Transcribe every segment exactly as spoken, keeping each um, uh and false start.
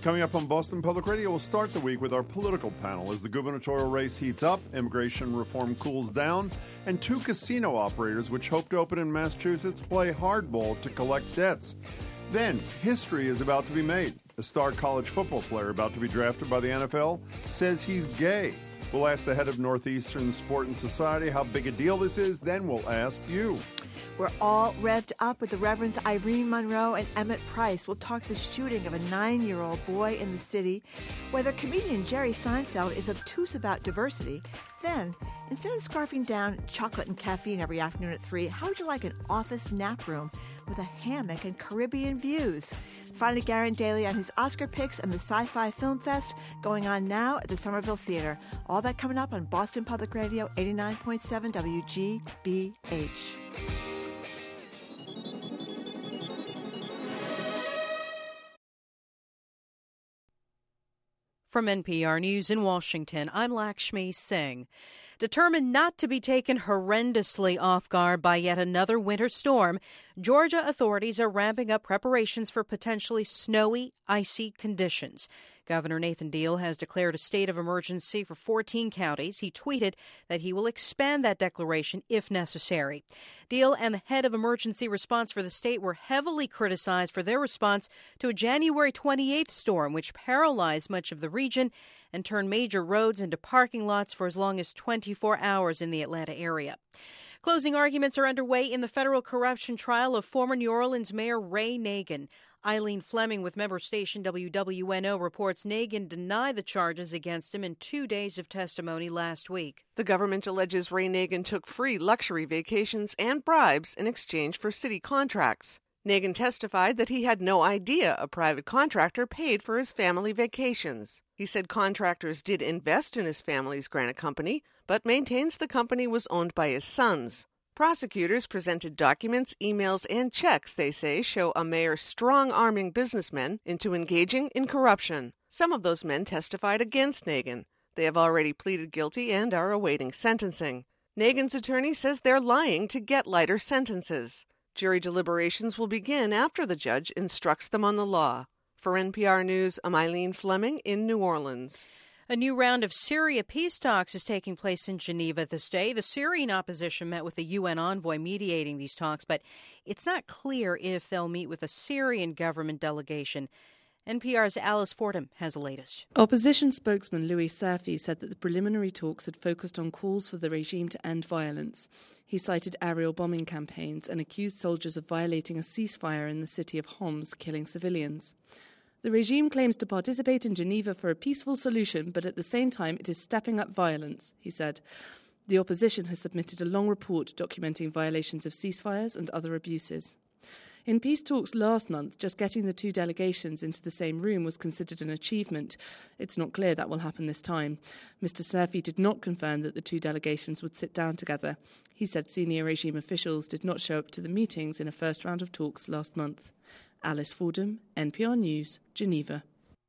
Coming up on Boston Public Radio, we'll start the week with our political panel as the gubernatorial race heats up, immigration reform cools down, and two casino operators, which hope to open in Massachusetts, play hardball to collect debts. Then, history is about to be made. A star college football player about to be drafted by the N F L says he's gay. We'll ask the head of Northeastern Sport and Society how big a deal this is. Then we'll ask you. We're all revved up with the Reverends Irene Monroe and Emmett Price. We'll talk the shooting of a nine-year-old boy in the city, whether comedian Jerry Seinfeld is obtuse about diversity. Then, instead of scarfing down chocolate and caffeine every afternoon at three, how would you like an office nap room with a hammock and Caribbean views? Finally, Garen Daly on his Oscar picks and the Sci-Fi Film Fest going on now at the Somerville Theater. All that coming up on Boston Public Radio eighty-nine point seven W G B H. From N P R News in Washington, I'm Lakshmi Singh. Determined not to be taken horrendously off guard by yet another winter storm, Georgia authorities are ramping up preparations for potentially snowy, icy conditions. Governor Nathan Deal has declared a state of emergency for fourteen counties. He tweeted that he will expand that declaration if necessary. Deal and the head of emergency response for the state were heavily criticized for their response to a January twenty-eighth storm, which paralyzed much of the region and turned major roads into parking lots for as long as twenty-four hours in the Atlanta area. Closing arguments are underway in the federal corruption trial of former New Orleans Mayor Ray Nagin. Eileen Fleming with member station W W N O reports Nagin denied the charges against him in two days of testimony last week. The government alleges Ray Nagin took free luxury vacations and bribes in exchange for city contracts. Nagin testified that he had no idea a private contractor paid for his family vacations. He said contractors did invest in his family's granite company, but maintains the company was owned by his sons. Prosecutors presented documents, emails, and checks they say show a mayor strong-arming businessmen into engaging in corruption. Some of those men testified against Nagin. They have already pleaded guilty and are awaiting sentencing. Nagin's attorney says they're lying to get lighter sentences. Jury deliberations will begin after the judge instructs them on the law. For N P R News, I'm Eileen Fleming in New Orleans. A new round of Syria peace talks is taking place in Geneva this day. The Syrian opposition met with the U N envoy mediating these talks, but it's not clear if they'll meet with a Syrian government delegation. N P R's Alice Fordham has the latest. Opposition spokesman Louis Serfi said that the preliminary talks had focused on calls for the regime to end violence. He cited aerial bombing campaigns and accused soldiers of violating a ceasefire in the city of Homs, killing civilians. The regime claims to participate in Geneva for a peaceful solution, but at the same time it is stepping up violence, he said. The opposition has submitted a long report documenting violations of ceasefires and other abuses. In peace talks last month, just getting the two delegations into the same room was considered an achievement. It's not clear that will happen this time. Mister Serfi did not confirm that the two delegations would sit down together. He said senior regime officials did not show up to the meetings in a first round of talks last month. Alice Fordham, N P R News, Geneva.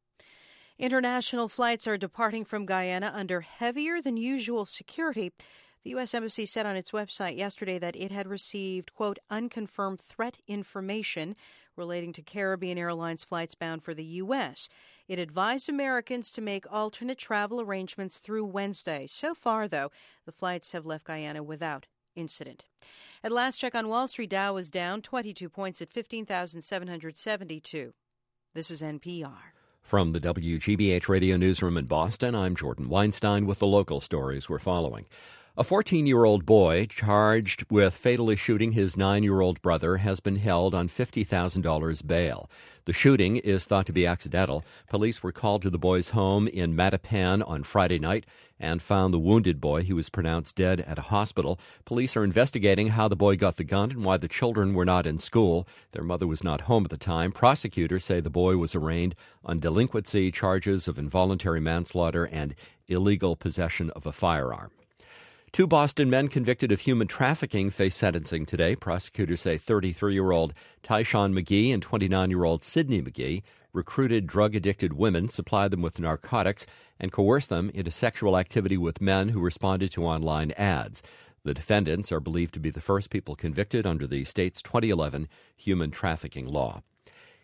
International flights are departing from Guyana under heavier than usual security. The U S Embassy said on its website yesterday that it had received, quote, unconfirmed threat information relating to Caribbean Airlines flights bound for the U S. It advised Americans to make alternate travel arrangements through Wednesday. So far, though, the flights have left Guyana without incident. At last check on Wall Street, Dow was down twenty-two points at fifteen thousand seven hundred seventy-two. This is N P R. From the W G B H Radio Newsroom in Boston, I'm Jordan Weinstein with the local stories we're following. A fourteen-year-old boy charged with fatally shooting his nine-year-old brother has been held on fifty thousand dollars bail. The shooting is thought to be accidental. Police were called to the boy's home in Mattapan on Friday night and found the wounded boy. He was pronounced dead at a hospital. Police are investigating how the boy got the gun and why the children were not in school. Their mother was not home at the time. Prosecutors say the boy was arraigned on delinquency charges of involuntary manslaughter and illegal possession of a firearm. Two Boston men convicted of human trafficking face sentencing today. Prosecutors say thirty-three-year-old Tyshawn McGee and twenty-nine-year-old Sidney McGee recruited drug-addicted women, supplied them with narcotics, and coerced them into sexual activity with men who responded to online ads. The defendants are believed to be the first people convicted under the state's twenty eleven human trafficking law.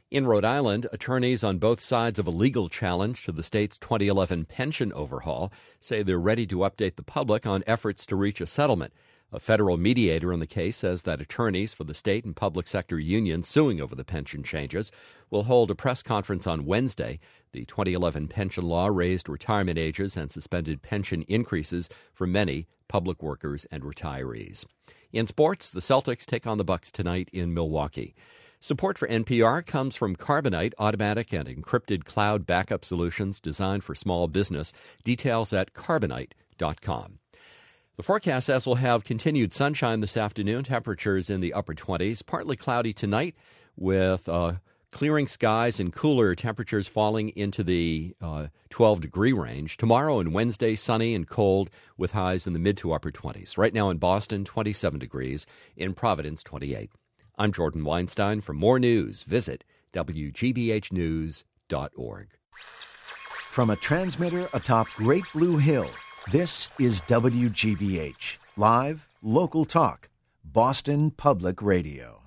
In Rhode Island, attorneys on both sides of a legal challenge to the state's twenty eleven pension overhaul say they're ready to update the public on efforts to reach a settlement. A federal mediator in the case says that attorneys for the state and public sector unions suing over the pension changes will hold a press conference on Wednesday. The twenty eleven pension law raised retirement ages and suspended pension increases for many public workers and retirees. In sports, the Celtics take on the Bucks tonight in Milwaukee. Support for N P R comes from Carbonite, automatic and encrypted cloud backup solutions designed for small business. Details at carbonite dot com. The forecast says we'll have continued sunshine this afternoon, temperatures in the upper twenties, partly cloudy tonight with uh, clearing skies and cooler temperatures falling into the uh, twelve-degree range. Tomorrow and Wednesday, sunny and cold with highs in the mid to upper twenties. Right now in Boston, twenty-seven degrees. In Providence, twenty-eight. I'm Jordan Weinstein. For more news, visit W G B H news dot org. From a transmitter atop Great Blue Hill, this is W G B H, live, local talk, Boston Public Radio.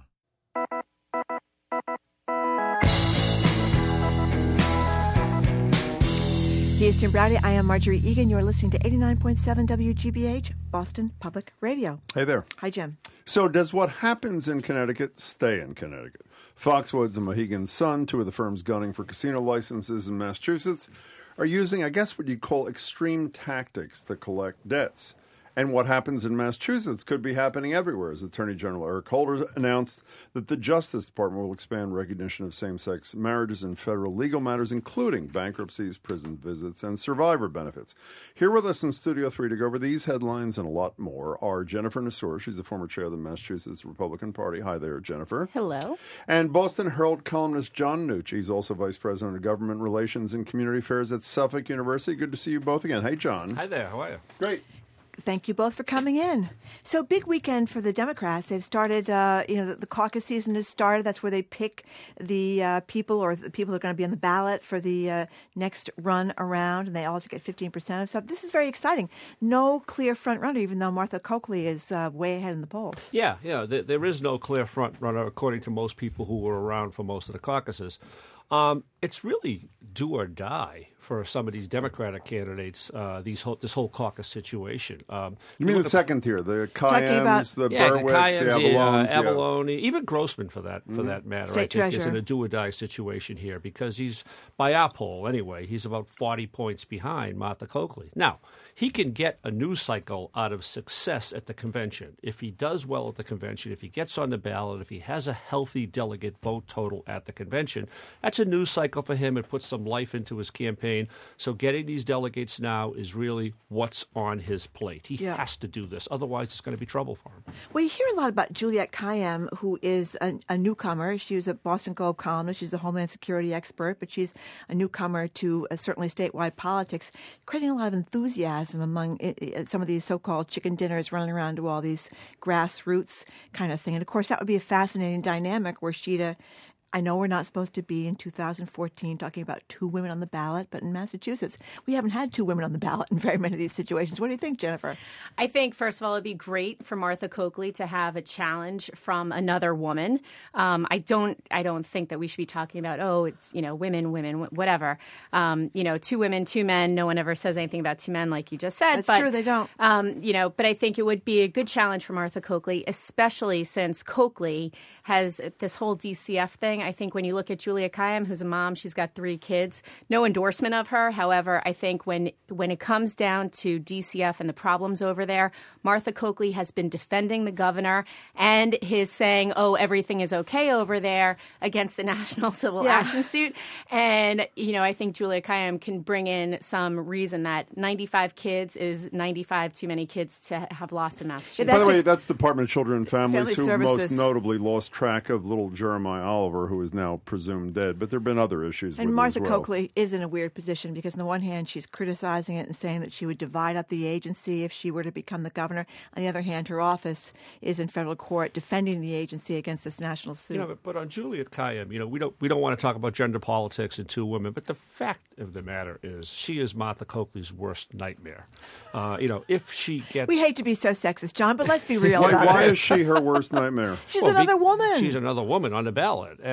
Here's Jim Browdy. I am Marjorie Egan. You're listening to eighty-nine point seven W G B H, Boston Public Radio. Hey there. Hi, Jim. So does what happens in Connecticut stay in Connecticut? Foxwoods and Mohegan Sun, two of the firms gunning for casino licenses in Massachusetts, are using, I guess, what you'd call extreme tactics to collect debts. And what happens in Massachusetts could be happening everywhere, as Attorney General Eric Holder announced that the Justice Department will expand recognition of same-sex marriages in federal legal matters, including bankruptcies, prison visits, and survivor benefits. Here with us in Studio three to go over these headlines and a lot more are Jennifer Nassour. She's the former chair of the Massachusetts Republican Party. Hi there, Jennifer. Hello. And Boston Herald columnist John Nucci. He's also Vice President of Government Relations and Community Affairs at Suffolk University. Good to see you both again. Hey, John. Hi there. How are you? Great. Thank you both for coming in. So, big weekend for the Democrats. They've started, uh, you know, the, the caucus season has started. That's where they pick the uh, people or the people that are going to be on the ballot for the uh, next run around, and they all get fifteen percent of stuff. This is very exciting. No clear front runner, even though Martha Coakley is uh, way ahead in the polls. Yeah, yeah. There, there is no clear front runner, according to most people who were around for most of the caucuses. Um, it's really do or die for some of these Democratic candidates, uh, these whole, this whole caucus situation. Um, you mean the second tier, the Kayams, the yeah, Berwicks, the, the Abelones. Uh, Abalone, yeah. Even Grossman, for that for mm-hmm. that matter, State I think treasurer. is in a do or die situation here because he's, by our poll anyway, he's about forty points behind Martha Coakley. Now, he can get a news cycle out of success at the convention. If he does well at the convention, if he gets on the ballot, if he has a healthy delegate vote total at the convention, that's a news cycle for him. It puts some life into his campaign. So getting these delegates now is really what's on his plate. He yeah. has to do this. Otherwise, it's going to be trouble for him. Well, you hear a lot about Juliette Kayyem, who is a, a newcomer. She was a Boston Globe columnist. She's a Homeland Security expert, but she's a newcomer to uh, certainly statewide politics, creating a lot of enthusiasm among it, it, some of these so-called chicken dinners running around to all these grassroots kind of thing. And, of course, that would be a fascinating dynamic where Sheeta, I know we're not supposed to be in two thousand fourteen talking about two women on the ballot, but in Massachusetts, we haven't had two women on the ballot in very many of these situations. What do you think, Jennifer? I think, first of all, it'd be great for Martha Coakley to have a challenge from another woman. Um, I don't I don't think that we should be talking about, oh, it's, you know, women, women, whatever. Um, you know, two women, two men. No one ever says anything about two men, like you just said. That's but, true, they don't. Um, you know, but I think it would be a good challenge for Martha Coakley, especially since Coakley has this whole D C F thing. I think when you look at Julia Kayyem, who's a mom, she's got three kids. No endorsement of her. However, I think when when it comes down to D C F and the problems over there, Martha Coakley has been defending the governor and his saying, oh, everything is okay over there against a national civil yeah. action suit. And, you know, I think Julia Kayyem can bring in some reason that ninety-five kids is ninety-five too many kids to have lost in Massachusetts. By the way, that's the Department of Children and Families, Family who Services. most notably lost track of little Jeremiah Oliver, who is now presumed dead. But there have been other issues And with Martha it as well. Coakley is in a weird position because on the one hand, she's criticizing it and saying that she would divide up the agency if she were to become the governor. On the other hand, her office is in federal court defending the agency against this national suit. You know, but, but on Juliette Kayyem, you know, we don't we don't want to talk about gender politics and two women, but the fact of the matter is she is Martha Coakley's worst nightmare. Uh, you know, if she gets... We hate to be so sexist, John, but let's be real Why, about why it. is she her worst nightmare? She's Well, another be- woman. She's another woman on the ballot. And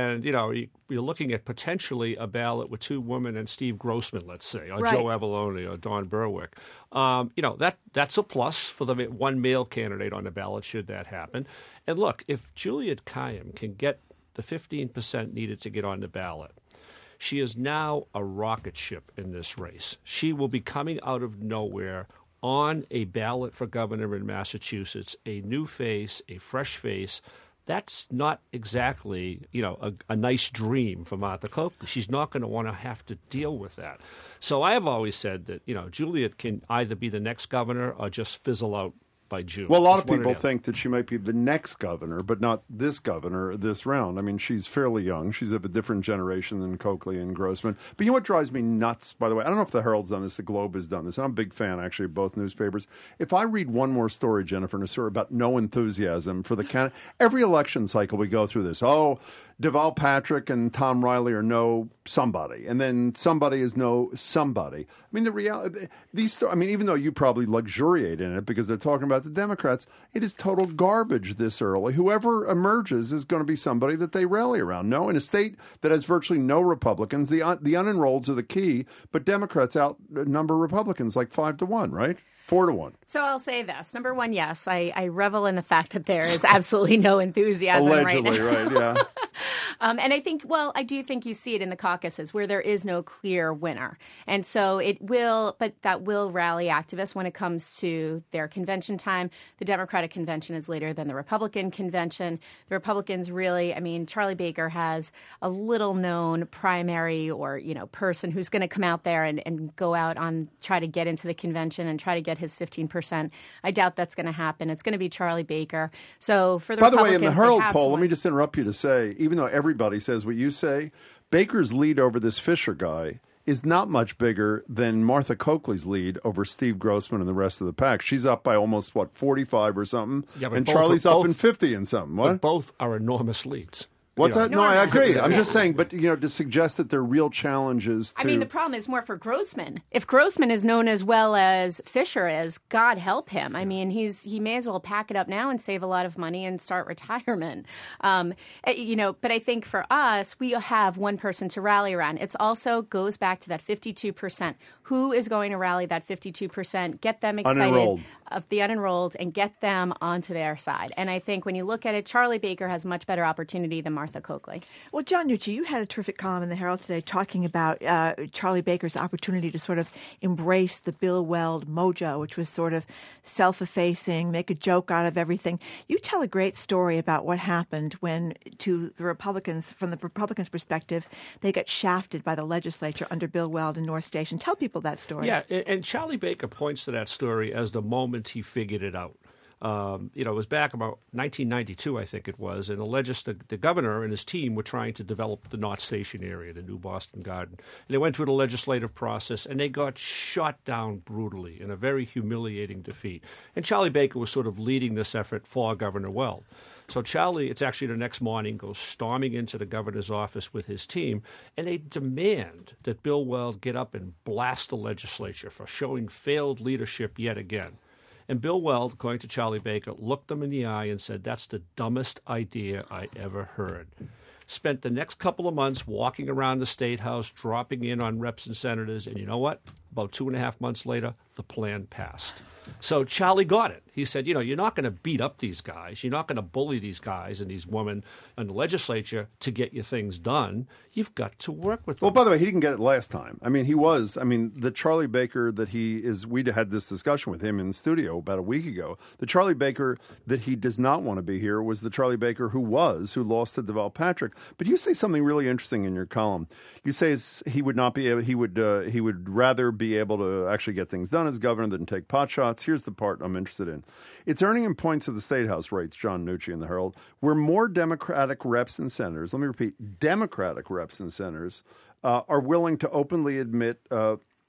And, you know, you're looking at potentially a ballot with two women and Steve Grossman, let's say, or Right. Joe Avalone or Don Berwick. Um, you know, that that's a plus for the one male candidate on the ballot should that happen. And look, if Juliette Kayyem can get the fifteen percent needed to get on the ballot, she is now a rocket ship in this race. She will be coming out of nowhere on a ballot for governor in Massachusetts, a new face, a fresh face. That's not exactly, you know, a, a nice dream for Martha Coakley. She's not going to want to have to deal with that. So I have always said that, you know, Juliette can either be the next governor or just fizzle out by June. Well, a lot It's of one or people the other. think that she might be the next governor, but not this governor this round. I mean, she's fairly young. She's of a different generation than Coakley and Grossman. But you know what drives me nuts, by the way? I don't know if the Herald's done this, the Globe has done this. I'm a big fan, actually, of both newspapers. If I read one more story, Jennifer Nasur, about no enthusiasm for the candidate, every election cycle we go through this. Oh, Deval Patrick and Tom Riley are no somebody, and then somebody is no somebody. I mean, the reality, these, I mean, even though you probably luxuriate in it because they're talking about the Democrats, it is total garbage this early. Whoever emerges is going to be somebody that they rally around. No, in a state that has virtually no Republicans, the un, the unenrolleds are the key, but Democrats outnumber Republicans like five to one, right? Four to one. So I'll say this. Number one, yes, I, I revel in the fact that there is absolutely no enthusiasm Allegedly, right now. right, yeah. Um, and I think, well, I do think you see it in the caucuses where there is no clear winner. And so it will, but that will rally activists when it comes to their convention time. The Democratic convention is later than the Republican convention. The Republicans really, I mean, Charlie Baker has a little known primary or, you know, person who's going to come out there and, and go out on, try to get into the convention and try to get his fifteen percent. I doubt that's going to happen. It's going to be Charlie Baker. So for the By the way, Republicans, in the they Herald have poll, let someone- me just interrupt you to say, even though everybody says what you say, Baker's lead over this Fisher guy is not much bigger than Martha Coakley's lead over Steve Grossman and the rest of the pack. She's up by almost, what, forty-five or something? Yeah, but and both Charlie's are- up both- in fifty and something. What? But both are enormous leads. What's You know, that? No, I agree. I'm Yeah. just saying, but, you know, to suggest that there are real challenges to... I mean, the problem is more for Grossman. If Grossman is known as well as Fisher is, God help him. I mean, he's he may as well pack it up now and save a lot of money and start retirement. Um, eh, you know, but I think for us, we have one person to rally around. It's also goes back to that fifty-two percent. Who is going to rally that fifty-two percent? Get them excited Unenrolled. of the unenrolled and get them onto their side. And I think when you look at it, Charlie Baker has much better opportunity than Martha Coakley. Well, John Nucci, you had a terrific column in the Herald today talking about uh, Charlie Baker's opportunity to sort of embrace the Bill Weld mojo, which was sort of self-effacing, make a joke out of everything. You tell a great story about what happened when, to the Republicans, from the Republicans' perspective, they got shafted by the legislature under Bill Weld in North Station. Tell people that story. Yeah, and and Charlie Baker points to that story as the moment he figured it out. Um, you know, it was back about nineteen ninety-two, I think it was, and the, legis- the, the governor and his team were trying to develop the North Station area, the new Boston Garden. And they went through the legislative process, and they got shot down brutally in a very humiliating defeat. And Charlie Baker was sort of leading this effort for Governor Weld. So Charlie, it's actually the next morning, goes storming into the governor's office with his team, and they demand that Bill Weld get up and blast the legislature for showing failed leadership yet again. And Bill Weld, according to Charlie Baker, looked them in the eye and said, "That's the dumbest idea I ever heard." Spent the next couple of months walking around the State House, dropping in on reps and senators, and you know what? About two and a half months later, the plan passed. So Charlie got it. He said, you know, you're not going to beat up these guys. You're not going to bully these guys and these women in the legislature to get your things done. You've got to work with them. Well, by the way, he didn't get it last time. I mean, he was, I mean, the Charlie Baker that he is, we had this discussion with him in the studio about a week ago. The Charlie Baker that he does not want to be here was the Charlie Baker who was, who lost to Deval Patrick. But you say something really interesting in your column. You say it's, he would not be able, he would, uh, he would rather be able to actually get things done as governor than take pot shots. Here's the part I'm interested in. It's earning him points at the State House, writes John Nucci in the Herald, where more Democratic reps and senators, let me repeat, Democratic reps and senators uh, are willing to openly admit uh,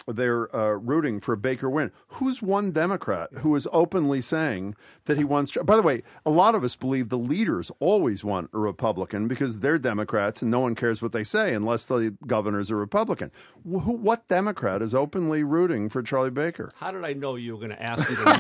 they're uh, rooting for a Baker win. Who's one Democrat who is openly saying that he wants? By the way, a lot of us believe the leaders always want a Republican because they're Democrats and no one cares what they say unless the governor's a Republican. Wh- what Democrat is openly rooting for Charlie Baker? How did I know you were going to ask me the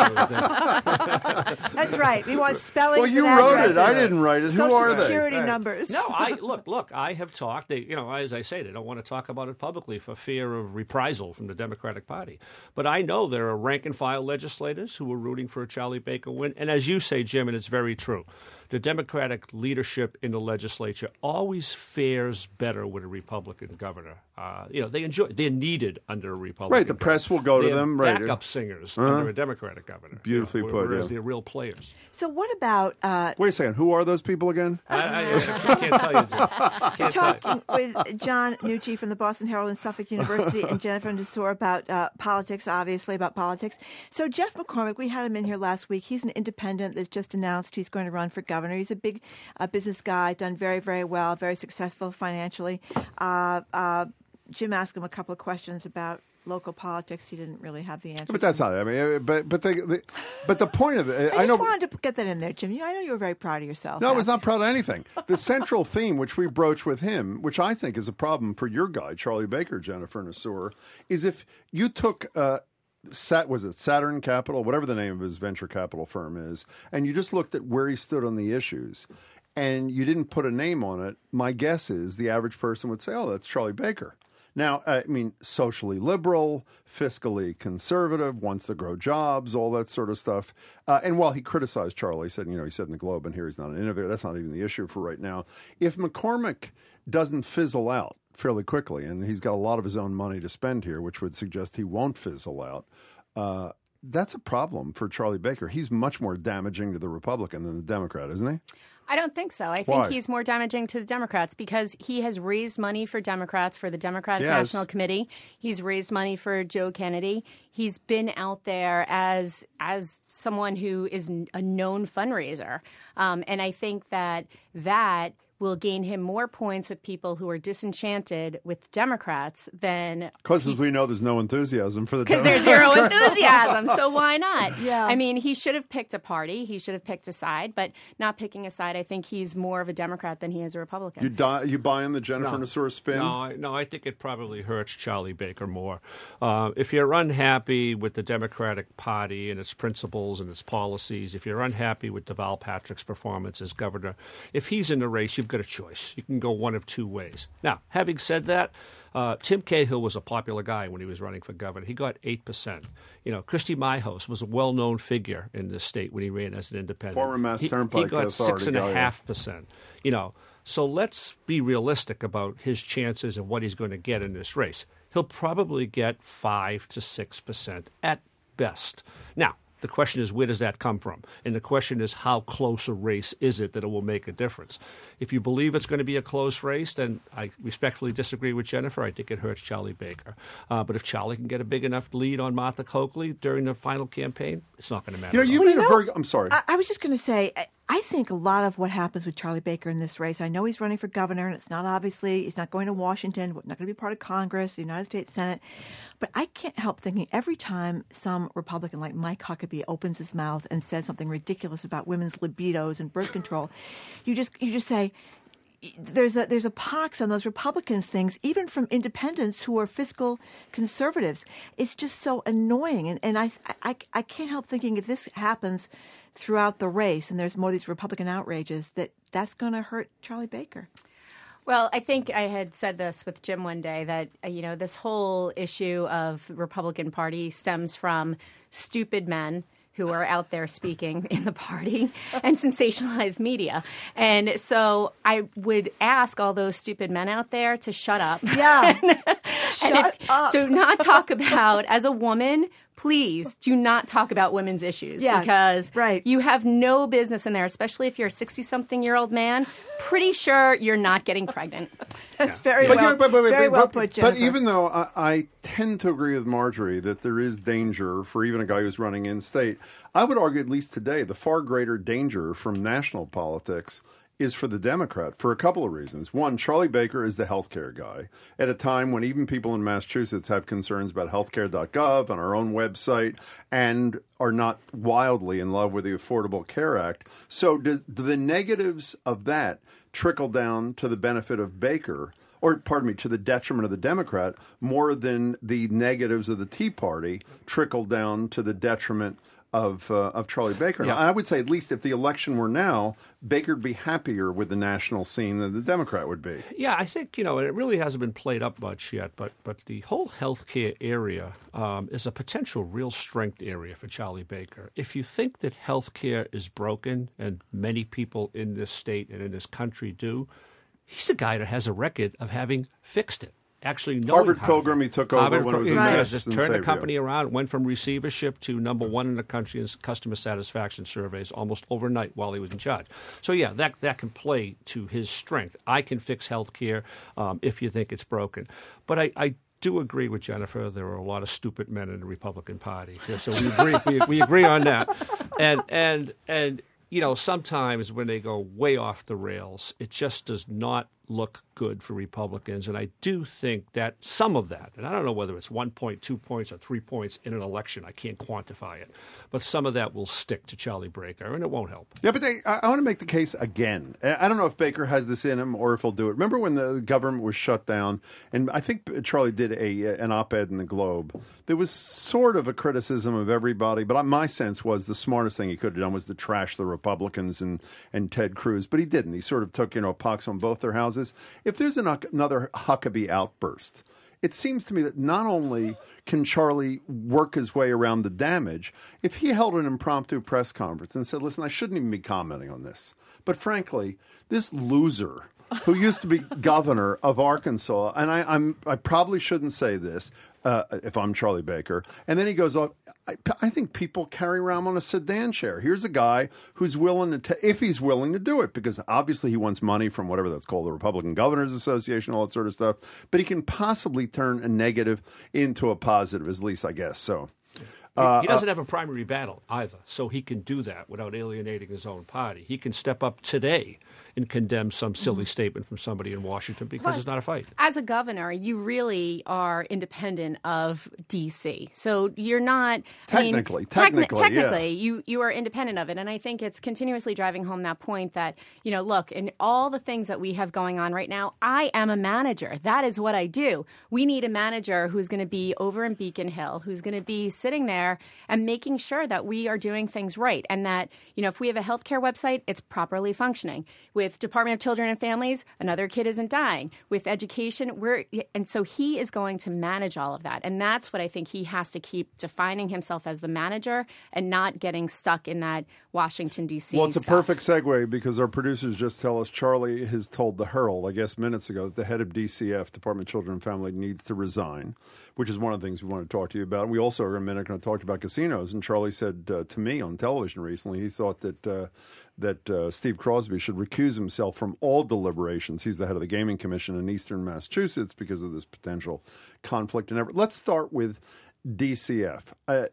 names? That's right. We want spellings. Well, you and wrote addresses. it. I didn't write it. Social Who are they? security Right. numbers. No, I look, look. I have talked. They, you know, as I say, they don't want to talk about it publicly for fear of reprisal from the Democratic Party. But I know there are rank and file legislators who are rooting for a Charlie Baker win. And as you say, Jim, and it's very true, the Democratic leadership in the legislature always fares better with a Republican governor. Uh, you know, they enjoy. They're needed under a Republican. Right, the governor. press will go to They're them. Right, backup singers Uh-huh. under a Democratic governor. Beautifully you know, put, Whereas yeah. they're real players. So what about? Uh, Wait a second. Who are those people again? I, I, I can't tell you, Jim. Can't tell you. talking with John Nucci from the Boston Herald and Suffolk University and Jennifer Ndesor about uh, politics, obviously about politics. So Jeff McCormick, we had him in here last week. He's an independent that's just announced he's going to run for governor. He's a big uh, business guy, done very, very well, very successful financially. Uh, uh, Jim asked him a couple of questions about local politics. He didn't really have the answer. But that's not it. I mean, but but the, the but the point of it, I, I just know. wanted to get that in there, Jim. I know you were very proud of yourself. No, I was not proud of anything. The central theme, which we broach with him, which I think is a problem for your guy, Charlie Baker, Jennifer Ndesor, is if you took, uh, Sat, was it Saturn Capital, whatever the name of his venture capital firm is, and you just looked at where he stood on the issues, and you didn't put a name on it, my guess is the average person would say, oh, that's Charlie Baker. Now, I mean, socially liberal, fiscally conservative, wants to grow jobs, all that sort of stuff. Uh, and while he criticized Charlie, he said, you know, he said in the Globe, and here he's not an innovator. That's not even the issue for right now. If McCormick doesn't fizzle out fairly quickly, and he's got a lot of his own money to spend here, which would suggest he won't fizzle out, uh, that's a problem for Charlie Baker. He's much more damaging to the Republican than the Democrat, isn't he? I don't think so. I think Why? he's more damaging to the Democrats because he has raised money for Democrats, for the Democratic Yes. National Committee. He's raised money for Joe Kennedy. He's been out there as as someone who is a known fundraiser. Um, and I think that that will gain him more points with people who are disenchanted with Democrats than... Because, as we know, there's no enthusiasm for the Because Democrats. there's zero enthusiasm, so why not? Yeah. I mean, he should have picked a party. He should have picked a side, but not picking a side, I think he's more of a Democrat than he is a Republican. You, die, you buy in the Jennifer No. Ndesor spin? No, I, no, I think it probably hurts Charlie Baker more. Uh, if you're unhappy with the Democratic Party and its principles and its policies, if you're unhappy with Deval Patrick's performance as governor, if he's in the race, you've got a choice. You can go one of two ways. Now, having said that, uh, Tim Cahill was a popular guy when he was running for governor. He got eight percent. You know, Christy Myhouse was a well-known figure in this state when he ran as an independent. Former Mass he, Turnpike He got Authority six and a guy, yeah. half percent. You know, so let's be realistic about his chances and what he's going to get in this race. He'll probably get five to six percent at best. Now, the question is, where does that come from? And the question is, how close a race is it that it will make a difference? If you believe it's going to be a close race, then I respectfully disagree with Jennifer. I think it hurts Charlie Baker. Uh, but if Charlie can get a big enough lead on Martha Coakley during the final campaign, it's not going to matter. You know, you Well, made you a know, very... I'm sorry. I, I was just going to say, I, I think a lot of what happens with Charlie Baker in this race, I know he's running for governor, and it's not obviously, he's not going to Washington, not going to be part of Congress, the United States Senate, but I can't help thinking every time some Republican like Mike Huckabee opens his mouth and says something ridiculous about women's libidos and birth control, you just you just say, there's a there's a pox on those Republicans things, even from independents who are fiscal conservatives. It's just so annoying, and and I I, I can't help thinking if this happens throughout the race, and there's more of these Republican outrages, that that's going to hurt Charlie Baker. Well, I think I had said this with Jim one day that, uh, you know, this whole issue of the Republican Party stems from stupid men who are out there speaking in the party and sensationalized media. And so I would ask all those stupid men out there to shut up. Yeah. and Shut if, up. Do not talk about, as a woman, please do not talk about women's issues. Yeah, because right. you have no business in there, especially if you're a sixty-something-year-old man. Pretty sure you're not getting pregnant. That's very But, well, yeah, but, but, very but, well but, put, but Jennifer. even though I, I tend to agree with Marjorie that there is danger for even a guy who's running in state, I would argue, at least today, the far greater danger from national politics is for the Democrat for a couple of reasons. One, Charlie Baker is the healthcare guy at a time when even people in Massachusetts have concerns about healthcare dot gov and our own website and are not wildly in love with the Affordable Care Act. So do, do the negatives of that trickle down to the benefit of Baker, or pardon me, to the detriment of the Democrat, more than the negatives of the Tea Party trickle down to the detriment of uh, of Charlie Baker? Yeah. I would say at least if the election were now, Baker'd be happier with the national scene than the Democrat would be. Yeah, I think, you know, it really hasn't been played up much yet, but but the whole healthcare area um, is a potential real strength area for Charlie Baker. If you think that healthcare is broken, and many people in this state and in this country do, he's a guy that has a record of having fixed it. Actually, Harvard Pilgrim, he took over Harvard, when it was a right. mess. Just and turned the saved company you. around, went from receivership to number one in the country in customer satisfaction surveys almost overnight while he was in charge. So, yeah, that that can play to his strength. I can fix health care um, if you think it's broken. But I, I do agree with Jennifer. There are a lot of stupid men in the Republican Party. Yeah, so we agree. we, we agree on that. And and and you know, sometimes when they go way off the rails, it just does not look good for Republicans. And I do think that some of that, and I don't know whether it's one point, two points, or three points in an election, I can't quantify it, but some of that will stick to Charlie Baker, and it won't help. Yeah, but they, I, I want to make the case again. I don't know if Baker has this in him or if he'll do it. Remember when the government was shut down, and I think Charlie did a an op-ed in the Globe. There was sort of a criticism of everybody, but my sense was the smartest thing he could have done was to trash the Republicans and, and Ted Cruz, but he didn't. He sort of took, you know, a pox on both their houses. If there's an, another Huckabee outburst, it seems to me that not only can Charlie work his way around the damage, if he held an impromptu press conference and said, listen, I shouldn't even be commenting on this, but frankly, this loser who used to be governor of Arkansas, and I, I'm, I probably shouldn't say this uh, if I'm Charlie Baker, and then he goes, oh, I, I think people carry around on a sedan chair. Here's a guy who's willing to, t- if he's willing to do it, because obviously he wants money from whatever that's called, the Republican Governors Association, all that sort of stuff, but he can possibly turn a negative into a positive, at least I guess, so... Uh, he doesn't uh, have a primary battle either, so he can do that without alienating his own party. He can step up today and condemn some silly mm-hmm. statement from somebody in Washington because Plus, it's not a fight. As a governor, you really are independent of D C. So you're not... Technically. I mean, technically, techni- technically yeah. you, you are independent of it. And I think it's continuously driving home that point that, you know, look, in all the things that we have going on right now, I am a manager. That is what I do. We need a manager who's going to be over in Beacon Hill, who's going to be sitting there and making sure that we are doing things right. And that, you know, if we have a healthcare website, it's properly functioning. With Department of Children and Families, another kid isn't dying. With education, we're, and so he is going to manage all of that. And that's what I think he has to keep defining himself as the manager and not getting stuck in that Washington, D C Well, it's stuff. a perfect segue because our producers just tell us Charlie has told the Herald, I guess minutes ago, that the head of D C F, Department of Children and Family, needs to resign, which is one of the things we want to talk to you about. We also are in a minute going to talk about casinos. And Charlie said uh, to me on television recently, he thought that uh, that uh, Steve Crosby should recuse himself from all deliberations. He's the head of the Gaming Commission in Eastern Massachusetts because of this potential conflict. And let's start with D C F. Uh,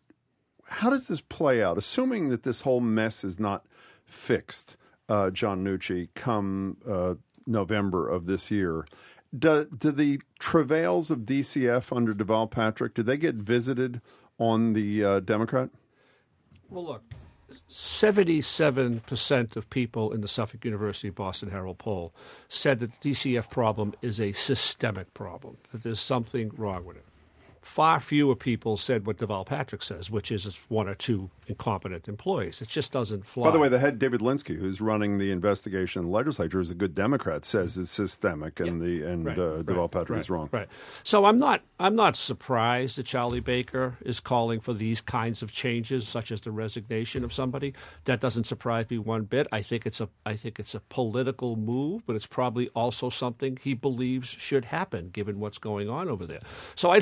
how does this play out? Assuming that this whole mess is not fixed, uh, John Nucci, come uh, November of this year, do, do the travails of D C F under Deval Patrick, do they get visited on the uh, Democrat? Well, look, seventy-seven percent of people in the Suffolk University Boston Herald poll said that the D C F problem is a systemic problem, that there's something wrong with it. Far fewer people said what Deval Patrick says, which is it's one or two incompetent employees. It just doesn't fly. By the way, the head, David Linsky, who's running the investigation in the legislature, is a good Democrat, says it's systemic, and yeah. the and right, uh, Deval right, Patrick right, is wrong. Right. So I'm not I'm not surprised that Charlie Baker is calling for these kinds of changes, such as the resignation of somebody. That doesn't surprise me one bit. I think it's a I think it's a political move, but it's probably also something he believes should happen, given what's going on over there. So I, there's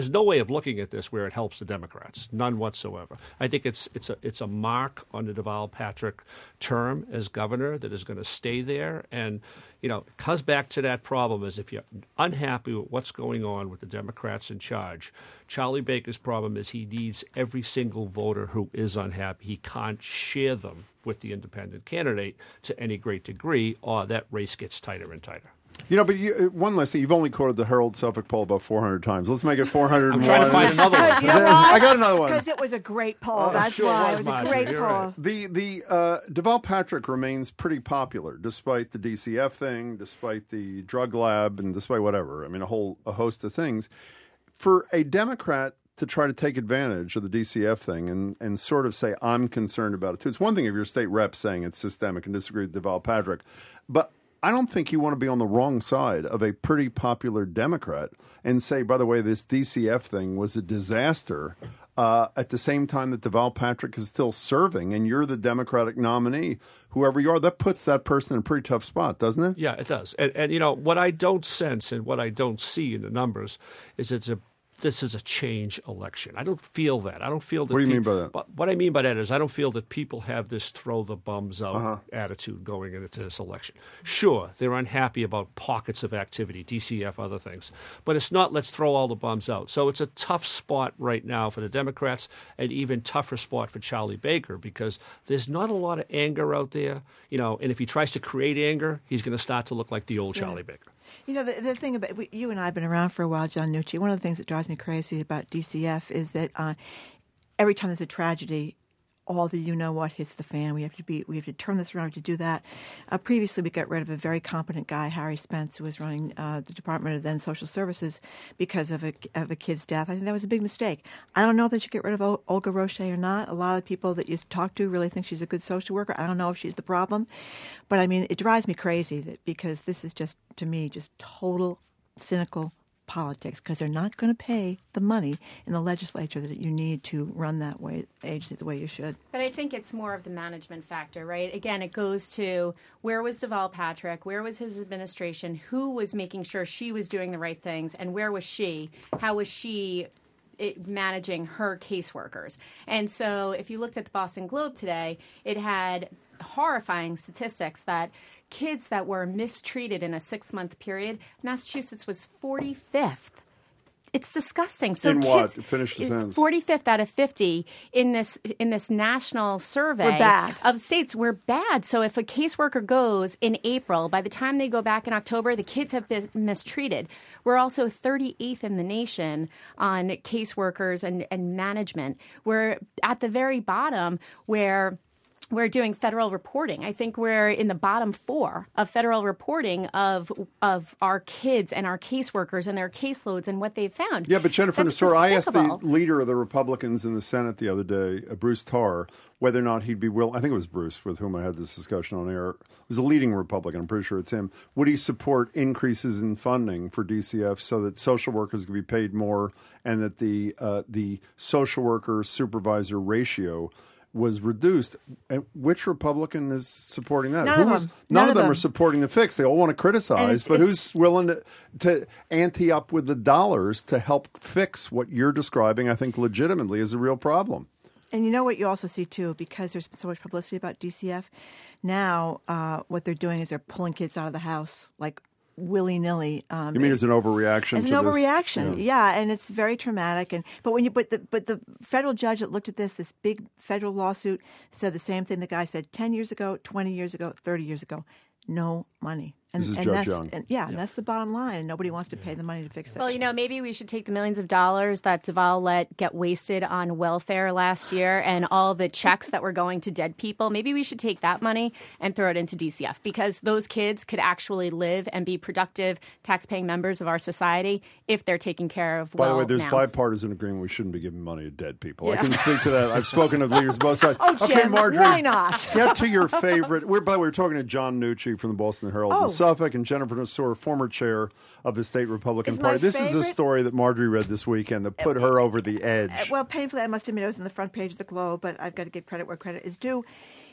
there's no way of looking at this where it helps the Democrats, none whatsoever. I think it's it's a it's a mark on the Deval Patrick term as governor that is going to stay there, and you know, it comes back to that problem is if you're unhappy with what's going on with the Democrats in charge, Charlie Baker's problem is he needs every single voter who is unhappy. He can't share them with the independent candidate to any great degree, or that race gets tighter and tighter. You know, but you, one last thing. You've only quoted the Harold Suffolk poll about four hundred times. Let's make it four hundred one. I'm trying to find another one. You know why? I got another one. Because it was a great poll. Oh, That's sure why. was, It was a Marjorie. great You're poll. right. The the uh, Deval Patrick remains pretty popular despite the D C F thing, despite the drug lab, and despite whatever. I mean, a whole a host of things. For a Democrat to try to take advantage of the D C F thing and, and sort of say, I'm concerned about it too. It's one thing if your state rep saying it's systemic and disagree with Deval Patrick, but I don't think you want to be on the wrong side of a pretty popular Democrat and say, by the way, this D C F thing was a disaster uh, at the same time that Deval Patrick is still serving and you're the Democratic nominee, whoever you are. That puts that person in a pretty tough spot, doesn't it? Yeah, it does. And, and you know, what I don't sense and what I don't see in the numbers is it's a this is a change election. I don't feel that. I don't feel that. What do you pe- mean by that? But what I mean by that is I don't feel that people have this throw the bums out Uh-huh. attitude going into this election. Sure, they're unhappy about pockets of activity, D C F, other things. But it's not let's throw all the bums out. So it's a tough spot right now for the Democrats, and even tougher spot for Charlie Baker because there's not a lot of anger out there. You know, and if he tries to create anger, he's going to start to look like the old Charlie Baker. You know, the, the thing about we, you and I have been around for a while, John Nucci. One of the things that drives me crazy about D C F is that uh, every time there's a tragedy, all the you know what hits the fan. We have to be we have to turn this around to do that. Uh, previously, we got rid of a very competent guy, Harry Spence, who was running uh, the Department of then Social Services because of a of a kid's death. I think that was a big mistake. I don't know if they should get rid of o- Olga Roche or not. A lot of people that you talk to really think she's a good social worker. I don't know if she's the problem, but I mean, it drives me crazy that because this is just to me just total cynical politics because they're not going to pay the money in the legislature that you need to run that way agency the way you should. But I think it's more of the management factor, right? Again, it goes to where was Deval Patrick, where was his administration, who was making sure she was doing the right things, and where was she? How was she it, managing her caseworkers? And so if you looked at the Boston Globe today, it had horrifying statistics that kids that were mistreated in a six-month period, Massachusetts was forty-fifth. It's disgusting. So In kids, what? Finish the sentence. forty-fifth out of fifty in this in this national survey We're bad. of states. We're bad. So if a caseworker goes in April, by the time they go back in October, the kids have been mistreated. We're also thirty-eighth in the nation on caseworkers and, and management. We're at the very bottom where we're doing federal reporting. I think we're in the bottom four of federal reporting of of our kids and our caseworkers and their caseloads and what they've found. Yeah, but Jennifer That's Nassour, I asked the despicable. leader of the Republicans in the Senate the other day, uh, Bruce Tarr, whether or not he'd be willing. I think it was Bruce with whom I had this discussion on air. It was a leading Republican. I'm pretty sure it's him. Would he support increases in funding for D C F so that social workers could be paid more and that the uh, the social worker supervisor ratio was reduced? And which Republican is supporting that? None of Who's- them. None, None of of them, them. are supporting the fix. They all want to And criticize, it's- but it's- who's willing to, to ante up with the dollars to help fix what you're describing, I think, legitimately as a real problem? And you know what you also see, too, because there's so much publicity about D C F, now uh, what they're doing is they're pulling kids out of the house, like willy-nilly. Um, You mean as an overreaction? As an to this? overreaction, Yeah. yeah, and it's very traumatic. And but when you but the but the federal judge that looked at this, this big federal lawsuit, said the same thing the guy said ten years ago, twenty years ago, thirty years ago, no money. And, This is and Judge that's, Young. And, yeah, and that's the bottom line. And nobody wants to pay the money to fix it. Well, you know, maybe we should take the millions of dollars that Deval let get wasted on welfare last year and all the checks that were going to dead people. Maybe we should take that money and throw it into D C F because those kids could actually live and be productive tax-paying members of our society if they're taken care of By well the way, there's now. bipartisan agreement we shouldn't be giving money to dead people. I Yeah. can speak to that. I've spoken to leaders both sides. Oh, okay, Jim, Marjorie, why not? Get to your favorite. We're, by the way, we're talking to John Nucci from the Boston Herald Oh. in Suffolk and Jennifer Nassour, former chair of the state Republican Is my Party. This is a favorite- story that Marjorie read this weekend that put her over the edge. Uh, well, painfully, I must admit, it was on the front page of the Globe, but I've got to give credit where credit is due.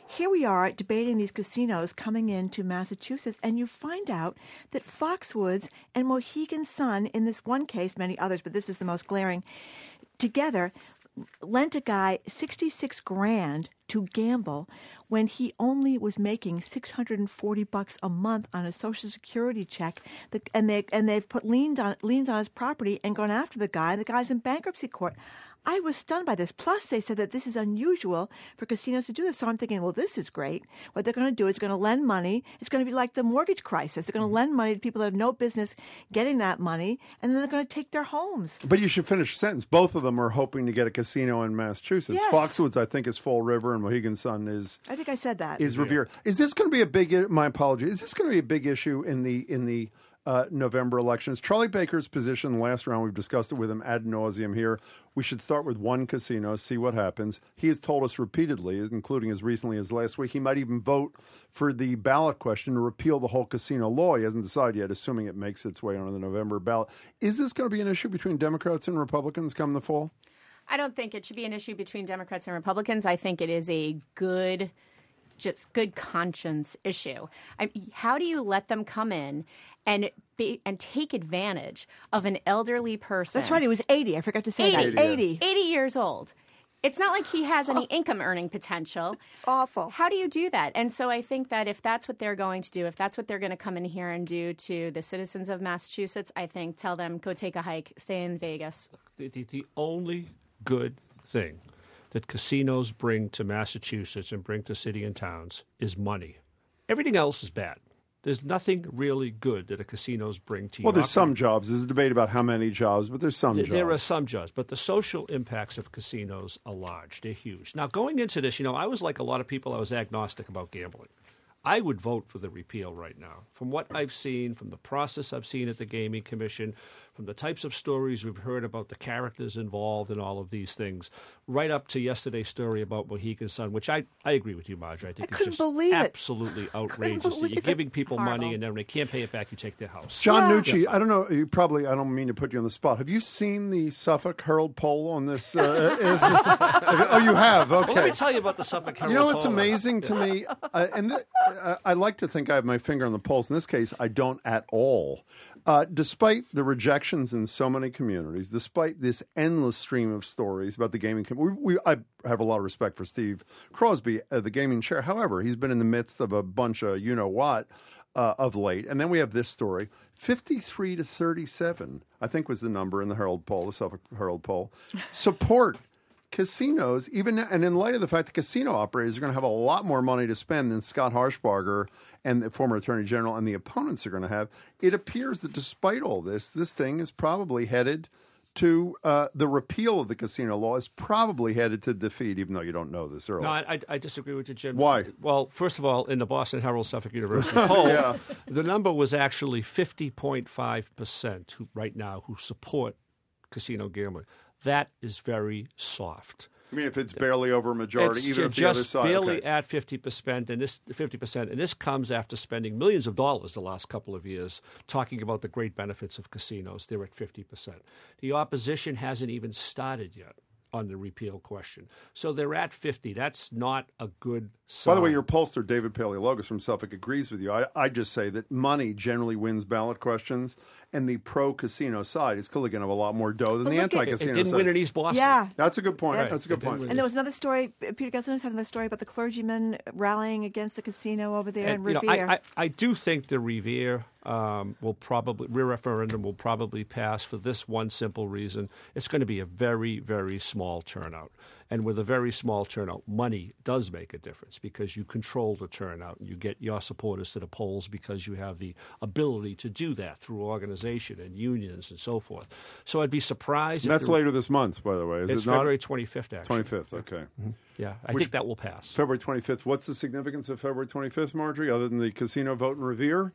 here we are debating these casinos coming into Massachusetts, and you find out that Foxwoods and Mohegan Sun, in this one case, many others, but this is the most glaring, together lent a guy sixty-six grand to gamble when he only was making six hundred forty bucks a month on a Social Security check, the, and they and they've put liens on liens on his property and gone after the guy. The guy's in bankruptcy court. I was stunned by this. Plus, they said that this is unusual for casinos to do this. So I'm thinking, well, this is great. What they're going to do is going to lend money. It's going to be like the mortgage crisis. They're going to lend money to people that have no business getting that money, and then they're going to take their homes. But you should finish the sentence. Both of them are hoping to get a casino in Massachusetts. Yes. Foxwoods, I think, is Fall River, and Mohegan Sun is. I think I said that. Is Revere. Is this going to be a big? My apology. Is this going to be a big issue in the in the uh, November elections? Charlie Baker's position last round, we've discussed it with him ad nauseum here. We should start with one casino, see what happens. He has told us repeatedly, including as recently as last week, he might even vote for the ballot question to repeal the whole casino law. He hasn't decided yet, assuming it makes its way onto the November ballot. Is this going to be an issue between Democrats and Republicans come the fall? I don't think it should be an issue between Democrats and Republicans. I think it is a good, just good conscience issue. I, how do you let them come in and be, and take advantage of an elderly person? That's right. He was eighty. I forgot to say eighty, that. eighty. eighty years old. It's not like he has any income earning potential. It's awful. How do you do that? And so I think that if that's what they're going to do, if that's what they're going to come in here and do to the citizens of Massachusetts, I think tell them, go take a hike, stay in Vegas. The, the, the only good thing that casinos bring to Massachusetts and bring to city and towns is money. Everything else is bad. There's nothing really good that a casinos bring to you. Well, there's some jobs. There's a debate about how many jobs, but there's some there, jobs. There are some jobs, but the social impacts of casinos are large. They're huge. Now, going into this, you know, I was like a lot of people, I was agnostic about gambling. I would vote for the repeal right now. From what I've seen, from the process I've seen at the Gaming Commission, from the types of stories we've heard about the characters involved in all of these things, right up to yesterday's story about Mohegan Sun, which I, I agree with you, Marjorie. I think I it's couldn't just believe it. absolutely outrageous that you're giving people Horrible. money and then when they can't pay it back, you take their house. John Yeah. Nucci, I don't know, you probably, I don't mean to put you on the spot. Have you seen the Suffolk Herald poll on this? Uh, is, oh, you have? Okay. Well, let me tell you about the Suffolk Herald You know what's poll. amazing to me? Uh, and th- uh, I like to think I have my finger on the pulse. In this case, I don't at all. Uh, despite the rejections in so many communities, despite this endless stream of stories about the gaming, com- we, we, I have a lot of respect for Steve Crosby, uh, the gaming chair. However, he's been in the midst of a bunch of you know what uh, of late. And then we have this story: fifty-three to thirty-seven, I think was the number in the Herald poll, the Suffolk Herald poll, support casinos, even and in light of the fact that casino operators are going to have a lot more money to spend than Scott Harshbarger and the former Attorney General and the opponents are going to have, it appears that despite all this, this thing is probably headed to uh, the repeal of the casino law is probably headed to defeat, even though you don't know this early. No, I, I disagree with you, Jim. Why? Well, first of all, in the Boston Herald Suffolk University poll, Yeah. the number was actually fifty point five percent who, right now who support casino gambling. That is very soft. I mean, if it's barely over a majority, It's even ju- if the other just side... barely okay. at fifty percent, and this fifty percent, and this comes after spending millions of dollars the last couple of years talking about the great benefits of casinos. They're at fifty percent. The opposition hasn't even started yet on the repeal question. So they're at fifty. That's not a good sign. By the way, your pollster, David Paleologos from Suffolk, agrees with you. I, I just say that money generally wins ballot questions, and the pro-casino side is clearly going to have a lot more dough than But the look at- It anti-casino didn't side. win in East Boston. Yeah. That's a good point. Yes. That's a good It didn't point. win. And there was another story, Peter Gessner had another story about the clergyman rallying against the casino over there And, in you know, Revere. I, I, I do think the Revere um, will probably referendum will probably pass for this one simple reason: it's going to be a very, very small turnout, and with a very small turnout, money does make a difference because you control the turnout and you get your supporters to the polls because you have the ability to do that through organization and unions and so forth. So I'd be surprised. And if that's the- later this month, by the way. Is It's it not? February twenty-fifth, actually. twenty-fifth, okay. Yeah, I Which- think that will pass. February twenty-fifth. What's the significance of February twenty-fifth, Marjorie, other than the casino vote in Revere?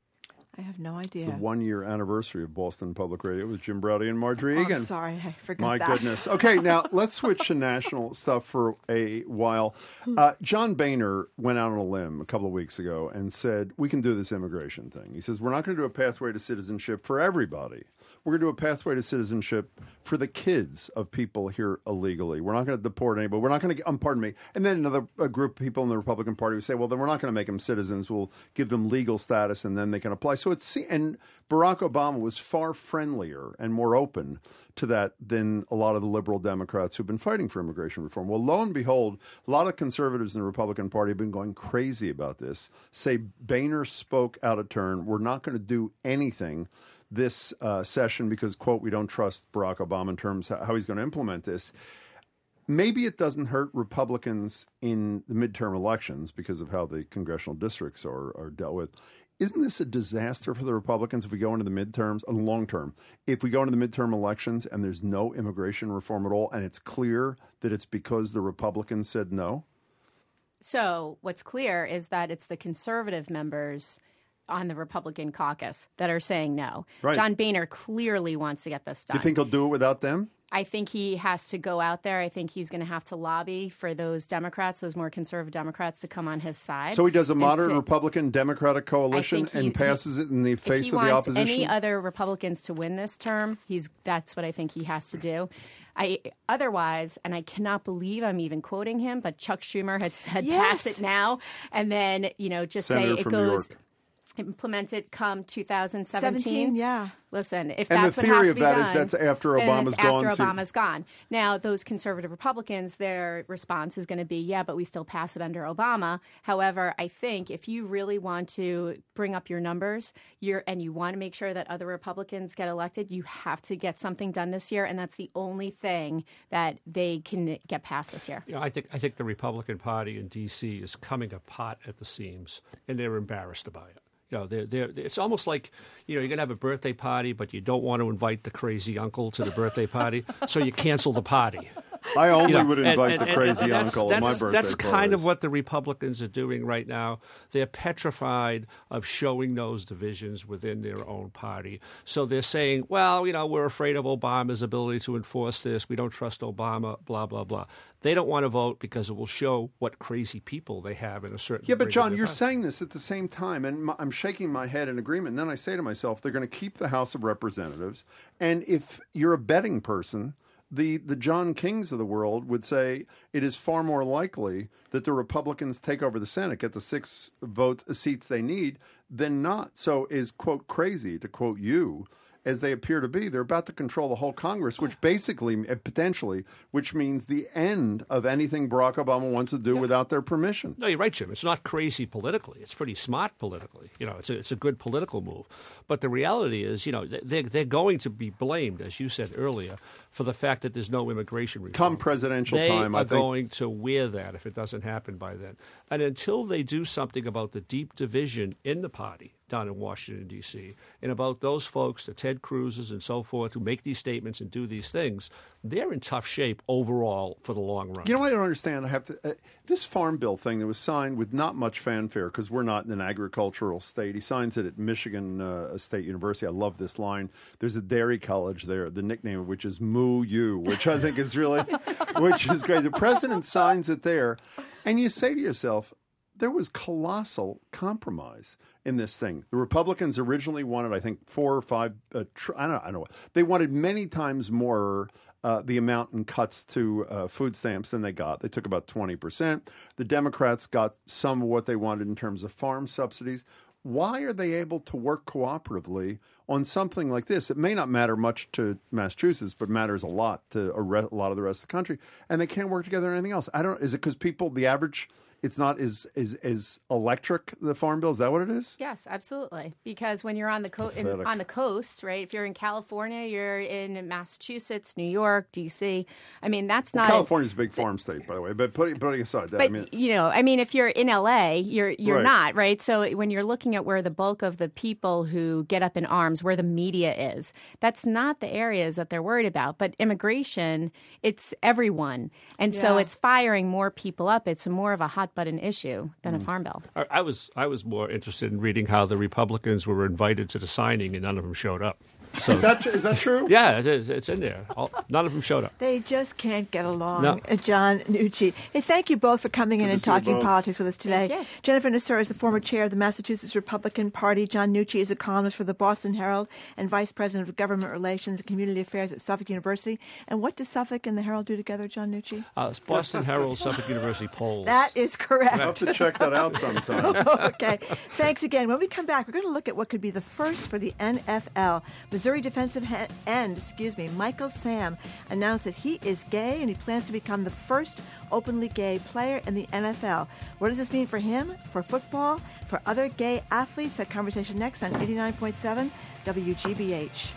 I have no It's idea. the one-year anniversary of Boston Public Radio with Jim Browdy and Marjorie Oh, Egan. I'm sorry, I forgot My that. goodness. Okay, now let's switch to national stuff for a while. Uh, John Boehner went out on a limb a couple of weeks ago and said, we can do this immigration thing. He says, we're not going to do a pathway to citizenship for everybody. we're going to do a pathway to citizenship for the kids of people here illegally. We're not going to deport anybody. We're not going to, um, pardon me. And then another a group of people in the Republican Party would say, well, then we're not going to make them citizens. We'll give them legal status and then they can apply. So it's, and Barack Obama was far friendlier and more open to that than a lot of the liberal Democrats who've been fighting for immigration reform. Well, lo and behold, a lot of conservatives in the Republican Party have been going crazy about this. Say Boehner spoke out of turn. We're not going to do anything this uh, session because, quote, we don't trust Barack Obama in terms of how he's going to implement this. Maybe it doesn't hurt Republicans in the midterm elections because of how the congressional districts are, are dealt with. Isn't this a disaster for the Republicans if we go into the midterms, uh, long term? If we go into the midterm elections and there's no immigration reform at all, and it's clear that it's because the Republicans said no? So what's clear is that it's the conservative members on the Republican caucus that are saying no. Right. John Boehner clearly wants to get this done. You think he'll do it without them? I think he has to go out there. I think he's going to have to lobby for those Democrats, those more conservative Democrats, to come on his side. So he does a moderate to, Republican Democratic coalition he, and passes he, it in the face of the opposition? If he wants any other Republicans to win this term, he's that's what I think he has to do. I, otherwise, and I cannot believe I'm even quoting him, but Chuck Schumer had said, yes. pass it now, and then, you know, just Senator say it from goes... New York. Implement it come two thousand seventeen. seventeen, yeah. Listen, if and that's the what theory has to of be that done, is that's after then Obama's it's gone. After so Obama's gone. Now, those conservative Republicans, their response is going to be, yeah, but we still pass it under Obama. However, I think if you really want to bring up your numbers, you're and you want to make sure that other Republicans get elected, you have to get something done this year, and that's the only thing that they can get passed this year. You know, I think I think the Republican Party in D C is coming apart at the seams, and they're embarrassed about it. You know, they're, they're, it's almost like, you know, you're going to have a birthday party, but you don't want to invite the crazy uncle to the birthday party, so you cancel the party. I only You know, would and- invite and- the and- crazy and that's- uncle at my that's- birthday That's kind parties. of what the Republicans are doing right now. They're petrified of showing those divisions within their own party. So they're saying, well, you know, we're afraid of Obama's ability to enforce this. We don't trust Obama, blah, blah, blah. They don't want to vote because it will show what crazy people they have in a certain Yeah, but ring of John, their you're party. saying this at the same time, and my, I'm shaking my head in agreement. And then I say to myself, they're going to keep the House of Representatives. And if you're a betting person, the, the John Kings of the world would say it is far more likely that the Republicans take over the Senate, get the six vote seats they need, than not. So is, quote, crazy, to quote you, as they appear to be. They're about to control the whole Congress, which basically, potentially, which means the end of anything Barack Obama wants to do yeah. without their permission. No, you're right, Jim. It's not crazy politically. It's pretty smart politically. You know, it's a, it's a good political move. But the reality is, you know, they're, they're going to be blamed, as you said earlier, for the fact that there's no immigration reform. Come presidential they time, I I think. think. They are going to wear that if it doesn't happen by then. And until they do something about the deep division in the party down in Washington, D C, and about those folks, the Ted Cruzes and so forth, who make these statements and do these things, they're in tough shape overall for the long run. You know what I don't understand? I have to uh, this farm bill thing that was signed with not much fanfare because we're not in an agricultural state. He signs it at Michigan uh, State University. I love this line. There's a dairy college there, the nickname of which is Moo U, which I think is really, which is great. The president signs it there, and you say to yourself, there was colossal compromise in this thing. The Republicans originally wanted, I think, four or five. Uh, tr- I don't know. I don't know. They wanted many times more uh, the amount in cuts to uh, food stamps than they got. They took about twenty percent. The Democrats got some of what they wanted in terms of farm subsidies. Why are they able to work cooperatively on something like this? It may not matter much to Massachusetts, but matters a lot to a, re- a lot of the rest of the country, and they can't work together on anything else. I don't. Is it because people, the average? It's not as, as, as electric, the farm bill? Is that what it is? Yes, absolutely. Because when you're on the, co- in, on the coast, right, if you're in California, you're in Massachusetts, New York, D C, I mean, that's not... Well, California's a big farm state, by the way, but putting, putting aside that, but, I mean... you know, I mean, if you're in L A, you're you're Right. not, right? So when you're looking at where the bulk of the people who get up in arms, where the media is, that's not the areas that they're worried about. But immigration, it's everyone. And so Yeah. it's firing more people up. It's more of a hot-button issue than a farm bill. I, I was I was more interested in reading how the Republicans were invited to the signing and none of them showed up. So, is that is that true? Yeah, it's, it's in there. All, none of them showed up. They just can't get along. No. Uh, John Nucci. Hey, thank you both for coming in Good and to see you talking both. politics with us today. Thank you. Jennifer Nasur is the former chair of the Massachusetts Republican Party. John Nucci is a columnist for the Boston Herald and vice president of government relations and community affairs at Suffolk University. And what does Suffolk and the Herald do together, John Nucci? Uh, it's Boston Herald, Suffolk University polls. That is correct. I'll have to check that out sometime. Okay. Thanks again. When we come back, we're going to look at what could be the first for the N F L. Missouri defensive ha- end, excuse me, Michael Sam announced that he is gay and he plans to become the first openly gay player in the N F L. What does this mean for him, for football, for other gay athletes? That conversation next on eighty-nine point seven W G B H.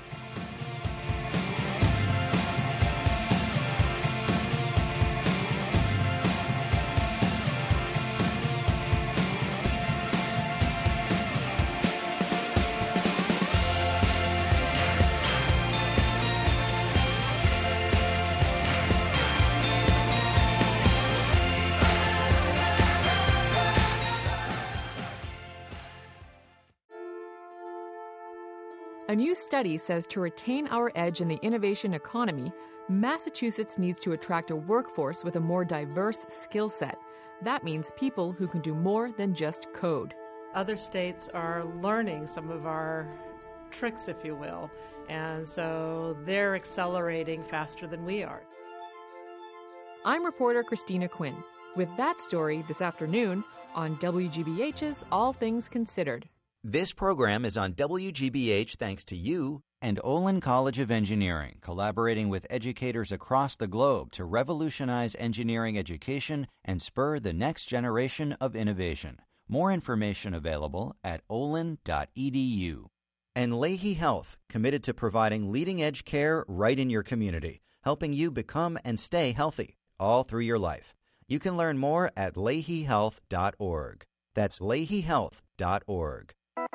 A new study says to retain our edge in the innovation economy, Massachusetts needs to attract a workforce with a more diverse skill set. That means people who can do more than just code. Other states are learning some of our tricks, if you will, and so they're accelerating faster than we are. I'm reporter Christina Quinn with that story this afternoon on W G B H's All Things Considered. This program is on W G B H thanks to you and Olin College of Engineering, collaborating with educators across the globe to revolutionize engineering education and spur the next generation of innovation. More information available at olin dot e d u. And Leahy Health, committed to providing leading-edge care right in your community, helping you become and stay healthy all through your life. You can learn more at leahy health dot org. That's leahy health dot org.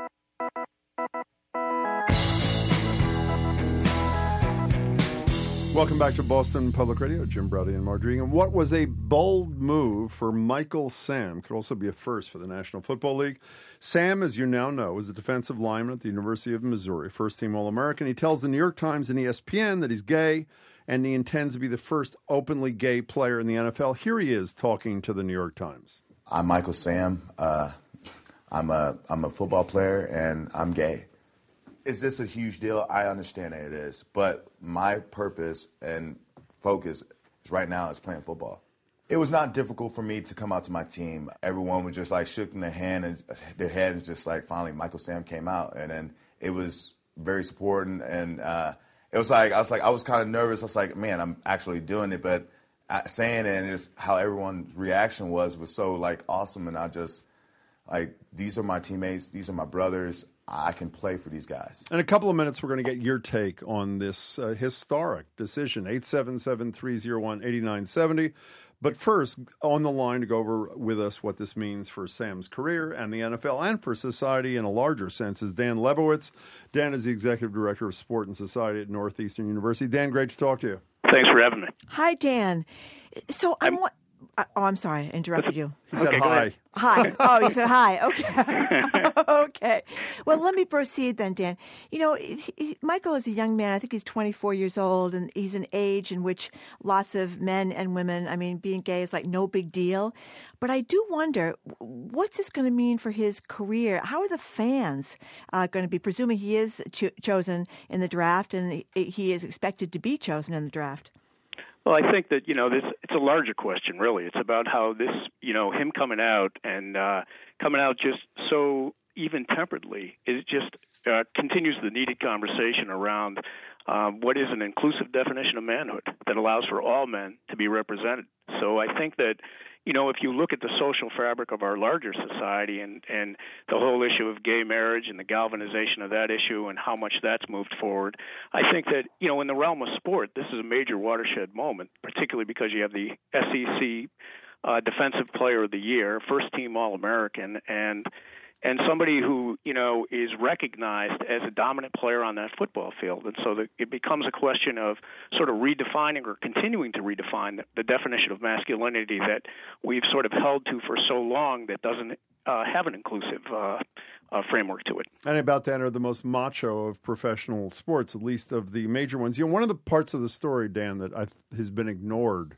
Welcome back to Boston Public Radio. Jim Braude and Marjorie. And what was a bold move for Michael Sam could also be a first for the National Football League. Sam, as you now know, is a defensive lineman at the University of Missouri, first-team All-American. He tells the New York Times and E S P N that he's gay, and he intends to be the first openly gay player in the N F L. Here he is talking to the New York Times. I'm Michael Sam. Uh, I'm a I'm a football player, and I'm gay. Is this a huge deal? I understand that it is, but my purpose and focus is right now is playing football. It was not difficult for me to come out to my team. Everyone was just like shaking their hand and their heads, just like finally Michael Sam came out, and then it was very supporting. And uh, it was like I was like I was kind of nervous. I was like, man, I'm actually doing it, but saying it and just how everyone's reaction was was so like awesome, and I just like these are my teammates, these are my brothers. I can play for these guys. In a couple of minutes, we're going to get your take on this uh, historic decision, eight seven seven, three oh one, eight nine seven oh. But first, on the line to go over with us what this means for Sam's career and the N F L and for society in a larger sense is Dan Lebowitz. Dan is the Executive Director of Sport and Society at Northeastern University. Dan, great to talk to you. Thanks for having me. Hi, Dan. So I'm... I'm Oh, I'm sorry, I interrupted you. He said okay, hi. Hi. Oh, you said hi. Okay. Okay. Well, let me proceed then, Dan. You know, he, he, Michael is a young man. I think he's twenty-four years old, and he's an age in which lots of men and women, I mean, being gay is like no big deal. But I do wonder, what's this going to mean for his career? How are the fans uh, going to be, presuming he is cho- chosen in the draft, and he, he is expected to be chosen in the draft? Well, I think that, you know, this it's a larger question, really. It's about how this, you know, him coming out and uh, coming out just so even-temperedly, it just uh, continues the needed conversation around um, what is an inclusive definition of manhood that allows for all men to be represented. So I think that, you know, if you look at the social fabric of our larger society and, and the whole issue of gay marriage and the galvanization of that issue and how much that's moved forward, I think that, you know, in the realm of sport, this is a major watershed moment, particularly because you have the S E C uh, Defensive Player of the Year, first-team All-American, and and somebody who, you know, is recognized as a dominant player on that football field. And so the, it becomes a question of sort of redefining or continuing to redefine the, the definition of masculinity that we've sort of held to for so long that doesn't uh, have an inclusive uh, uh, framework to it. And about to enter the most macho of professional sports, at least of the major ones. You know, one of the parts of the story, Dan, that I, has been ignored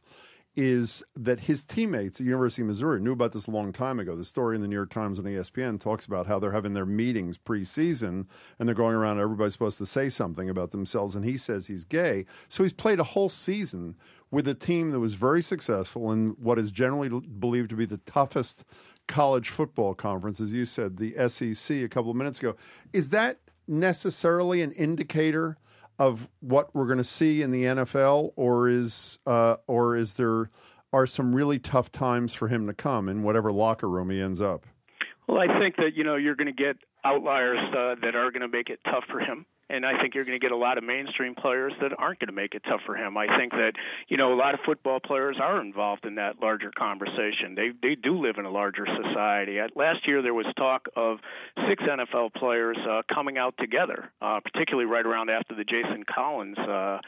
is that his teammates at University of Missouri knew about this a long time ago. The story in the New York Times and E S P N talks about how they're having their meetings preseason and they're going around and everybody's supposed to say something about themselves, and he says he's gay. So he's played a whole season with a team that was very successful in what is generally believed to be the toughest college football conference, as you said, the S E C a couple of minutes ago. Is that necessarily an indicator of what we're going to see in the N F L, or is uh, or is there are some really tough times for him to come in whatever locker room he ends up? Well, I think that, you know, you're going to get outliers uh, that are going to make it tough for him. And I think you're going to get a lot of mainstream players that aren't going to make it tough for him. I think that, you know, a lot of football players are involved in that larger conversation. They they do live in a larger society. At, last year there was talk of six N F L players uh, coming out together, uh, particularly right around after the Jason Collins uh,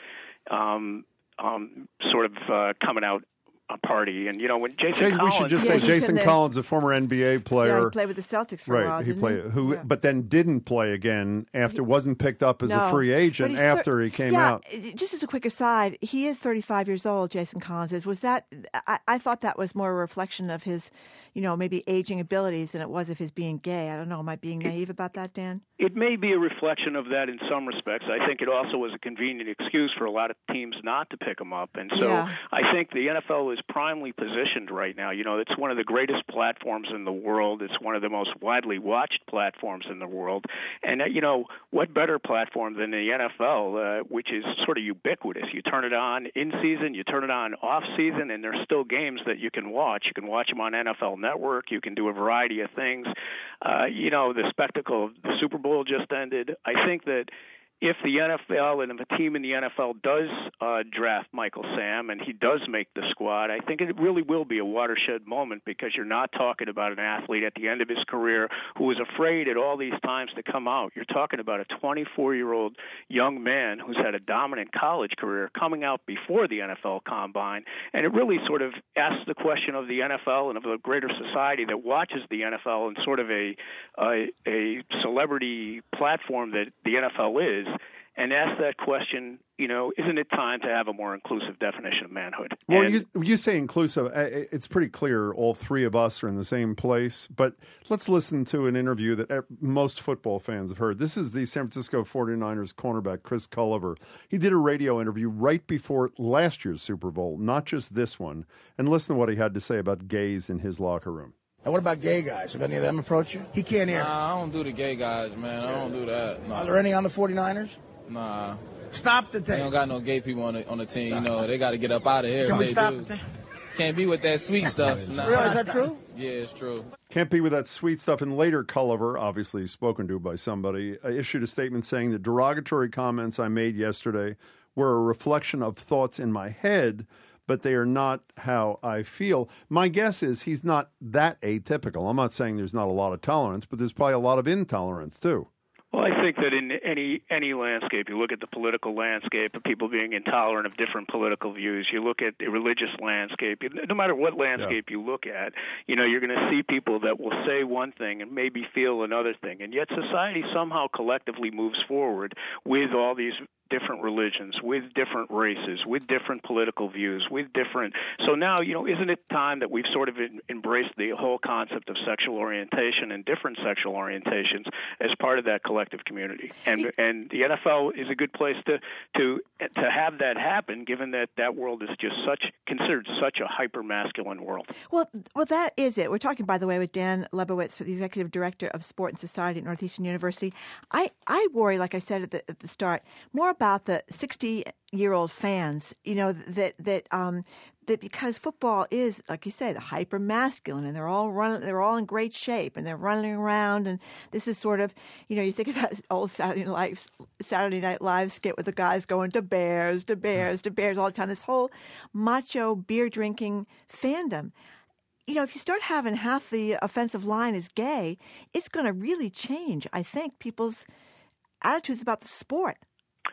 um, um, sort of uh, coming out a party. And, you know, when Jason, Jason Collins... We should just yeah, say Jason the, Collins, a former N B A player. Yeah, he played with the Celtics for right, a while, he didn't played, he? Who, yeah. But then didn't play again after, wasn't picked up as no, a free agent thir- after he came yeah, out. Just as a quick aside, he is thirty-five years old, Jason Collins is. Was that, I, I thought that was more a reflection of his, you know, maybe aging abilities than it was of his being gay. I don't know. Am I being naive about that, Dan? It may be a reflection of that in some respects. I think it also was a convenient excuse for a lot of teams not to pick him up. And so yeah. I think the N F L is primely positioned right now. You know, it's one of the greatest platforms in the world. It's one of the most widely watched platforms in the world. And, uh, you know, what better platform than the N F L, uh, which is sort of ubiquitous. You turn it on in season, you turn it on off season, and there's still games that you can watch. You can watch them on N F L Network. You can do a variety of things. Uh, you know, the spectacle of the Super Bowl just ended. I think that if the N F L and if a team in the N F L does uh, draft Michael Sam and he does make the squad, I think it really will be a watershed moment, because you're not talking about an athlete at the end of his career who was afraid at all these times to come out. You're talking about a twenty-four-year-old young man who's had a dominant college career coming out before the N F L Combine, and it really sort of asks the question of the N F L and of the greater society that watches the N F L in sort of a a, a celebrity platform that the N F L is, and ask that question, you know, isn't it time to have a more inclusive definition of manhood? Well, and, you, you say inclusive. It's pretty clear all three of us are in the same place. But let's listen to an interview that most football fans have heard. This is the San Francisco forty-niners cornerback, Chris Culliver. He did a radio interview right before last year's Super Bowl, not just this one. And listen to what he had to say about gays in his locker room. And what about gay guys? Have any of them approached you? He can't hear. Nah, I don't do the gay guys, man. I don't do that. Nah. Are there any on the forty-niners? Nah. Stop the tape. They don't got no gay people on the, on the team. You know, they got to get up out of here. Can if we they stop do. the tape? Can't be with that sweet stuff. Nah. Really? Is that true? Yeah, it's true. Can't be with that sweet stuff. And later, Culliver, obviously spoken to by somebody, uh, issued a statement saying the derogatory comments I made yesterday were a reflection of thoughts in my head, but they are not how I feel. My guess is he's not that atypical. I'm not saying there's not a lot of tolerance, but there's probably a lot of intolerance, too. Well, I think that in any any landscape, you look at the political landscape of people being intolerant of different political views. You look at the religious landscape. No matter what landscape yeah. you look at, you know, you're going to see people that will say one thing and maybe feel another thing. And yet society somehow collectively moves forward with all these different religions, with different races, with different political views, with different... So now, you know, isn't it time that we've sort of embraced the whole concept of sexual orientation and different sexual orientations as part of that collective community? And and the N F L is a good place to to to have that happen, given that that world is just such considered such a hyper-masculine world. Well, well, that is it. We're talking, by the way, with Dan Lebowitz, the executive director of Sport and Society at Northeastern University. I, I worry, like I said at the, at the start, more about the sixty-year-old fans, you know, that that um, that because football is, like you say, the hyper masculine, and they're all running, they're all in great shape, and they're running around, and this is sort of, you know, you think of that old Saturday Night Saturday Night Live skit with the guys going to Bears, to Bears, to Bears all the time. This whole macho beer drinking fandom. You know, if you start having half the offensive line is gay, it's going to really change, I think, people's attitudes about the sport.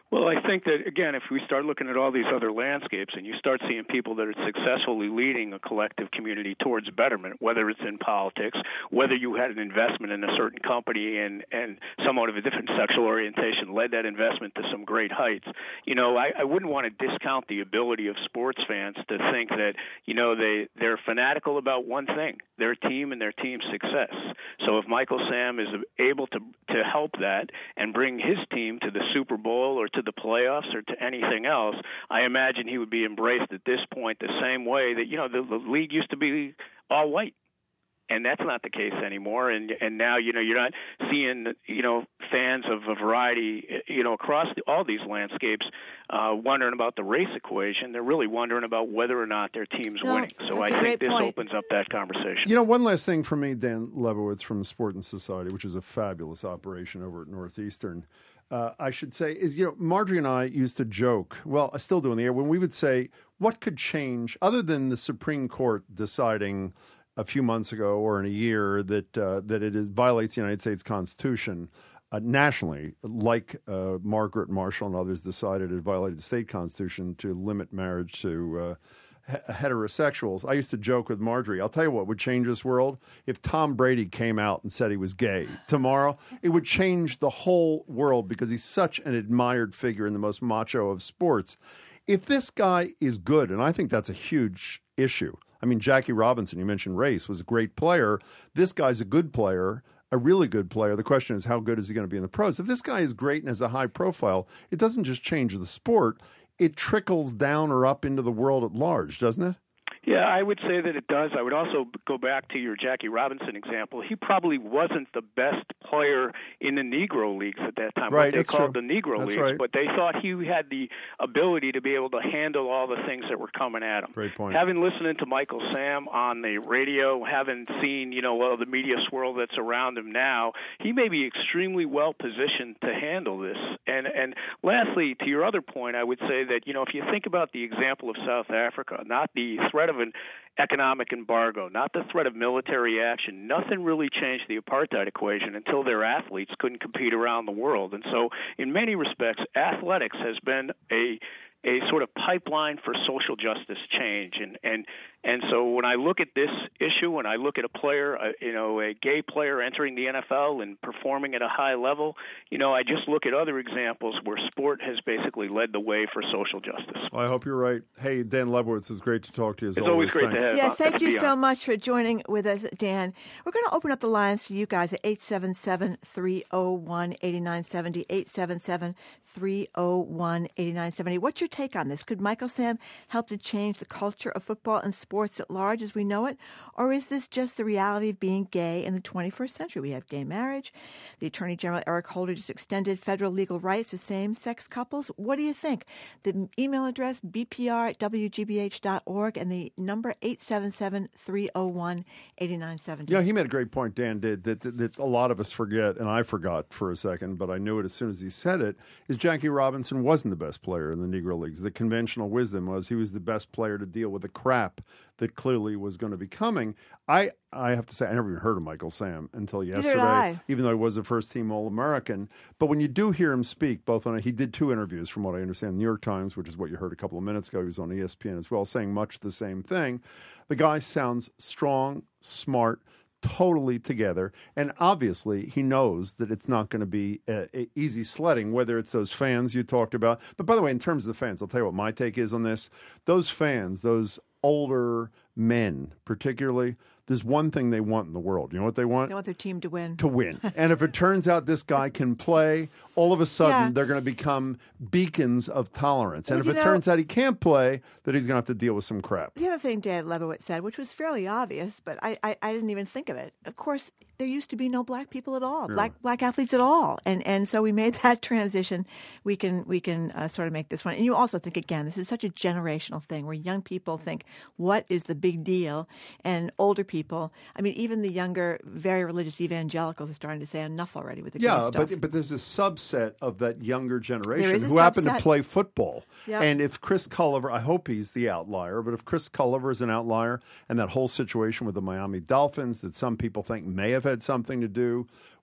Well, I think that, again, if we start looking at all these other landscapes and you start seeing people that are successfully leading a collective community towards betterment, whether it's in politics, whether you had an investment in a certain company and, and someone of a different sexual orientation led that investment to some great heights, you know, I, I wouldn't want to discount the ability of sports fans to think that, you know, they, they're fanatical about one thing, their team and their team's success. So if Michael Sam is able to, to help that and bring his team to the Super Bowl or to the playoffs or to anything else, I imagine he would be embraced at this point the same way that, you know, the, the league used to be all white. And that's not the case anymore. And and now, you know, you're not seeing, you know, fans of a variety, you know, across the, all these landscapes uh, wondering about the race equation. They're really wondering about whether or not their team's no, winning. So I think this point. opens up that conversation. You know, one last thing for me, Dan Lebowitz from Sport and Society, which is a fabulous operation over at Northeastern. Uh, I should say, is, you know, Marjorie and I used to joke, well, I still do in the air, when we would say, what could change, other than the Supreme Court deciding a few months ago or in a year that uh, that it is, violates the United States Constitution uh, nationally, like uh, Margaret Marshall and others decided it violated the state constitution to limit marriage to uh, he- heterosexuals. I used to joke with Marjorie, I'll tell you what would change this world. If Tom Brady came out and said he was gay tomorrow, it would change the whole world because he's such an admired figure and the most macho of sports. If this guy is good, and I think that's a huge issue. I mean, Jackie Robinson, you mentioned race, was a great player. This guy's a good player, a really good player. The question is, how good is he going to be in the pros? If this guy is great and has a high profile, it doesn't just change the sport. It trickles down or up into the world at large, doesn't it? Yeah, I would say that it does. I would also go back to your Jackie Robinson example. He probably wasn't the best player in the Negro Leagues at that time, right, what they called true. the Negro that's Leagues, right. but they thought he had the ability to be able to handle all the things that were coming at him. Great point. Having listened to Michael Sam on the radio, having seen, you know, well, the media swirl that's around him now, he may be extremely well positioned to handle this. And and lastly, to your other point, I would say that, you know, if you think about the example of South Africa, not the threat of an economic embargo, not the threat of military action. Nothing really changed the apartheid equation until their athletes couldn't compete around the world. And so in many respects, athletics has been a a sort of pipeline for social justice change. And, and and so when I look at this issue, when I look at a player, uh, you know, a gay player entering the N F L and performing at a high level, you know, I just look at other examples where sport has basically led the way for social justice. Well, I hope you're right. Hey, Dan Lebowitz, it's great to talk to you as it's always. It's always great Thanks. to have Yeah, uh, thank you be so on. much for joining with us, Dan. We're going to open up the lines to you guys at eight seven seven, three oh one, eight nine seven oh, eight seven seven, three oh one, eight nine seven oh. What's your take on this? Could Michael Sam help to change the culture of football and sports at large as we know it? Or is this just the reality of being gay in the twenty-first century? We have gay marriage. The Attorney General Eric Holder just extended federal legal rights to same-sex couples. What do you think? The email address, b p r at w g b h dot org, and the number eight seven seven, three oh one, eight nine seven oh. Yeah, he made a great point, Dan did, that, that, that a lot of us forget, and I forgot for a second, but I knew it as soon as he said it, is Jackie Robinson wasn't the best player in the Negro Leagues. The conventional wisdom was he was the best player to deal with the crap that clearly was going to be coming. I, I have to say, I never even heard of Michael Sam until yesterday, even though he was a first-team All-American. But when you do hear him speak, both on he did two interviews, from what I understand, the New York Times, which is what you heard a couple of minutes ago. He was on E S P N as well, saying much the same thing. The guy sounds strong, smart, totally together, and obviously he knows that it's not going to be uh, easy sledding, whether it's those fans you talked about. But by the way, in terms of the fans, I'll tell you what my take is on this. Those fans, those older men particularly, there's one thing they want in the world. You know what they want? They want their team to win. To win. And if it turns out this guy can play, all of a sudden Yeah. they're going to become beacons of tolerance. And Well, if you it know- turns out he can't play, that he's going to have to deal with some crap. The other thing Dan Lebowitz said, which was fairly obvious, but I, I, I didn't even think of it. Of course, there used to be no black people at all, Yeah. black black athletes at all, and and so we made that transition. We can we can uh, sort of make this one. And you also think again, this is such a generational thing where young people think, what is the big deal, and older people. I mean, even the younger, very religious evangelicals are starting to say enough already with the gay Yeah, stuff. but but there's a subset of that younger generation There is a who happen to subset. play football. Yep. And if Chris Culliver, I hope he's the outlier, but if Chris Culliver is an outlier and that whole situation with the Miami Dolphins that some people think may have had something to do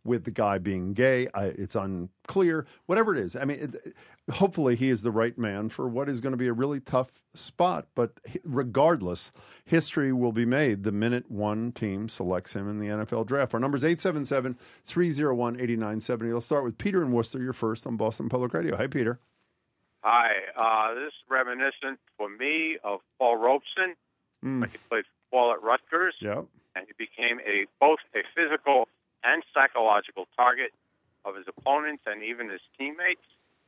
with the guy being gay. I, it's unclear. Whatever it is, I mean, it, hopefully he is the right man for what is going to be a really tough spot. But regardless, history will be made the minute one team selects him in the N F L draft. Our number is eight seven seven, three oh one, eight nine seven oh. Let's start with Peter in Worcester. You're first on Boston Public Radio. Hi, Peter. Hi. Uh, this is reminiscent for me of Paul Robeson Mm. when he played football at Rutgers. Yep. And he became a both a physical and psychological target of his opponents and even his teammates.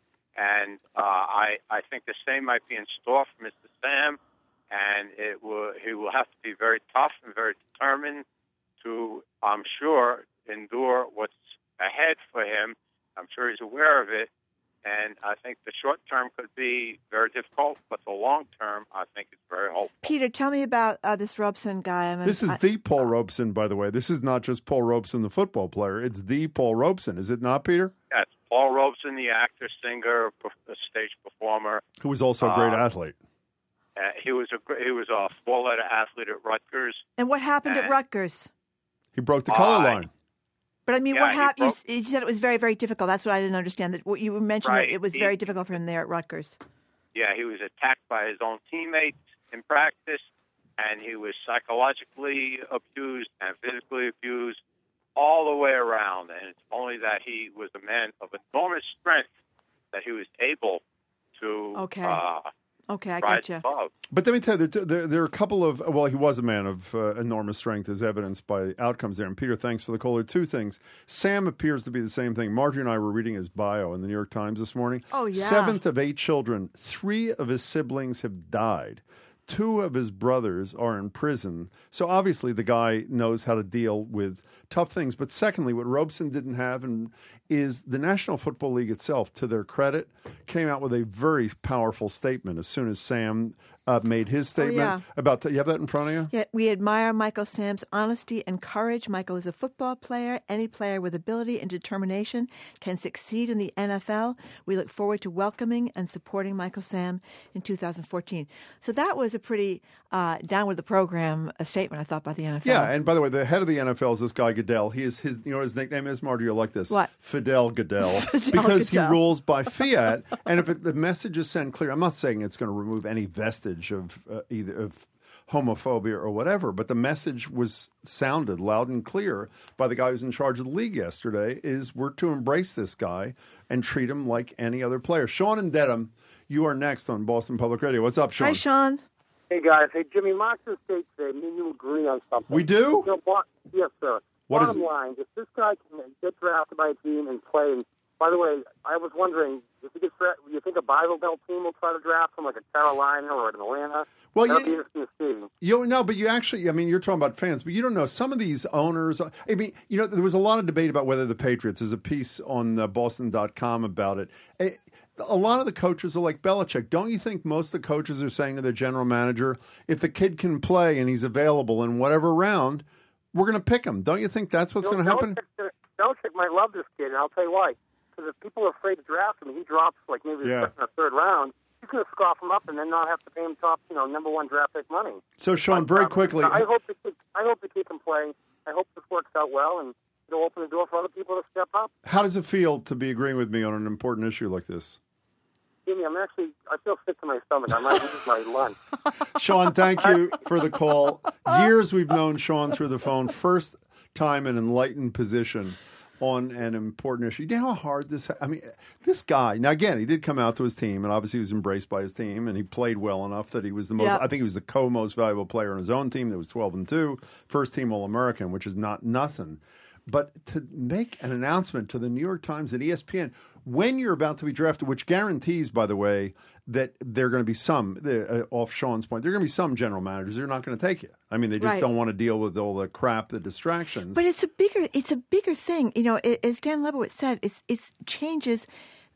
And uh, I, I think the same might be in store for Mister Sam, and it will, he will have to be very tough and very determined to, I'm sure, endure what's ahead for him. I'm sure he's aware of it, and I think the short term could be very difficult, but the long term, I think, is very hopeful. Peter, tell me about uh, this Robeson guy. I mean, This is I, the Paul Robeson, by the way. This is not just Paul Robeson, the football player. It's the Paul Robeson, is it not, Peter? Yes, Paul Robeson, the actor, singer, a stage performer, Who was also a great uh, athlete. Uh, he was a gr- he was a four-letter athlete at Rutgers. And what happened and, at Rutgers? He broke the color Uh, line. But I mean, Yeah, what he happened? broke- You, you said it was very, very difficult. That's what I didn't understand. That what you mentioned Right. that it was He- very difficult for him there at Rutgers. Yeah, he was attacked by his own teammates in practice, and he was psychologically abused and physically abused all the way around. And it's only that he was a man of enormous strength that he was able to Okay. uh, Okay, I rise gotcha. above. But let me tell you, there, there, there are a couple of, well, he was a man of uh, enormous strength as evidenced by outcomes there. And Peter, thanks for the call. There are two things. Sam appears to be the same thing. Marjorie and I were reading his bio in the New York Times this morning. Oh, yeah. Seventh of eight children. Three of his siblings have died. Two of his brothers are in prison. So obviously the guy knows how to deal with tough things. But secondly, what Robeson didn't have and is the National Football League itself, to their credit, came out with a very powerful statement as soon as Sam uh, made his statement. yeah. about the, you have that in front of you? Yet we admire Michael Sam's honesty and courage. Michael is a football player. Any player with ability and determination can succeed in the N F L. We look forward to welcoming and supporting Michael Sam in two thousand fourteen. So that was a pretty uh, down with the program a statement, I thought, by the N F L. Yeah, and by the way, the head of the N F L is this guy Goodell. He is his, you know what his nickname is, Marjorie? You'll like this. What? Fidel Goodell. Fidel because Goodell. he rules by fiat. And if it, the message is sent clear, I'm not saying it's going to remove any vestige of uh, either of homophobia or whatever, but the message was sounded loud and clear by the guy who's in charge of the league yesterday is we're to embrace this guy and treat him like any other player. Sean and Dedham, you are next on Boston Public Radio. What's up, Sean? Hi, Sean. Hey, guys. Hey, Jimmy, Mark's state today. Me and you agree on something. We do? You know, bo- yes, sir. What is Bottom it? line, if this guy can get drafted by a team and play, and by the way, I was wondering, if he gets dra- do you think a Bible Belt team will try to draft him, like a Carolina or an Atlanta? Well, That'll you- be interesting to see. You know, but you actually, I mean, you're talking about fans, but you don't know. Some of these owners, I mean, you know, there was a lot of debate about whether the Patriots, there's a piece on uh, Boston dot com about it. Eh, A lot of the coaches are like Belichick. Don't you think most of the coaches are saying to their general manager, if the kid can play and he's available in whatever round, we're going to pick him? Don't you think that's what's You know, going to happen? Belichick, Belichick might love this kid, and I'll tell you why. Because if people are afraid to draft him, he drops like maybe Yeah. the second or third round. He's going to scoff him up and then not have to pay him top, you know, number one draft pick money. So, Sean, very Um, quickly, I hope the kid, I hope the kid can play. I hope this works out well, and it'll open the door for other people to step up. how does it feel to be agreeing with me on an important issue like this? Jimmy, I'm actually, I feel sick to my stomach. I might lose my lunch. Sean, thank you for the call. Years we've known Sean through the phone. First time an enlightened position on an important issue. You know how hard this, I mean, this guy, now again, he did come out to his team, and obviously he was embraced by his team, and he played well enough that he was the most, Yep. I think he was the co-most valuable player on his own team that was twelve and two, first team All-American, which is not nothing. But to make an announcement to the New York Times and E S P N when you're about to be drafted, which guarantees, by the way, that there are going to be some, uh, off Sean's point, there are going to be some general managers who are not going to take you. I mean, they just Right. don't want to deal with all the crap, the distractions. But it's a bigger it's a bigger thing. You know, a- as Dan Lebowitz said, it's it changes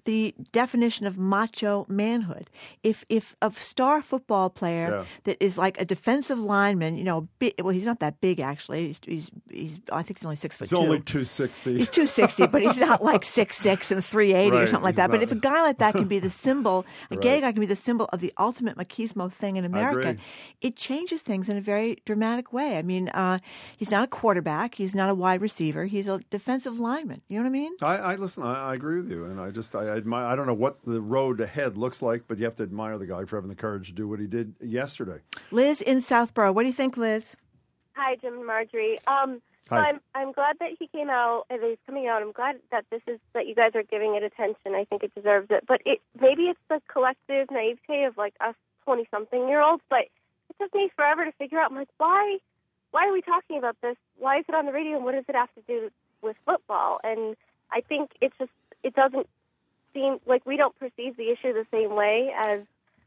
the definition of macho manhood. If if a star football player Yeah. that is like a defensive lineman, you know, big, well, he's not that big actually. He's he's, he's I think he's only six foot He's two. only two sixty. He's two sixty, but he's not like six six and three eighty or Right, something like he's that. But not. if a guy like that can be the symbol, a gay Right. guy can be the symbol of the ultimate machismo thing in America, agree. it changes things in a very dramatic way. I mean, uh, he's not a quarterback. He's not a wide receiver. He's a defensive lineman. You know what I mean? I, I listen. I, I agree with you, and I just I, I admire. I don't know what the road ahead looks like, but you have to admire the guy for having the courage to do what he did yesterday. Liz in Southborough. What do you think, Liz? Hi, Jim and Marjorie. Um, so Hi. I'm I'm glad that he came out and that he's coming out. I'm glad that this is that you guys are giving it attention. I think it deserves it. But it maybe it's the collective naivete of like us twenty something year olds. But it took me forever to figure out. I'm like, why why are we talking about this? Why is it on the radio? And what does it have to do with football? And I think it's just it doesn't seem like we don't perceive the issue the same way as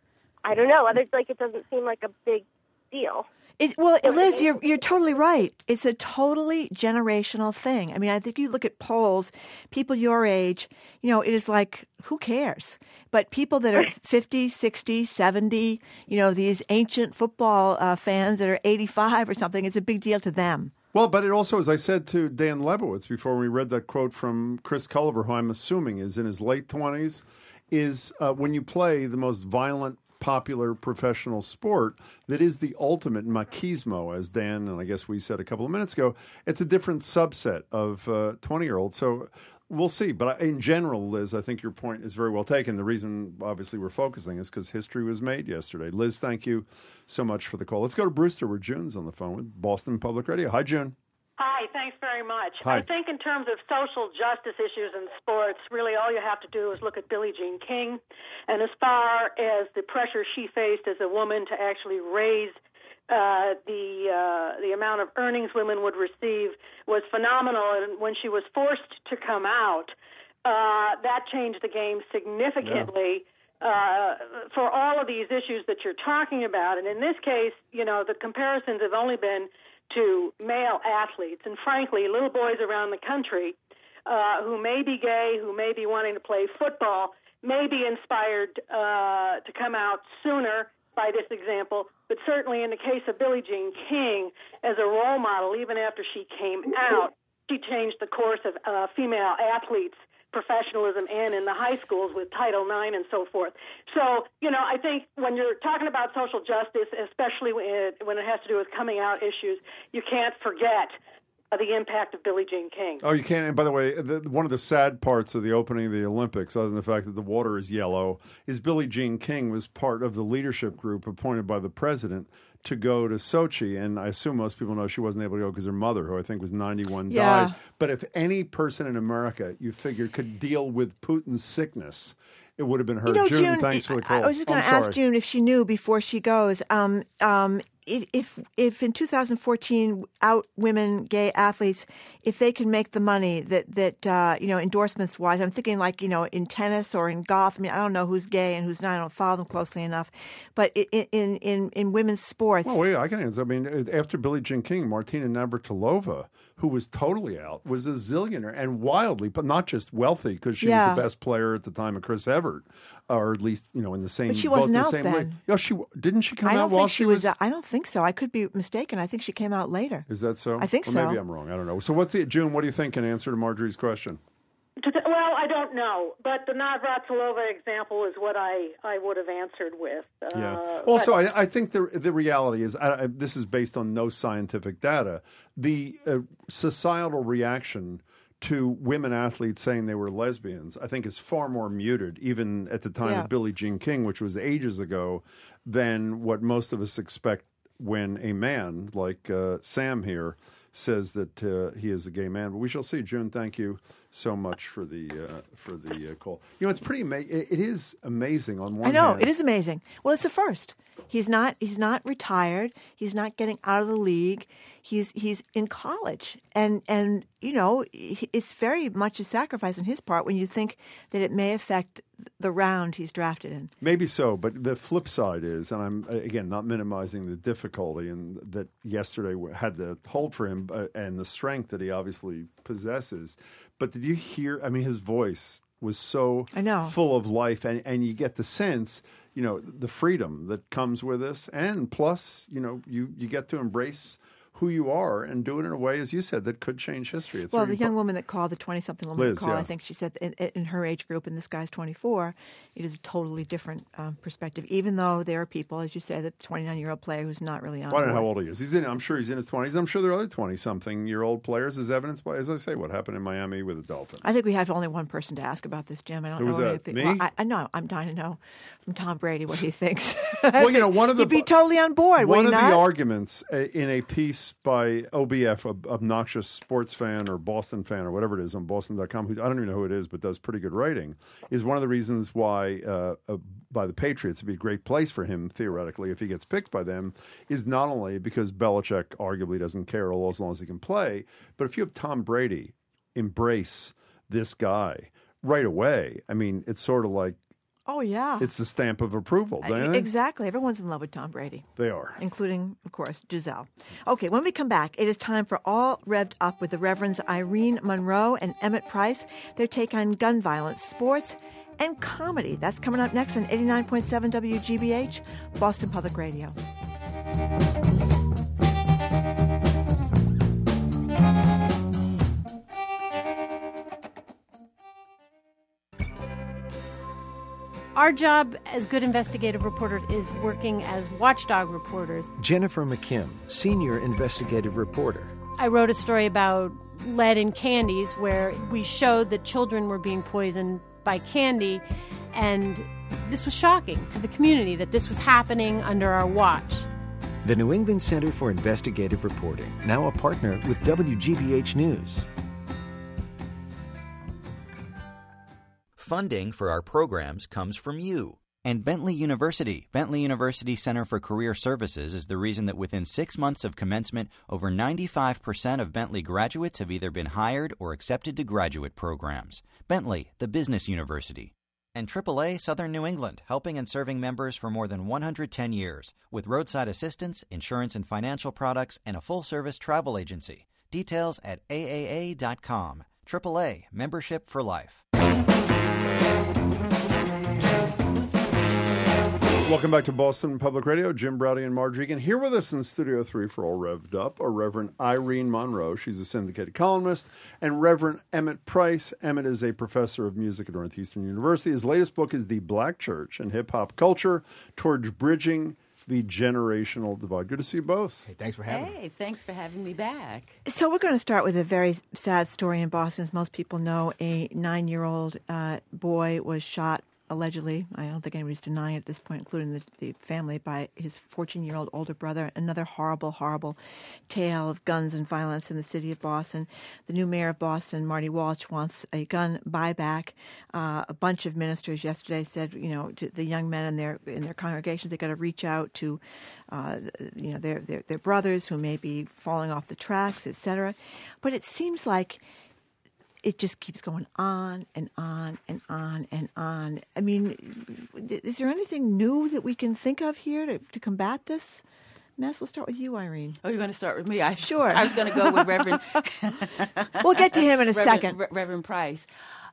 I don't know. Others like it doesn't seem like a big deal. It, well, Liz, you're you're totally right. It's a totally generational thing. I mean, I think you look at polls, people your age, you know, it is like, who cares? But people that are fifty, sixty, seventy, you know, these ancient football uh, fans that are eighty-five or something, it's a big deal to them. Well, but it also, as I said to Dan Lebowitz before we read that quote from Chris Culliver, who I'm assuming is in his late twenties, is uh, when you play the most violent, popular professional sport that is the ultimate machismo, as Dan and I guess we said a couple of minutes ago, it's a different subset of uh, twenty-year-olds. So we'll see. But in general, Liz, I think your point is very well taken. The reason, obviously, we're focusing is because history was made yesterday. Liz, thank you so much for the call. Let's go to Brewster, where June's on the phone with Boston Public Radio. Hi, June. Hi, thanks very much. Hi. I think in terms of social justice issues in sports, really all you have to do is look at Billie Jean King. And as far as the pressure she faced as a woman to actually raise uh, the uh, the amount of earnings women would receive was phenomenal. And when she was forced to come out, uh, that changed the game significantly. Yeah. Uh, for all of these issues that you're talking about. And in this case, you know, the comparisons have only been to male athletes. And frankly, little boys around the country uh, who may be gay, who may be wanting to play football, may be inspired uh, to come out sooner by this example. But certainly in the case of Billie Jean King, as a role model, even after she came out, she changed the course of uh, female athletes' professionalism and in the high schools with Title nine and so forth. So, you know, I think when you're talking about social justice, especially when it, when it has to do with coming out issues, you can't forget uh, the impact of Billie Jean King. Oh, you can't. And by the way, the, one of the sad parts of the opening of the Olympics, other than the fact that the water is yellow, is Billie Jean King was part of the leadership group appointed by the president to go to Sochi. And I assume most people know she wasn't able to go because her mother, who I think was ninety-one, Yeah. died. But if any person in America, you figured, could deal with Putin's sickness, it would have been her. You know, June, June, thanks for the I- call. I was just going I'm to ask sorry. June if she knew before she goes. Um, um, if, if if in two thousand fourteen, out women gay athletes, if they can make the money that that uh, you know, endorsements wise, I'm thinking like, you know, in tennis or in golf. I mean, I don't know who's gay and who's not. I don't follow them closely enough. But in in in, in women's sports, Well, wait, I can answer. I mean, after Billie Jean King, Martina Navratilova, who was totally out, was a zillionaire and wildly, but not just wealthy, because she Yeah. was the best player at the time of Chris Evert, or at least, you know, in the same. But she both wasn't the out same then. league. Yeah, she didn't. She come I don't out while think she she was. was. I don't think so. I could be mistaken. I think she came out later. Is that so? I think or so. Maybe I'm wrong. I don't know. So, what's the June? What do you think in answer to Marjorie's question? To the, well, I don't know, but the Navratilova example is what I, I would have answered with. Yeah. Uh, Also, but- I, I think the the reality is, I, I, this is based on no scientific data. The uh, societal reaction to women athletes saying they were lesbians, I think, is far more muted, even at the time Yeah. of Billie Jean King, which was ages ago, than what most of us expect when a man like uh, Sam here says that uh, he is a gay man. But we shall see. June, thank you so much for the uh, for the uh, call. You know, it's pretty amazing. It, it is amazing on one I know hand. it is amazing. Well, it's a first. He's not. He's not retired. He's not getting out of the league. He's he's in college, and and you know it's very much a sacrifice on his part when you think that it may affect the round he's drafted in. Maybe so, but the flip side is, and I'm again not minimizing the difficulty and that yesterday had to hold for him, uh, and the strength that he obviously possesses. But did you hear? I mean, his voice was so I know. full of life, and, and you get the sense, you know, the freedom that comes with this, and plus, you know, you, you get to embrace who you are and do it in a way, as you said, that could change history. It's well, very the young impo- woman that called, the twenty-something woman Liz, that called, yeah. I think she said in, in her age group, and this guy's twenty-four, it is a totally different um, perspective, even though there are people, as you say, the twenty-nine-year-old player who's not really on Well, I don't know board. how old he is. He's in. I'm sure he's in his twenties. I'm sure there are other twenty-something-year-old players, as evidenced by, as I say, what happened in Miami with the Dolphins. I think we have only one person to ask about this, Jim. I don't Who know was that? anything. Me? Well, I, I know. I'm dying to know from Tom Brady what he thinks. Well, you know, one of the He'd be totally on board. One would of he the not? arguments uh, in a piece by O B F, a obnoxious sports fan or Boston fan or whatever it is on Boston dot com, who I don't even know who it is, but does pretty good writing, is one of the reasons why uh, uh, by the Patriots it'd be a great place for him theoretically if he gets picked by them, is not only because Belichick arguably doesn't care as long as he can play, but if you have Tom Brady embrace this guy right away, I mean, it's sort of like Oh, yeah. it's the stamp of approval, don't you think? Exactly. Everyone's in love with Tom Brady. They are. Including, of course, Giselle. Okay, when we come back, it is time for All Revved Up with the Reverends Irene Monroe and Emmett Price. Their take on gun violence, sports, and comedy. That's coming up next on eighty-nine point seven W G B H, Boston Public Radio. Our job as good investigative reporters is working as watchdog reporters. Jennifer McKim, senior investigative reporter. I wrote a story about lead in candies where we showed that children were being poisoned by candy, and this was shocking to the community that this was happening under our watch. The New England Center for Investigative Reporting, now a partner with W G B H News. Funding for our programs comes from you. And Bentley University. Bentley University Center for Career Services is the reason that within six months of commencement, over ninety-five percent of Bentley graduates have either been hired or accepted to graduate programs. Bentley, the business university. And triple A Southern New England, helping and serving members for more than one hundred ten years, with roadside assistance, insurance and financial products, and a full-service travel agency. Details at A A A dot com. triple A, membership for life. Welcome back to Boston Public Radio. Jim Browdy and Marge Egan here with us in Studio three for All Revved Up are Reverend Irene Monroe. She's a syndicated columnist. And Reverend Emmett Price. Emmett is a professor of music at Northeastern University. His latest book is The Black Church and Hip-Hop Culture Towards Bridging the Generational Divide. Good to see you both. Hey, thanks for having me. Hey, thanks for having me back. So we're going to start with a very sad story in Boston. As most people know, a nine-year-old uh, boy was shot, allegedly, I don't think anybody's denying it at this point, including the, the family, by his fourteen-year-old older brother. Another horrible, horrible tale of guns and violence in the city of Boston. The new mayor of Boston, Marty Walsh, wants a gun buyback. Uh, a bunch of ministers yesterday said, you know, to the young men in their in their congregations, they got to reach out to, uh, you know, their, their their brothers who may be falling off the tracks, et cetera. But it seems like it just keeps going on and on and on and on. I mean, is there anything new that we can think of here to, to combat this mess? We'll start with you, Irene. Oh, you're going to start with me? I, Sure. I was going to go with Reverend. We'll get to him in a Reverend, second. Re- Reverend Price.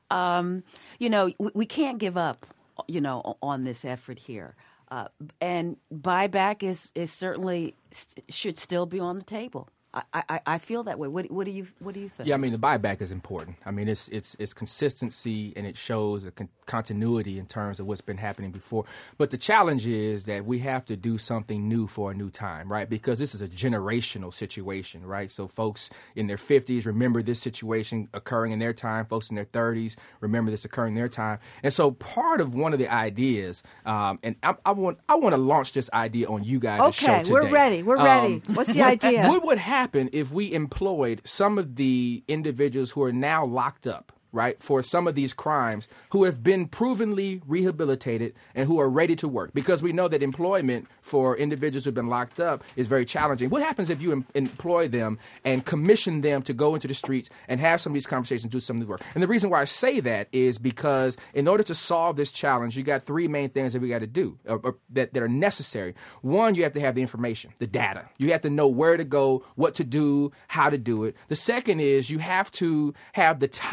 Um, you know, we, we can't give up, you know, on this effort here. Uh, and buyback is, is certainly st- should still be on the table. I, I, I feel that way. What, what do you What do you think? Yeah, I mean, the buyback is important. I mean, it's it's it's consistency and it shows a con- continuity in terms of what's been happening before. But the challenge is that we have to do something new for a new time, right? Because this is a generational situation, right? So folks in their fifties remember this situation occurring in their time. Folks in their thirties remember this occurring in their time. And so part of one of the ideas, um, and I, I want I want to launch this idea on you guys' show Okay, today. we're ready. We're ready. Um, What's the what, idea? What would happen if we employed some of the individuals who are now locked up, right, for some of these crimes, who have been provenly rehabilitated and who are ready to work? Because we know that employment for individuals who have been locked up is very challenging. What happens if you em- employ them and commission them to go into the streets and have some of these conversations, do some of the work? And the reason why I say that is because in order to solve this challenge, you got three main things that we got to do or, or that, that are necessary. One, you have to have the information, the data. You have to know where to go, what to do, how to do it. The second is you have to have the time and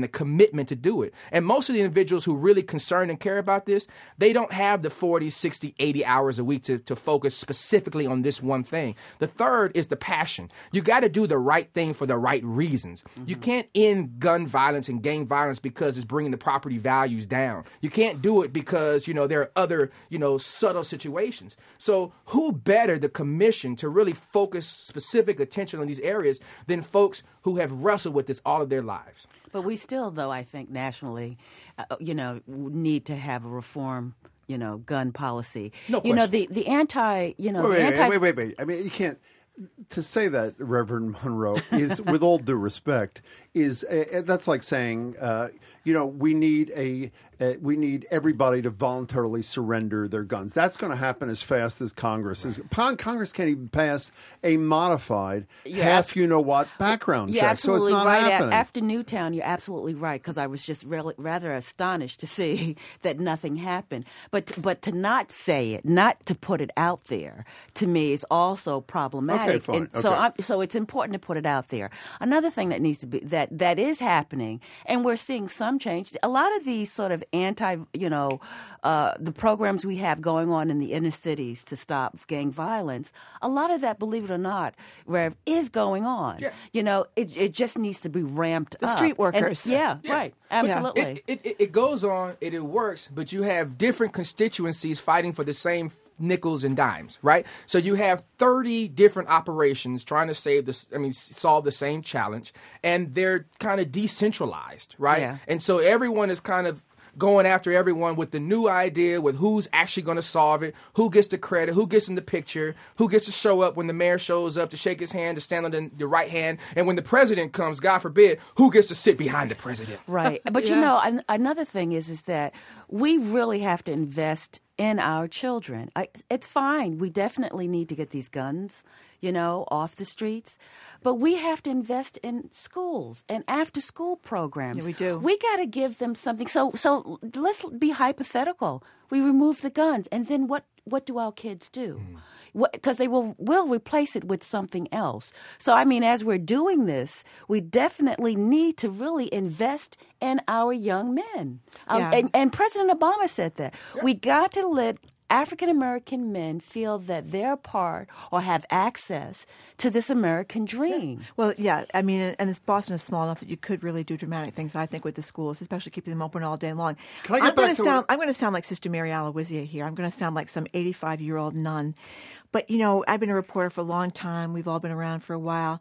and the commitment to do it. And most of the individuals who really concern and care about this, they don't have the forty, sixty, eighty hours a week to, to focus specifically on this one thing. The third is the passion. You got to do the right thing for the right reasons. Mm-hmm. You can't end gun violence and gang violence because it's bringing the property values down. You can't do it because, you know, there are other, you know, subtle situations. So who better the commission to really focus specific attention on these areas than folks who have wrestled with this all of their lives? But we still, though, I think nationally, uh, you know, need to have a reform, you know, gun policy. No you question. know, the, the anti, you know, wait, the wait, anti. wait, wait, wait. I mean, you can't. To say that, Reverend Monroe, is, with all due respect, is uh, that's like saying, uh, you know, we need a uh, we need everybody to voluntarily surrender their guns. That's going to happen as fast as Congress is. Congress can't even pass a modified Yeah. half you know what background You're check, so it's absolutely not right. A- happening. After Newtown, you're absolutely right, because I was just really, rather astonished to see that nothing happened. But but to not say it, not to put it out there, to me is also problematic. Okay, fine. And so Okay. I'm, so it's important to put it out there. Another thing that needs to be that that is happening, and we're seeing some change. A lot of these sort of anti, you know, uh, the programs we have going on in the inner cities to stop gang violence. A lot of that, believe it or not, Rev, is going on. Yeah. You know, it it just needs to be ramped The up. street And- workers. yeah, Yeah. right. But Absolutely. It, it, it goes on, it, it works, but you have different constituencies fighting for the same nickels and dimes, right? So you have thirty different operations trying to save this, I mean, s- solve the same challenge, and they're kind of decentralized, right? Yeah. And so everyone is kind of going after everyone with the new idea, with who's actually going to solve it, who gets the credit, who gets in the picture, who gets to show up when the mayor shows up to shake his hand, to stand on the, the right hand, and when the president comes, God forbid, who gets to sit behind the president. Right. But you know, an- another thing is is that we really have to invest in our children. I, it's fine. We definitely need to get these guns, you know, off the streets. But we have to invest in schools and after school programs. Yeah, we do. We got to give them something. So so let's be hypothetical. We remove the guns, and then what what do our kids do? Because they will will replace it with something else. So, I mean, as we're doing this, we definitely need to really invest in our young men. Um, Yeah. and, and President Obama said that. We got to let African American men feel that they're part or have access to this American dream. Well, yeah, I mean, and this Boston is small enough that you could really do dramatic things, I think, with the schools, especially keeping them open all day long. Can I get I'm going back to to sound what- I'm going to sound like Sister Mary Aloysia here. I'm going to sound like some eighty-five-year-old nun. But, you know, I've been a reporter for a long time. We've all been around for a while.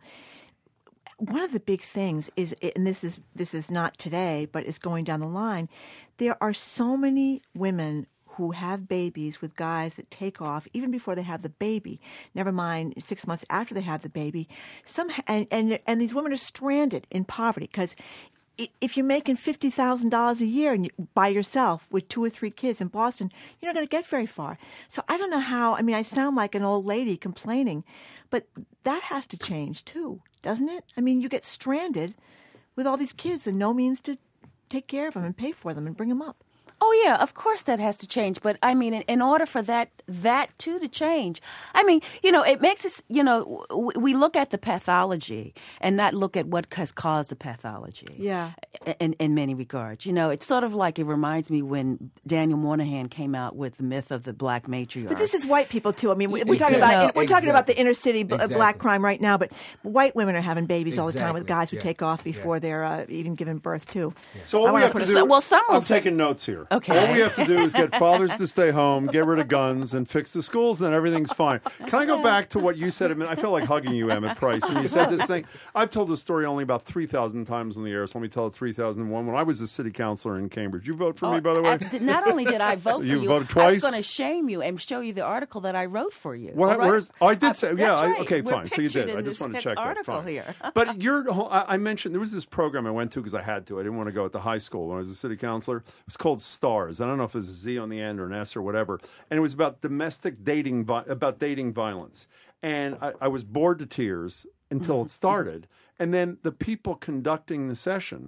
One of the big things is, and this is this is not today, but it's going down the line, there are so many women who have babies with guys that take off even before they have the baby. Never mind six months after they have the baby. Some and and, and these women are stranded in poverty because if you're making fifty thousand dollars a year and you, by yourself with two or three kids in Boston, you're not going to get very far. So I don't know how. I mean, I sound like an old lady complaining, but that has to change too, doesn't it? I mean, you get stranded with all these kids and no means to take care of them and pay for them and bring them up. Oh, yeah, of course that has to change. But, I mean, in, in order for that that, too, to change, I mean, you know, it makes us, you know, w- we look at the pathology and not look at what has caused the pathology. Yeah. In, in many regards. You know, it's sort of like it reminds me when Daniel Moynihan came out with the myth of the black matriarch. But this is white people too. I mean, we, we're talking Exactly. about we're talking about the Exactly. inner city b- Exactly. black crime right now. But white women are having babies all the time with Exactly. guys who Yeah. take off before they're uh, even giving birth too. So I all we wanna have to put do. a- well, some will I'm say- taking notes here. Okay. All we have to do is get fathers to stay home, get rid of guns, and fix the schools, and everything's fine. Can I go back to what you said a minute? I felt like hugging you, Emmett Price, when you said this thing. I've told this story only about three thousand times on the air, so let me tell it three thousand one. When I was a city councilor in Cambridge, you vote for me, by the way? I- not only did I vote for You you, voted I twice? was going to shame you and show you the article that I wrote for you. Well, All right? where's? Oh, I did Uh, say, that's yeah. I, right. okay, We're fine. So you pictured did. in I just this wanted to check that. article Fine. here. But your, whole- I, I mentioned there was this program I went to because I had to. I didn't want to go at the high school when I was a city councilor. It was called STARS. I don't know if there's a Z on the end or an S or whatever. And it was about domestic dating, vi- about dating violence. And I, I was bored to tears until it started. And then the people conducting the session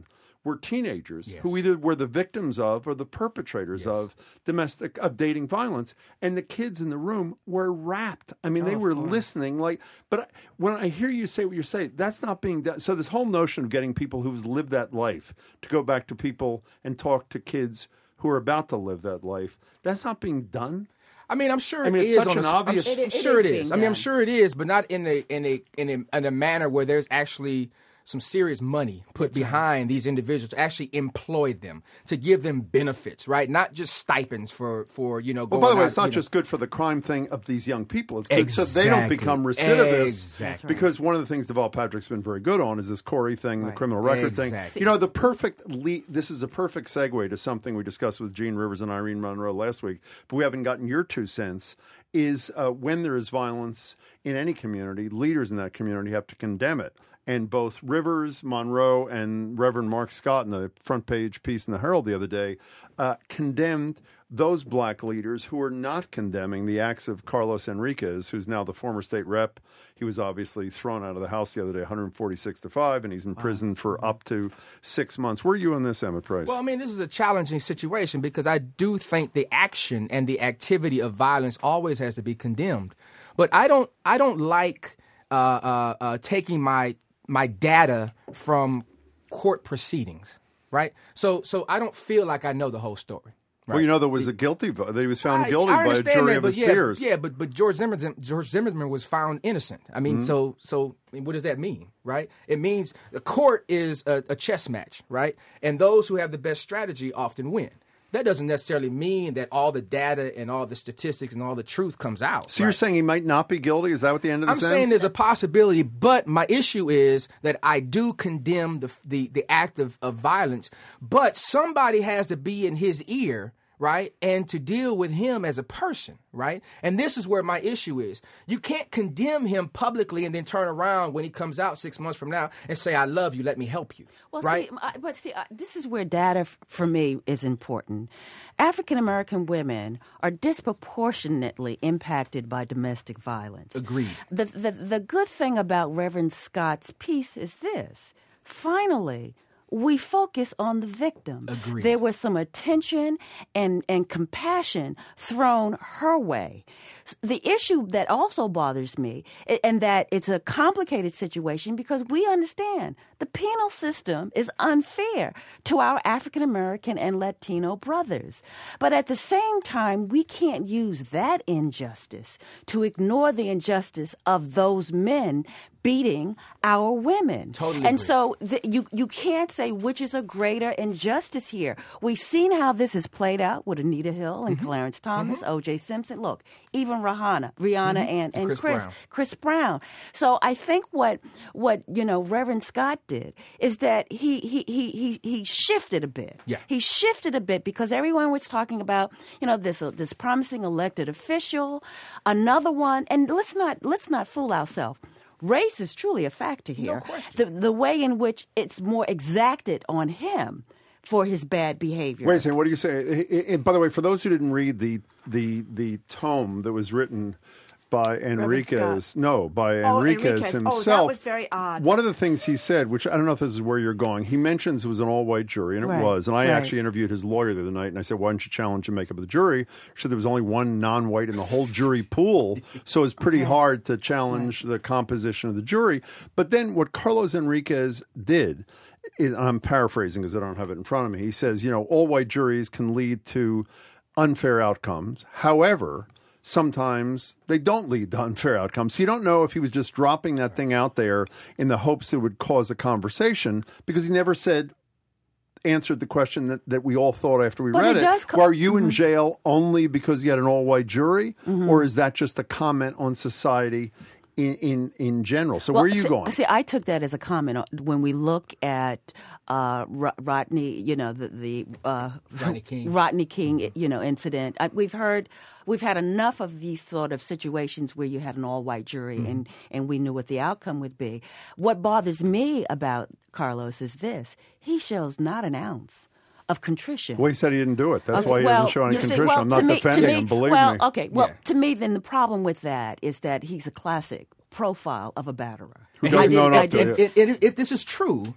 were teenagers Yes. who either were the victims of or the perpetrators of domestic of dating violence, and the kids in the room were rapt. I mean, Oh, they of were course. listening. Like, but I- when I hear you say what you say, that's not being done. So this whole notion of getting people who've lived that life to go back to people and talk to kids who are about to live that life, that's not being done. I mean, I'm sure I mean, it it's is such on an a, obvious- I'm, It- I'm it sure is it being is. I mean, I'm done. sure it is, but not in a in a in a in a manner where there's actually some serious money put behind these individuals to actually employ them, to give them benefits, right? Not just stipends for for you know. Well, Going by the way, out, it's not you know. just good for the crime thing of these young people. It's good so they don't Exactly. become recidivists. Exactly. Because one of the things Deval Patrick's been very good on is this Corey thing, the criminal record thing. Exactly. You know, the perfect le- this is a perfect segue to something we discussed with Gene Rivers and Irene Monroe last week, but we haven't gotten your two cents, is uh, when there is violence in any community, leaders in that community have to condemn it. And both Rivers, Monroe, and Reverend Mark Scott in the front page piece in the Herald the other day uh, condemned those black leaders who are not condemning the acts of Carlos Enriquez, who's now the former state rep. He was obviously thrown out of the House the other day, one hundred forty-six to five, and he's in prison for up to six months. Where are you on this, Emmett Price? Well, I mean, this is a challenging situation because I do think the action and the activity of violence always has to be condemned. But I don't, I don't like uh, uh, uh, taking my my data from court proceedings, right? So, so I don't feel like I know the whole story. Right? Well, you know, there was a guilty vote. That he was found I- guilty I by a understand jury that, of but his yeah, peers. Yeah, but but George Zimmerman, George Zimmerman was found innocent. I mean, Mhm. so so I mean, what does that mean, right? It means the court is a, a chess match, right? And those who have the best strategy often win. That doesn't necessarily mean that all the data and all the statistics and all the truth comes out. So you're saying he might not be guilty? Is that what the end of I'm this saying ends? there's a possibility, but my issue is that I do condemn the the, the act of, of violence, but somebody has to be in his ear, right, and to deal with him as a person, right? And this is where my issue is. You can't condemn him publicly and then turn around when he comes out six months from now and say, I love you, let me help you, Well, right? see, I- but see, I- this is where data f- for me is important. African American women are disproportionately impacted by domestic violence. Agreed. The, the the good thing about Reverend Scott's piece is this: finally, we focus on the victim. Agreed. There was some attention and, and compassion thrown her way. S- The issue that also bothers me, a- and that it's a complicated situation because we understand the penal system is unfair to our African American and Latino brothers. But at the same time, we can't use that injustice to ignore the injustice of those men beating our women. Totally And agree. so th- you you can't say which is a greater injustice here. We've seen how this has played out with Anita Hill and Mm-hmm. Clarence Thomas, O J Simpson. Look, even Rihanna, Rihanna Mhm. and, and Chris Chris Brown. Chris Brown. So I think what what you know Reverend Scott did is that he he he he, he shifted a bit. Yeah. He shifted a bit because everyone was talking about you know this uh, this promising elected official, another one, and let's not let's not fool ourselves. Race is truly a factor here. The the way in which it's more exacted on him for his bad behavior. Wait a second. What do you say? I- I- I- by the way, for those who didn't read the the the tome that was written by Enriquez, Scott. no, by Oh, Enriquez Enriquez. Oh, that himself. was very odd. One of the things he said, which I don't know if this is where you're going, he mentions it was an all-white jury, and it Right, was. And I right. actually interviewed his lawyer the other night, and I said, "Why don't you challenge the makeup of the jury?" She said there was only one non-white in the whole jury pool, so it's pretty hard to challenge the composition of the jury. But then what Carlos Enriquez did. Is, I'm paraphrasing because I don't have it in front of me. He says, you know, all white juries can lead to unfair outcomes. However, sometimes they don't lead to unfair outcomes. So you don't know if he was just dropping that thing out there in the hopes it would cause a conversation because he never said, answered the question that, that we all thought after we But read it it. does co- Well, are you Mhm. in jail only because you had an all-white jury? Mhm. Or is that just a comment on society in, in, in general? So where are you see, going? See, I took that as a comment on- when we look at uh, Ro- Rodney, you know, the, the uh, Rodney King. Rodney King, you know, incident. I, we've heard, we've had enough of these sort of situations where you had an all-white jury Mm-hmm. and, and we knew what the outcome would be. What bothers me about Carlos is this: he shows not an ounce of contrition. Well, he said he didn't do it. That's Okay, why he well, doesn't show any you see, contrition. well, I'm to not me- defending to me, him, believe well, me. okay. Well, to me, then the problem with that is that he's a classic profile of a batterer. Who I doesn't didn't- own I up to didn't- it? And- and if this is true,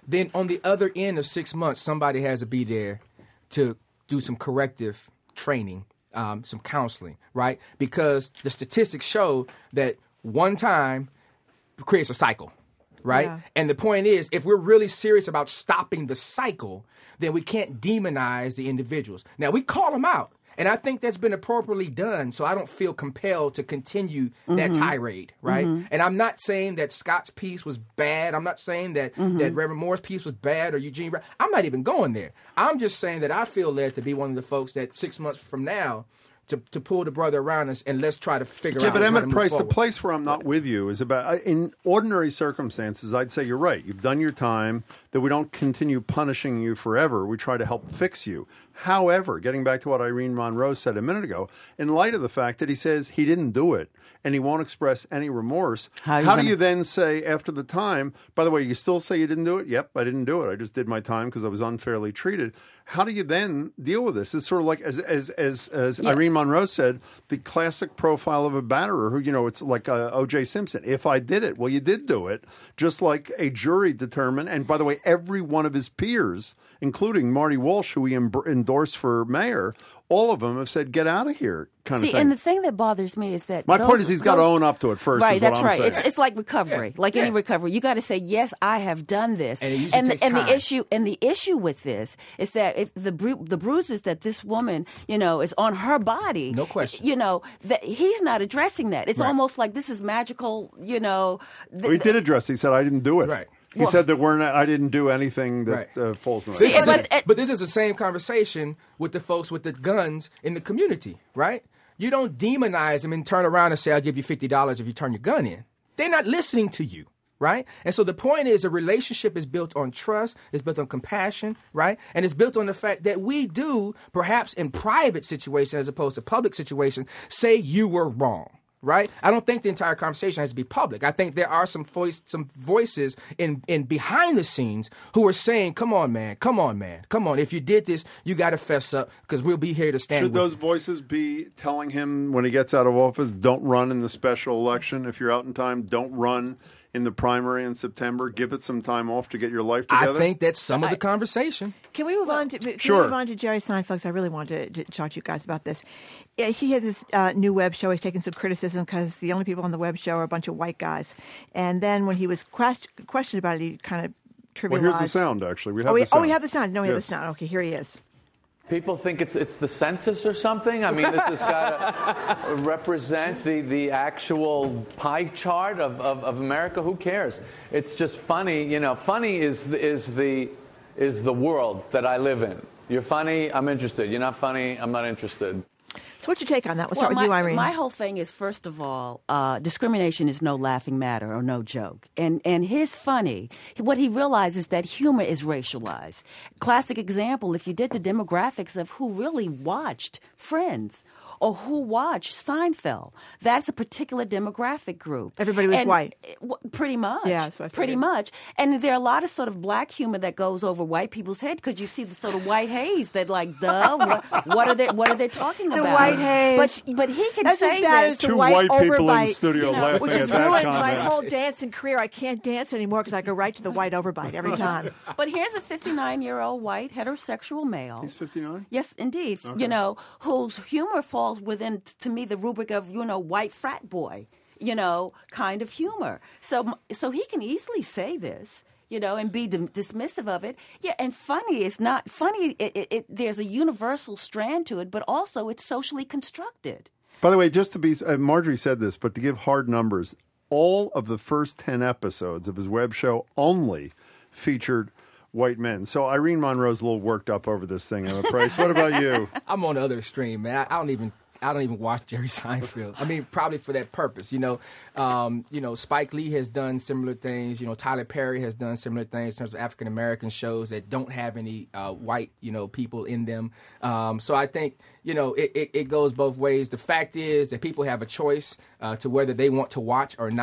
then on the other end of six months, somebody has to be there to do some corrective training, um, some counseling, right? Because the statistics show that one time creates a cycle, right? Yeah. And the point is, if we're really serious about stopping the cycle, then we can't demonize the individuals. Now, we call them out. And I think that's been appropriately done, so I don't feel compelled to continue that Mhm. tirade, right? Mhm. And I'm not saying that Scott's piece was bad. I'm not saying that, Mhm. that Reverend Moore's piece was bad or Eugene Brown. I'm not even going there. I'm just saying that I feel led to be one of the folks that six months from now to, to pull the brother around us and let's try to figure Yeah, out but how to Emmett move Price, the forward. place where I'm not with you is about, in ordinary circumstances, I'd say you're right. You've done your time, that we don't continue punishing you forever. We try to help fix you. However, getting back to what Irene Monroe said a minute ago, in light of the fact that he says he didn't do it and he won't express any remorse, How how, you do gonna- you then say after the time, by the way, you still say you didn't do it? Yep, I didn't do it. I just did my time because I was unfairly treated. How do you then deal with this? It's sort of like, as as as, as Yeah. Irene Monroe said, the classic profile of a batterer who, you know, it's like uh, O J Simpson. If I did it, well, you did do it, just like a jury determined. And by the way, every one of his peers, including Marty Walsh, who he em- endorsed for mayor, all of them have said, get out of here, kind See, of thing. and the thing that bothers me is that My those- point is he's got to those- own up to it first. Right, is what that's I'm right. saying. It's it's like recovery, like any recovery. You got to say, yes, I have done this. And it usually and takes and time. the issue and the issue with this is that if the bru- the bruises that this woman, you know, is on her body, No question. you know, that he's not addressing that. It's Right. almost like this is magical, you know. th- Well, he did address. He said, "I didn't do it." Right. He Well- said that we're not, I didn't do anything that Right. uh, falls in that. This is but- the- but this is the same conversation with the folks with the guns in the community, right? You don't demonize them and turn around and say, I'll give you fifty dollars if you turn your gun in. They're not listening to you, right? And so the point is a relationship is built on trust, it's built on compassion, right? And it's built on the fact that we do, perhaps in private situations as opposed to public situations, say you were wrong. Right? I don't think the entire conversation has to be public. I think there are some voice, some voices in, in behind the scenes who are saying, come on, man, come on, man, come on. If you did this, you got to fess up because we'll be here to stand Should with those you. voices be telling him when he gets out of office, don't run in the special election if you're out in time, don't run in the primary in September, give it some time off to get your life I together? think that's some of the conversation. Can we move on to can Sure. we move on to Jerry Seinfeld? 'Cause I really wanted to, to talk to you guys about this. Yeah, he had this uh, new web show. He's taking some criticism because the only people on the web show are a bunch of white guys. And then when he was quest- questioned about it, he kind of trivialized. Well, here's the sound, actually. We have oh, we, the sound. oh, we have the sound. No, we have the Yes. sound. Okay, here he is. People think it's it's the census or something. I mean, this has got to represent the, the actual pie chart of, of, of America. Who cares? It's just funny, you know. Funny is the, is the is the world that I live in. You're funny, I'm interested. You're not funny, I'm not interested. So what's your take on that? We'll Well, start my, with you, Irene. my whole thing is, first of all, uh, discrimination is no laughing matter or no joke. And and his funny, what he realizes that humor is racialized. Classic example, if you did the demographics of who really watched Friends or who watched Seinfeld, that's a particular demographic group. Everybody was And- white. w- Pretty much. Yeah, that's what I Pretty figured. much. And there are a lot of sort of black humor that goes over white people's head because you see the sort of white haze that, like, duh, what, what are they what are they talking The about? white haze. But but he can That's say as bad this. as the Two white, white people in the overbite, studio you know, laughing which at has that ruined my comment. whole dancing career. I can't dance anymore because I go right to the white overbite every time. But here's a fifty-nine-year-old white heterosexual male. He's fifty-nine? Yes, indeed. Okay. You know, whose humor falls within, t- to me, the rubric of, you know, white frat boy, you know, kind of humor. So, so he can easily say this, you know, and be dim- dismissive of it. Yeah, and funny is not funny. It, it, it, there's a universal strand to it, but also it's socially constructed. By the way, just to be, uh, Marjorie said this, but to give hard numbers, all of the first ten episodes of his web show only featured white men. So Irene Monroe's a little worked up over this thing, Emma Price. What about you? I'm on the other extreme, man. I, I don't even I don't even watch Jerry Seinfeld. I mean, probably for that purpose. You know, um, you know, Spike Lee has done similar things. You know, Tyler Perry has done similar things in terms of African American shows that don't have any uh, white, you know, people in them. Um, so I think, you know, it, it, it goes both ways. The fact is that people have a choice uh, to whether they want to watch or not.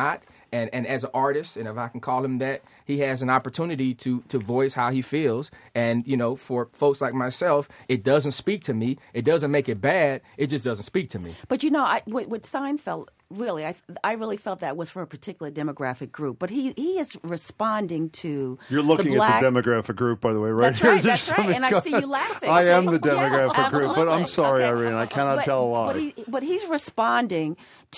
And and as an artist, and if I can call him that, he has an opportunity to to voice how he feels. And, you know, for folks like myself, it doesn't speak to me. It doesn't make it bad. It just doesn't speak to me. But, you know, I, with, with Seinfeld, really, I, I really felt that was for a particular demographic group. But he, he is responding to You're looking the black... at the demographic group, by the way, right That's here. right, There's that's right. And I see you laughing. I see? am the demographic Yeah, group, but I'm absolutely. sorry, Okay. Irene. I cannot but, tell a lie. But, he, but he's responding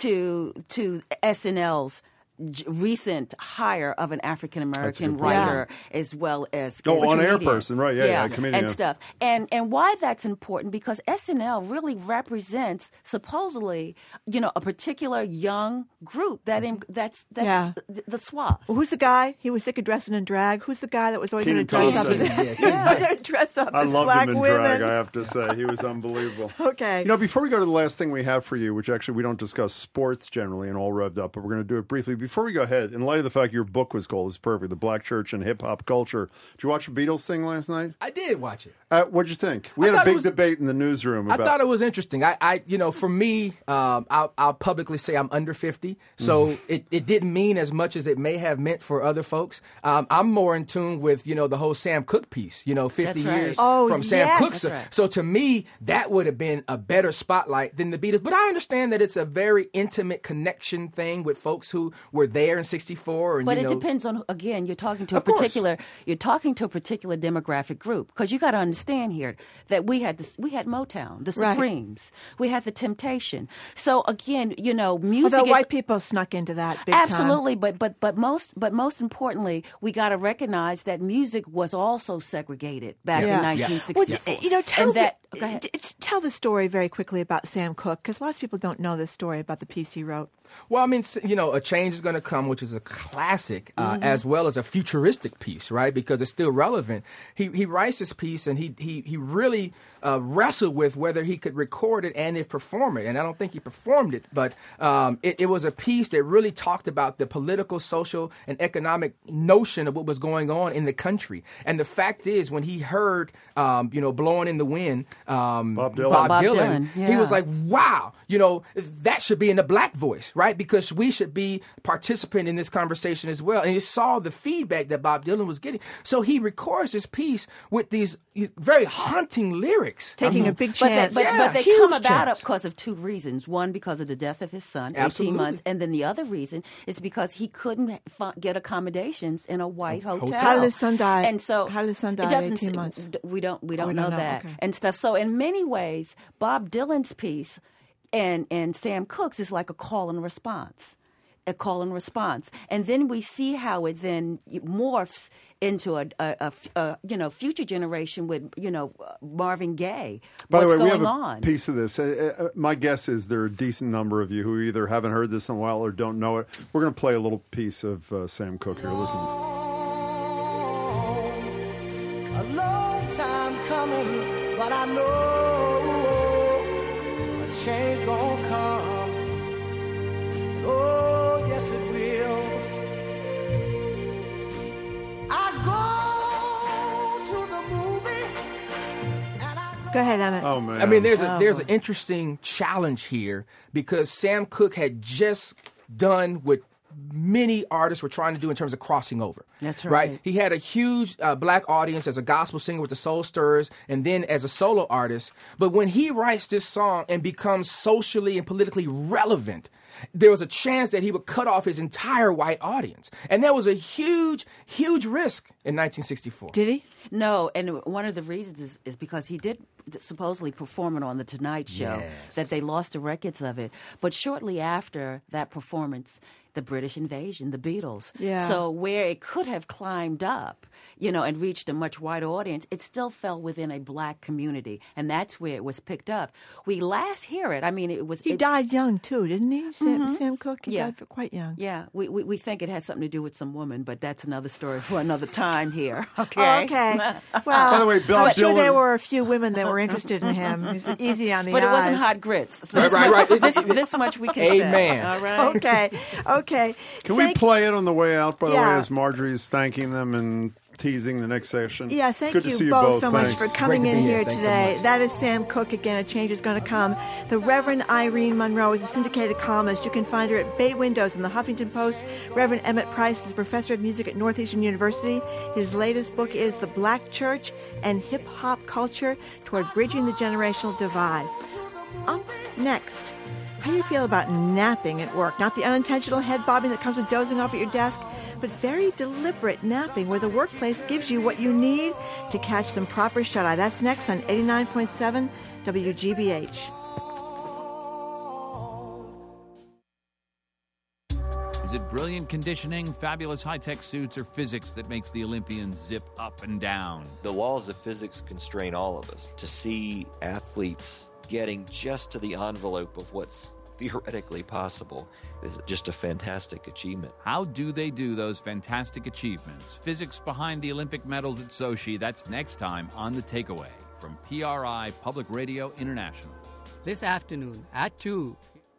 to to S N L's j- recent hire of an African American writer as well as Oh, as a on-air comedian. person, right, yeah, yeah, a comedian. and stuff. And and why that's important, because S N L really represents supposedly, you know, a particular young group that in, that's that's Yeah. the, the swath. Well, who's the guy? He was sick of dressing in drag. Who's the guy that was always going to Kenan dress up? Thompson. As, Yeah, yeah, dress up I as loved black him in women. drag, I have to say. He was unbelievable. Okay. You know, before we go to the last thing we have for you, which actually we don't discuss sports generally and all revved up, but we're going to do it briefly. Before we go ahead, in light of the fact your book was called, it's perfect, The Black Church and Hip Hop Culture. Did you watch the Beatles thing last night? I did watch it. Uh, what'd you think? We I had a thought it big was- debate in the newsroom I about thought it was interesting. I, I you know, for me, um, I'll, I'll publicly say I'm under fifty, so Mhm. it, it didn't mean as much as it may have meant for other folks. Um, I'm more in tune with, you know, the whole Sam Cooke piece, you know, fifty That's right. years Oh, from Sam yes. Cooke. That's So, right. so to me, that would have been a better spotlight than the Beatles. But I understand that it's a very intimate connection thing with folks who were there in sixty-four. And, But you it know, depends on, again, you're talking to a Of course. particular you're talking to a particular demographic group, because you got to understand here that we had this, we had Motown, the Right. Supremes, we had the Temptation. So again, you know, music Although is, white people snuck into that big time. absolutely, but but but most but most importantly, we got to recognize that music was also segregated back Yeah. in Yeah. nineteen Well, sixty-four. you know, tell and that the, go ahead. d- d- tell the story very quickly about Sam Cooke, because lots of people don't know this story about the piece he wrote. Well, I mean, s- you know, A Change is Going to Come, which is a classic, uh, Mhm. as well as a futuristic piece, right? Because it's still relevant. He he writes this piece, and he he he really uh, wrestled with whether he could record it and if perform it. And I don't think he performed it, but um, it, it was a piece that really talked about the political, social, and economic notion of what was going on in the country. And the fact is, when he heard, um, you know, Blowing in the Wind, um, Bob Dylan. Bob Bob Dylan, Dylan, he was yeah. like, wow, you know, that should be in the black voice, right? Because we should be participating in this conversation as well. And he saw the feedback that Bob Dylan was getting. So he records this piece with these very haunting lyrics. Taking I a mean, big But they, chance. but, Yeah, but they huge come about chance. because of two reasons. One, because of the death of his son, Absolutely. eighteen months. And then the other reason is because he couldn't fi- get accommodations in a white hotel. How did his son die? And so How did his son it die at doesn't eighteen s- months? d- We don't, we don't, Oh, we know, don't know. that Okay. and stuff. So in many ways, Bob Dylan's piece and, and Sam Cooke's is like a call and response. A call and response, and then we see how it then morphs into a, a, a, a you know future generation with you know Marvin Gaye. By What's the way, we going have a on? piece of this. Uh, uh, my guess is there are a decent number of you who either haven't heard this in a while or don't know it. We're going to play a little piece of uh, Sam Cooke here. Listen. A long time coming, but I know a change gonna come. Oh, yes it will. I go to the movie. Go ahead, Emmett. Oh, man. I mean, there's a Oh, there's boy. an interesting challenge here because Sam Cooke had just done what many artists were trying to do in terms of crossing over. That's right. He had a huge uh, black audience as a gospel singer with the Soul Stirrers and then as a solo artist. But when he writes this song and becomes socially and politically relevant, there was a chance that he would cut off his entire white audience. And that was a huge, huge risk in nineteen sixty-four. Did he? No, and one of the reasons is, is because he did supposedly perform it on The Tonight Show, Yes. that they lost the records of it. But shortly after that performance, the British invasion, the Beatles. Yeah. So where it could have climbed up, you know, and reached a much wider audience, it still fell within a black community. And that's where it was picked up. We last hear it. I mean, it was... He it, died young, too, didn't he? Sam, Mhm. Sam Cooke? He Yeah. died for quite young. Yeah, we, we we think it had something to do with some woman, but that's another story for another time here. Okay. Oh, okay. Well, By the way, Bill I'm sure Dylan- there were a few women that were interested in him. He was easy on the But eyes. it wasn't hot grits. So Right, this right, much- right. This, this much we can Amen. say. All right. Okay, okay. Can we Thank- play it on the way out, by the Yeah. way, as Marjorie's thanking them and teasing the next session. Yeah, It's thank good to you see you both, both so Thanks. much for coming in here today. That is Sam Cooke again. A change is going to come. The Reverend Irene Monroe is a syndicated columnist. You can find her at Bay Windows in the Huffington Post. Reverend Emmett Price is a professor of music at Northeastern University. His latest book is The Black Church and Hip Hop Culture Toward Bridging the Generational Divide. Up next, how do you feel about napping at work? Not the unintentional head bobbing that comes with dozing off at your desk, but very deliberate napping where the workplace gives you what you need to catch some proper shut-eye. That's next on eighty-nine point seven W G B H. Is it brilliant conditioning, fabulous high-tech suits, or physics that makes the Olympians zip up and down? The laws of physics constrain all of us. To see athletes getting just to the envelope of what's theoretically possible is just a fantastic achievement. How do they do those fantastic achievements? Physics behind the Olympic medals at Sochi. That's next time on The Takeaway from P R I Public Radio International. This afternoon at two.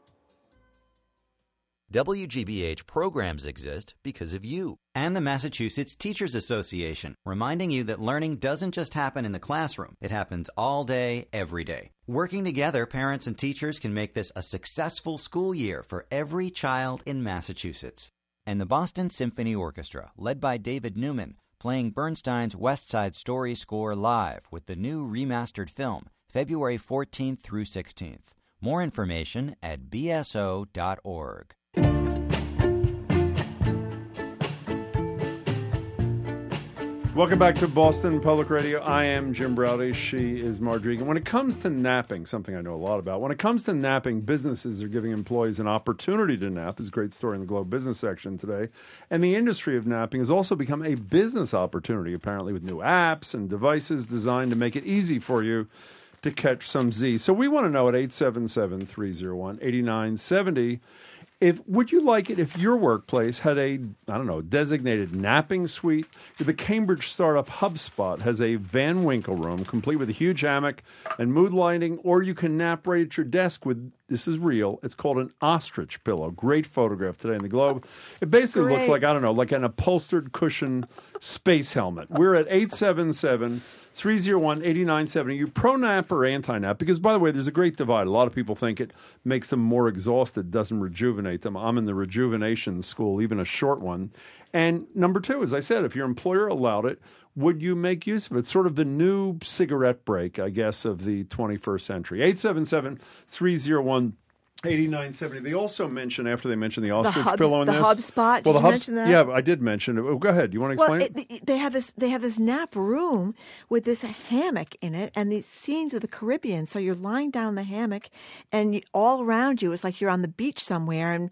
W G B H programs exist because of you and the Massachusetts Teachers Association, reminding you that learning doesn't just happen in the classroom. It happens all day, every day. Working together, parents and teachers can make this a successful school year for every child in Massachusetts. And the Boston Symphony Orchestra, led by David Newman, playing Bernstein's West Side Story score live with the new remastered film, February fourteenth through sixteenth. More information at b s o dot org. Welcome back to Boston Public Radio. I am Jim Browdy. She is Marjorie. When it comes to napping, something I know a lot about, when it comes to napping, businesses are giving employees an opportunity to nap. There's a great story in the Globe Business section today. And the industry of napping has also become a business opportunity, apparently, with new apps and devices designed to make it easy for you to catch some Z. So we want to know at eight seven seven, three oh one, eight nine seven oh, if would you like it if your workplace had a, I don't know, designated napping suite? The Cambridge startup HubSpot has a Van Winkle room complete with a huge hammock and mood lighting, or you can nap right at your desk with, this is real, it's called an ostrich pillow. Great photograph today in the Globe. It basically Great. looks like, I don't know, like an upholstered cushion space helmet. We're at eight seven seven, three oh one, eight nine seven oh. You pro-nap or anti-nap? Because, by the way, there's a great divide. A lot of people think it makes them more exhausted, doesn't rejuvenate them. I'm in the rejuvenation school, even a short one. And number two, as I said, if your employer allowed it, would you make use of it? It's sort of the new cigarette break, I guess, of the twenty-first century. eight seven seven, three oh one, eight nine seven oh. They also mention, after they mention the ostrich hubs, pillow in the this. HubSpot. Did well, the you Hubs- mention that? Yeah, I did mention it. Oh, go ahead. You want to explain well, it? it, they have this. They have this nap room with this hammock in it, and these scenes of the Caribbean. So you're lying down in the hammock, and you, all around you is like you're on the beach somewhere, and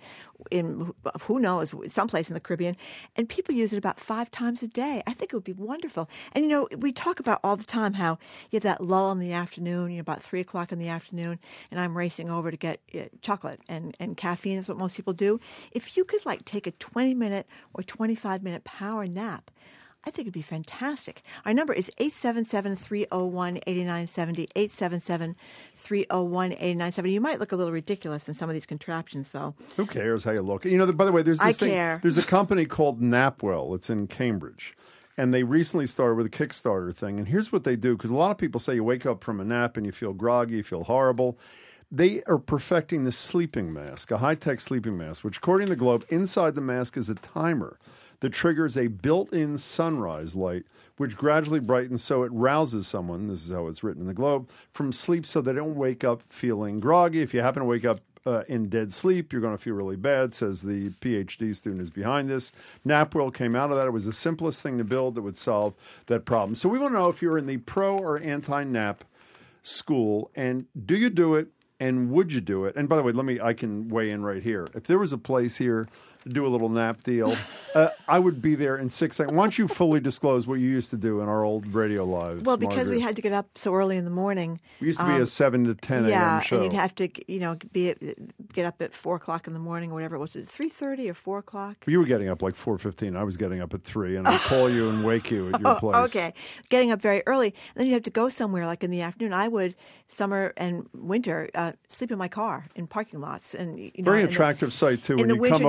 in who knows, someplace in the Caribbean. And people use it about five times a day. I think it would be wonderful. And you know, we talk about all the time how you have that lull in the afternoon. You know, about three o'clock in the afternoon, and I'm racing over to get uh, chocolate and and caffeine. That's what most people do. If you could like take a twenty minute or twenty-five minute power nap, I think it'd be fantastic. Our number is eight seven seven, three oh one, eight nine seven oh, eight seven seven, three oh one, eight nine seven oh. You might look a little ridiculous in some of these contraptions, though. Who cares how you look? You know, by the way, there's this I thing. care. There's a company called Napwell. It's in Cambridge. And they recently started with a Kickstarter thing. And here's what they do, because a lot of people say you wake up from a nap and you feel groggy, you feel horrible. They are perfecting the sleeping mask, a high-tech sleeping mask, which, according to the Globe, inside the mask is a timer that triggers a built-in sunrise light, which gradually brightens so it rouses someone, this is how it's written in the Globe, from sleep so they don't wake up feeling groggy. If you happen to wake up uh, in dead sleep, you're going to feel really bad, says the PhD student who's behind this. Napwell came out of that. It was the simplest thing to build that would solve that problem. So we want to know if you're in the pro or anti-nap school, and do you do it? And would you do it? And by the way, let me, I can weigh in right here. If there was a place here to do a little nap deal, uh, I would be there in six seconds. Why don't you fully disclose what you used to do in our old radio lives? Well, because Margaret? we had to get up so early in the morning. It used to be um, a seven to ten yeah, a.m. show. and you'd have to, you know, be get up at four o'clock in the morning or whatever it was. Was it three thirty or four o'clock? You were getting up like four fifteen. I was getting up at three, and I'd call you and wake you at your Oh, place. okay. Getting up very early. And then you have to go somewhere, like in the afternoon. I would, summer and winter, uh, sleep in my car in parking lots. And you know, Very in the- attractive sight, too, in when the you come over and wintertime, see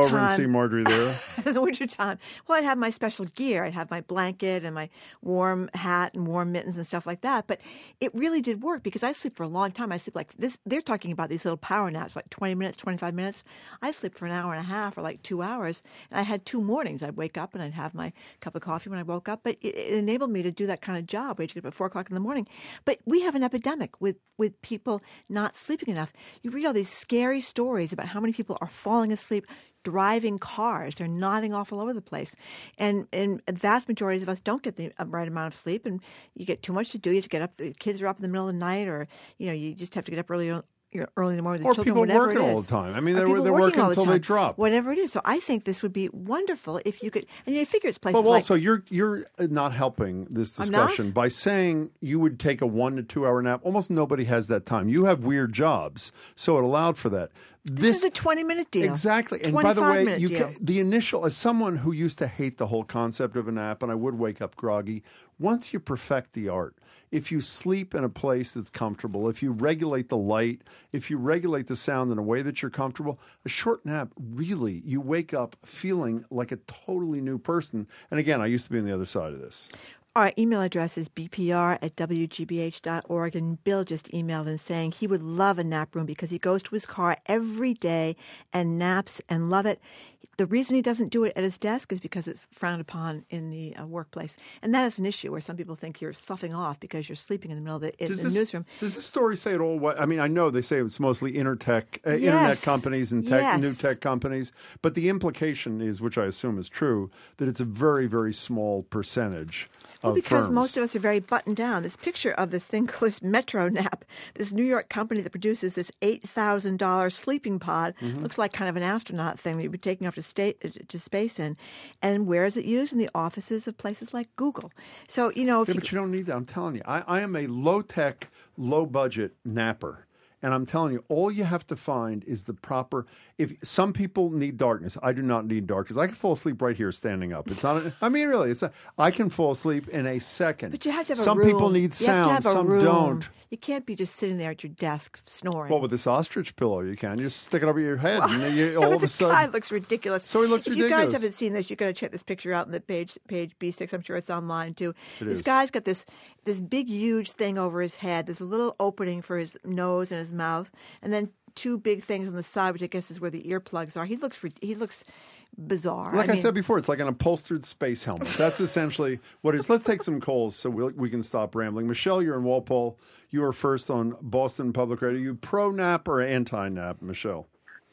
see Marjorie there. In the wintertime, well, I'd have my special gear. I'd have my blanket and my warm hat and warm mittens and stuff like that. But it really did work because I sleep for a long time. I sleep like this. They're talking about these little power naps, like twenty minutes, twenty-five minutes. I sleep for an hour and a half or like two hours. And I had two mornings. I'd wake up and I'd have my cup of coffee when I woke up. But it, it enabled me to do that kind of job where you get up at four o'clock in the morning. But we have an epidemic with, with people not sleeping enough. You read all these scary stories about how many people are falling asleep driving cars. They're nodding off all over the place. And, and the vast majority of us don't get the right amount of sleep, and you get too much to do. You have to get up. The kids are up in the middle of the night, or you know, you just have to get up early You're early in the morning with or the children, people whatever working it is. all the time. I mean, Or they're, people they're working working all the until they time. drop. Whatever it is. So I think this would be wonderful if you could, and you figure it's places But like... also, you're you're not helping this I'm not? discussion by saying you would take a one to two hour nap. Almost nobody has that time. You have weird jobs, so it allowed for that. This, is a twenty-minute deal. Exactly. And by the way, minute you deal. can, the initial, as someone who used to hate the whole concept of a nap, and I would wake up groggy, once you perfect the art, if you sleep in a place that's comfortable, if you regulate the light, if you regulate the sound in a way that you're comfortable, a short nap, really, you wake up feeling like a totally new person. And again, I used to be on the other side of this. Our email address is b p r at w g b h dot org, and Bill just emailed in saying he would love a nap room because he goes to his car every day and naps and love it. The reason he doesn't do it at his desk is because it's frowned upon in the uh, workplace. And that is an issue where some people think you're sloughing off because you're sleeping in the middle of the, in Does the this, newsroom. Does this story say at all what, I mean, I know they say it's mostly intertech, uh, Yes. internet companies and tech, Yes. new tech companies, but the implication is, which I assume is true, that it's a very, very small percentage Well, of because firms. most of us are very buttoned down. This picture of this thing called this Metro Nap, this New York company that produces this eight thousand dollars sleeping pod, Mhm. looks like kind of an astronaut thing that you'd be taking off to, state, to space in. And where is it used? In the offices of places like Google. So, you know, if Yeah, you, but you don't need that. I'm telling you, I, I am a low-tech, low-budget napper. And I'm telling you, all you have to find is the proper. If some people need darkness, I do not need darkness. I can fall asleep right here, standing up. It's not. A, I mean, really, it's. A, I can fall asleep in a second. but you have to have some a room. people need You have to sound. have a Some room. don't. You can't be just sitting there at your desk snoring. Well, with this ostrich pillow, you can. You just stick it over your head, Well, and then you, yeah, all but of a the sudden, guy looks ridiculous. So he looks if ridiculous. you guys haven't seen this, you got to check this picture out on the page page B six. I'm sure it's online too. It this is. guy's got this this big huge thing over his head. There's a little opening for his nose and his mouth, and then two big things on the side, which I guess is where the earplugs are. He looks ri- he looks bizarre. Like I, mean, said before, it's like an upholstered space helmet. That's essentially what it is. Let's take some calls so we'll, we can stop rambling. Michelle, you're in Walpole. You are first on Boston Public Radio. You pro-nap or anti-nap, Michelle?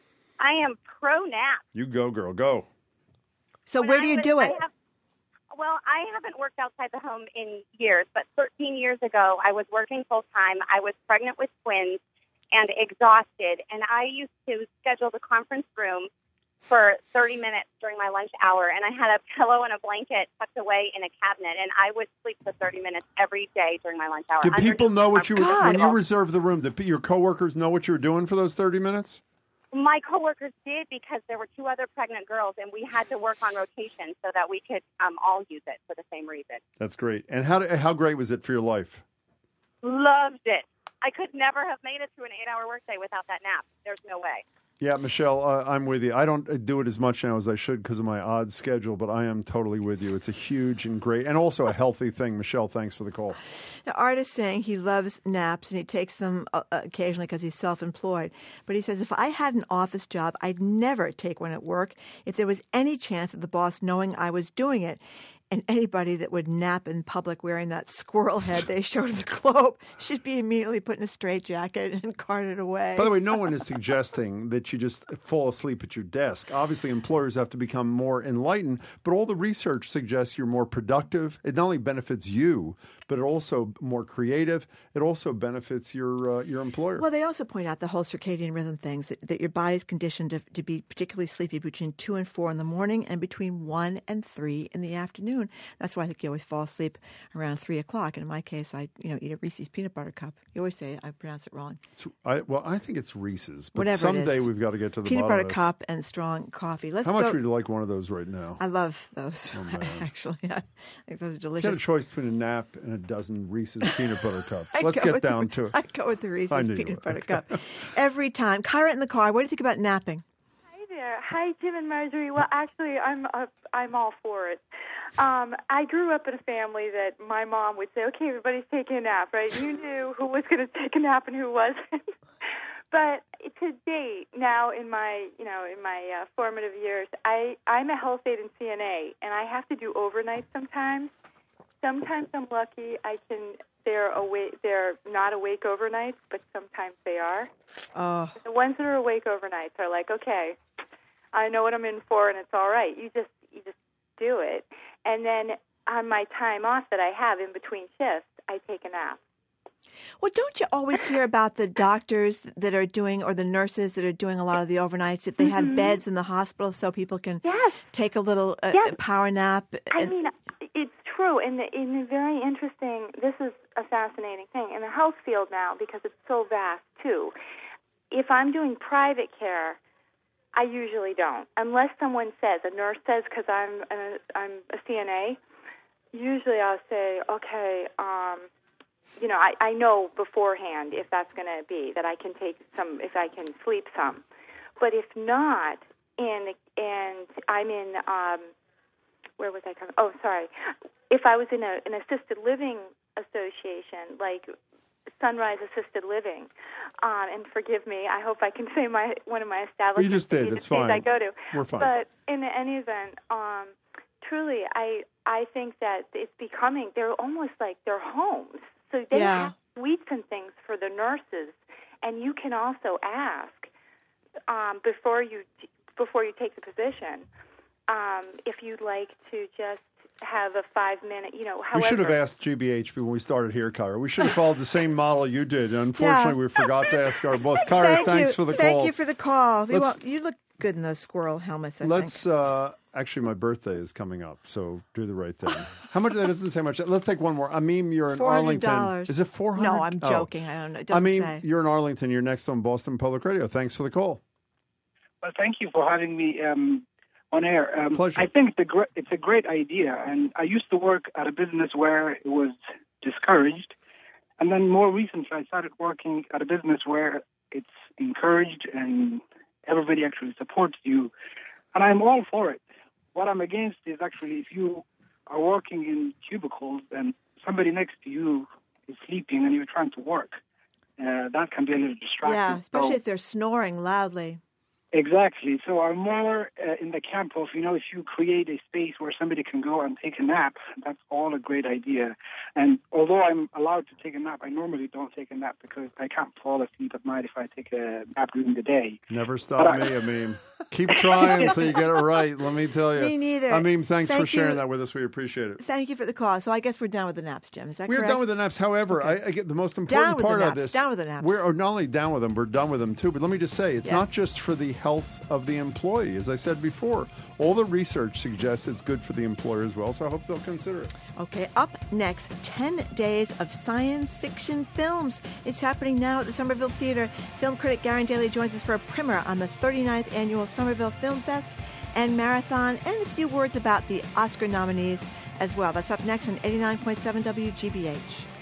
I am pro nap. You go, girl. Go. So When where I do you was- do I it? have- well, I haven't worked outside the home in years, but thirteen years ago, I was working full time. I was pregnant with twins and exhausted, and I used to schedule the conference room for thirty minutes during my lunch hour, and I had a pillow and a blanket tucked away in a cabinet, and I would sleep for thirty minutes every day during my lunch hour. Do people underneath know my- what you were, when you reserve the room, do your coworkers know what you were doing for those thirty minutes? My coworkers did because there were two other pregnant girls, and we had to work on rotation so that we could um, all use it for the same reason. That's great. And how, do, how great was it for your life? Loved it. I could never have made it through an eight-hour workday without that nap. There's no way. Yeah, Michelle, uh, I'm with you. I don't do it as much now as I should because of my odd schedule, but I am totally with you. It's a huge and great and also a healthy thing. Michelle, thanks for the call. The artist saying he loves naps and he takes them uh, occasionally because he's self-employed. But he says, if I had an office job, I'd never take one at work if there was any chance of the boss knowing I was doing it. And anybody that would nap in public wearing that squirrel head they showed in the Globe should be immediately put in a straitjacket and carted away. By the way, no one is suggesting that you just fall asleep at your desk. Obviously, employers have to become more enlightened, but all the research suggests you're more productive. It not only benefits you, but it also more creative. It also benefits your uh, your employer. Well, they also point out the whole circadian rhythm things, that, that your body's conditioned to, to be particularly sleepy between two and four in the morning and between one and three in the afternoon. That's why I think you always fall asleep around three o'clock. And in my case, I you know eat a Reese's peanut butter cup. You always say I pronounce it wrong. It's, I, well, I think it's Reese's, but Whatever it someday is. we've got to get to the Peanut bottom butter of this. cup and strong coffee. Let's How much go. would you like one of those right now? I love those. Oh, man. Actually, I think those are You delicious. got a choice between a nap and a dozen Reese's peanut butter cups. I'd Let's go get with down the, to it. I'd go with the I Reese's knew you peanut would. butter cup every time. Kyra in the car. What do you think about napping? Hi there. Hi, Jim and Marjorie. Well, actually, I'm uh, I'm all for it. Um, I grew up in a family that my mom would say, "Okay, everybody's taking a nap," right? You knew who was going to take a nap and who wasn't. But to date, now in my you know in my uh, formative years, I I'm a health aide and C N A, and I have to do overnight sometimes. Sometimes I'm lucky; I can. They're awake. They're not awake overnights, but sometimes they are. Oh. The ones that are awake overnights are like, okay, I know what I'm in for, and it's all right. You just you just do it. And then on my time off that I have in between shifts, I take a nap. Well, don't you always hear about the doctors that are doing, or the nurses that are doing a lot of the overnights, if they have Mhm. beds in the hospital so people can Yes. take a little uh, Yes. power nap? I mean, it's true, and the, and the very interesting. This is a fascinating thing in the health field now because it's so vast too. If I'm doing private care, I usually don't, unless someone says, a nurse says, because I'm a, I'm a C N A. Usually, I'll say, okay, um, you know, I, I know beforehand if that's going to be that I can take some, if I can sleep some. But if not, and and I'm in, um, where was I coming? Oh, sorry. If I was in a, an assisted living association, like Sunrise Assisted Living, um, and forgive me, I hope I can say my one of my establishments. You just did. It's agencies fine. I go to. We're fine. But in any event, um, truly, I I think that it's becoming. They're almost like their homes. So they Yeah. have suites and things for the nurses, and you can also ask um, before you before you take the position um, if you'd like to just have a five minute, you know, however. We should have asked G B H when we started here, Kyra. We should have followed the same model you did. Unfortunately, Yeah. we forgot to ask our boss. Kyra, Thank thanks you. for the Thank call. you for the call. You, Let's- well, you look good in those squirrel helmets, I Let's, think. uh, actually, my birthday is coming up, so do the right thing. How much? That doesn't say much. Let's take one more. Ameem, you're in four hundred Arlington. dollars. Is it four hundred? No, I'm joking. I don't know. It doesn't Ameem, say. you're in Arlington. You're next on Boston Public Radio. Thanks for the call. Well, thank you for having me um, on air. Um, Pleasure. I think the gr- it's a great idea, and I used to work at a business where it was discouraged, and then more recently I started working at a business where it's encouraged and everybody actually supports you, and I'm all for it. What I'm against is actually if you are working in cubicles and somebody next to you is sleeping and you're trying to work. Uh, that can be a little distracting. Yeah, especially So- if they're snoring loudly. Exactly. So I'm more uh, in the camp of, you know, if you create a space where somebody can go and take a nap, that's all a great idea. And although I'm allowed to take a nap, I normally don't take a nap because I can't fall asleep at night if I take a nap during the day. Never stop But I- me, Ameem. Keep trying until you get it right. Let me tell you. Me neither. Ameem, thanks Thank for sharing you. that with us. We appreciate it. Thank you for the call. So I guess we're done with the naps, Jim. Is that We're correct? done with the naps. However, I, I get the most Down important with the part of naps. this. Down with the naps. We're or not only down with them, we're done with them too. But let me just say, it's Yes. not just for the health of the employee. As I said before, all the research suggests it's good for the employer as well. So I hope they'll consider it. Okay, up next, ten days of science fiction films. It's happening now at the Somerville Theater. Film critic Garen Daly joins us for a primer on the thirty-ninth Annual Somerville Film Fest and Marathon, and a few words about the Oscar nominees as well. That's up next on eighty-nine point seven W G B H.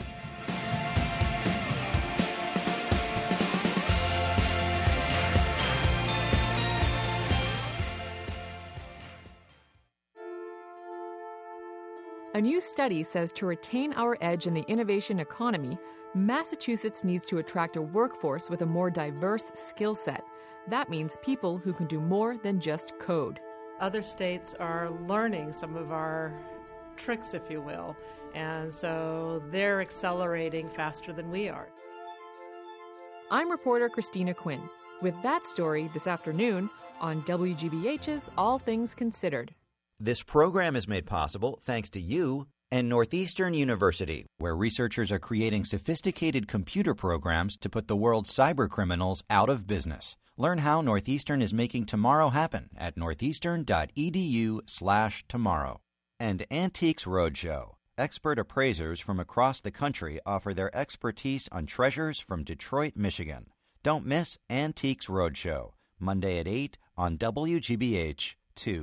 A new study says to retain our edge in the innovation economy, Massachusetts needs to attract a workforce with a more diverse skill set. That means people who can do more than just code. Other states are learning some of our tricks, if you will, and so they're accelerating faster than we are. I'm reporter Christina Quinn with that story this afternoon on W G B H's All Things Considered. This program is made possible thanks to you and Northeastern University, where researchers are creating sophisticated computer programs to put the world's cybercriminals out of business. Learn how Northeastern is making tomorrow happen at northeastern.edu slash tomorrow. And Antiques Roadshow. Expert appraisers from across the country offer their expertise on treasures from Detroit, Michigan. Don't miss Antiques Roadshow, Monday at eight on W G B H two.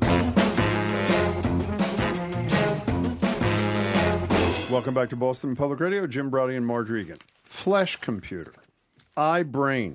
Welcome back to Boston Public Radio. Jim Browdy and Marge Regan. Flesh computer, iBrain,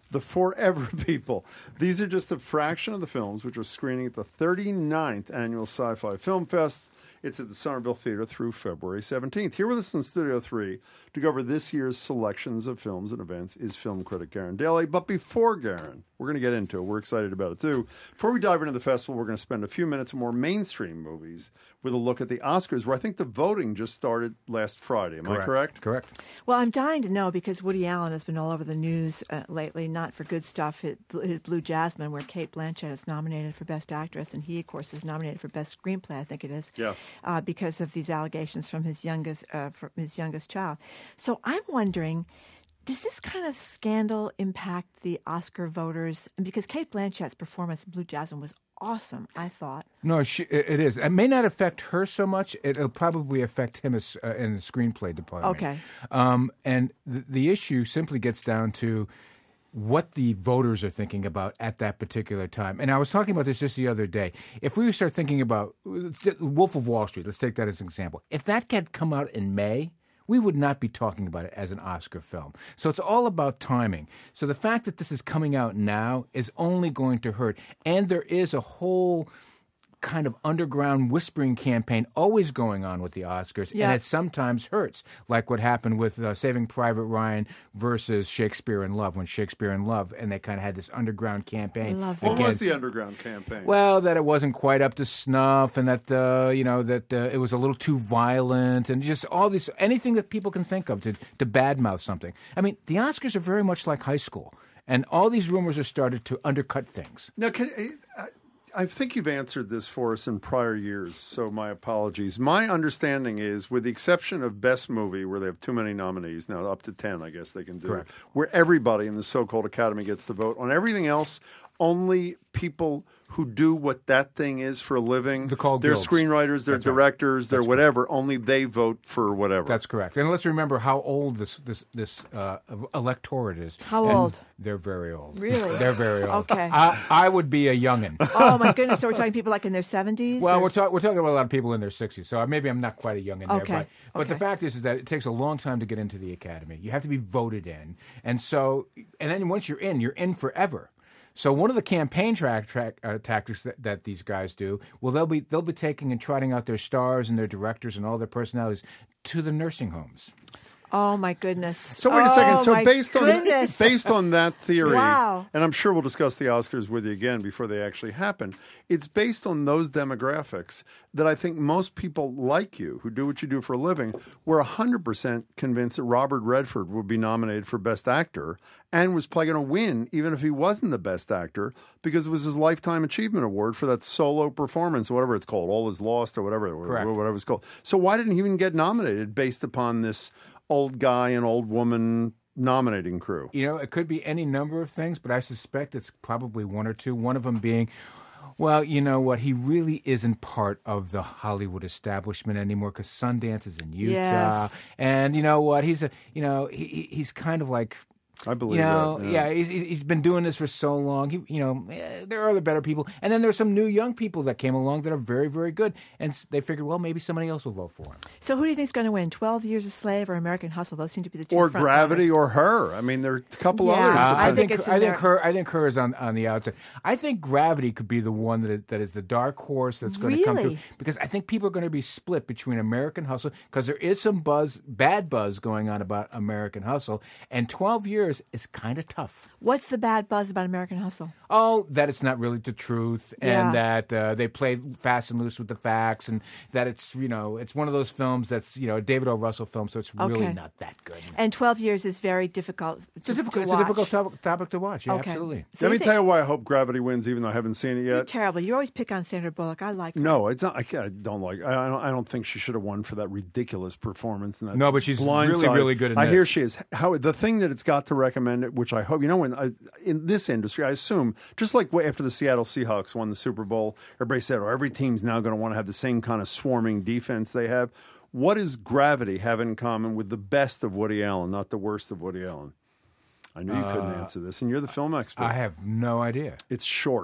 The Forever People. These are just a fraction of the films which are screening at the thirty-ninth Annual Sci-Fi Film Fest. It's at the Somerville Theater through February seventeenth. Here with us in Studio three to cover this year's selections of films and events is film critic Garen Daly. But before Garen, we're going to get into it. We're excited about it, too. Before we dive into the festival, we're going to spend a few minutes on more mainstream movies with a look at the Oscars, where I think the voting just started last Friday. Am Correct. I correct? Correct. Well, I'm dying to know because Woody Allen has been all over the news uh, lately, not for good stuff. His, his Blue Jasmine, where Cate Blanchett is nominated for Best Actress, and he, of course, is nominated for Best Screenplay, I think it is, yeah. uh, because of these allegations from his youngest, uh, from his youngest child. So I'm wondering, does this kind of scandal impact the Oscar voters? Because Cate Blanchett's performance in Blue Jasmine was awesome, I thought. No, she, it is. It may not affect her so much. It'll probably affect him as, uh, in the screenplay department. Okay. Um, and the, the issue simply gets down to what the voters are thinking about at that particular time. And I was talking about this just the other day. If we start thinking about Wolf of Wall Street, let's take that as an example. If that had come out in May, we would not be talking about it as an Oscar film. So it's all about timing. So the fact that this is coming out now is only going to hurt. And there is a whole kind of underground whispering campaign always going on with the Oscars, yeah. and it sometimes hurts, like what happened with uh, Saving Private Ryan versus Shakespeare in Love, when Shakespeare in Love, and they kind of had this underground campaign. Love what against, was the underground campaign? Well, that it wasn't quite up to snuff, and that uh, you know that uh, it was a little too violent, and just all this, anything that people can think of to to badmouth something. I mean, the Oscars are very much like high school, and all these rumors are started to undercut things. Now, can I, I think you've answered this for us in prior years, so my apologies. My understanding is, with the exception of Best Movie, where they have too many nominees, now up to ten, I guess they can do, Correct. where everybody in the so-called Academy gets to vote. On everything else, only people who do what that thing is for a living, the called they're guilds. screenwriters, they're That's right. directors, they're That's whatever, only they vote for whatever. That's correct. And let's remember how old this this this uh, electorate is. How And old? They're very old. Really? They're very old. Okay. I, I would be a youngin'. Oh, my goodness. So we're talking people like in their seventies? Well, or? we're, talk, we're talking about a lot of people in their sixties, so maybe I'm not quite a youngin' there. Okay. But, but Okay. the fact is, is that it takes a long time to get into the Academy. You have to be voted in. And so, and then once you're in, you're in forever. So one of the campaign track, track, uh, tactics that, that these guys do, well, they'll be they'll be taking and trotting out their stars and their directors and all their personalities to the nursing homes. Oh, my goodness. So wait a oh, second. So my based goodness. on based on that theory, Wow. and I'm sure we'll discuss the Oscars with you again before they actually happen. It's based on those demographics that I think most people like you, who do what you do for a living, were one hundred percent convinced that Robert Redford would be nominated for Best Actor and was probably going to win, even if he wasn't the Best Actor, because it was his Lifetime Achievement Award for that solo performance, whatever it's called, All Is Lost or whatever, Correct. whatever it's called. So why didn't he even get nominated based upon this old guy and old woman nominating crew? You know, it could be any number of things, but I suspect it's probably one or two. One of them being, well, you know what? He really isn't part of the Hollywood establishment anymore because Sundance is in Utah, Yes. and you know what? He's a, you know, he he's kind of like. I believe you know, that. yeah, he's, he's been doing this for so long. He, you know, eh, there are other better people, and then there's some new young people that came along that are very, very good, and s- they figured, well, maybe somebody else will vote for him. So who do you think is going to win? twelve Years a Slave or American Hustle? Those seem to be the two Or front Gravity runners. or Her. I mean, there are a couple Yeah. others. Uh, that- I, I think, think it's in I think there. her I think her is on, on the outside. I think Gravity could be the one that is, that is the dark horse that's going to come through, Really? because I think people are going to be split between American Hustle, because there is some buzz, bad buzz going on about American Hustle, and twelve years is kind of tough. What's the bad buzz about American Hustle? Oh, that it's not really the truth, and Yeah. that uh, they play fast and loose with the facts, and that it's, you know, it's one of those films that's, you know, a David O. Russell film, so it's really Okay. not that good. And twelve Years is very difficult to, It's a difficult, to it's a watch. difficult topic, topic to watch. Yeah, Okay. absolutely. So Let me you tell think- you why I hope Gravity wins, even though I haven't seen it You're yet. terrible. You always pick on Sandra Bullock. I like her. No, it's not. I, can't- I don't like. I, I don't. I don't think she should have won for that ridiculous performance. In that No, but she's Blind really, Side. really good in I this. hear she is. How the thing that it's got to recommend it, which I hope you know, when I, in this industry, I assume just like way after the Seattle Seahawks won the Super Bowl, everybody said, "Oh, every team's now going to want to have the same kind of swarming defense they have." What does Gravity have in common with the best of Woody Allen, not the worst of Woody Allen? I knew you couldn't Uh, answer this, and you're the film expert. I have no idea. It's short.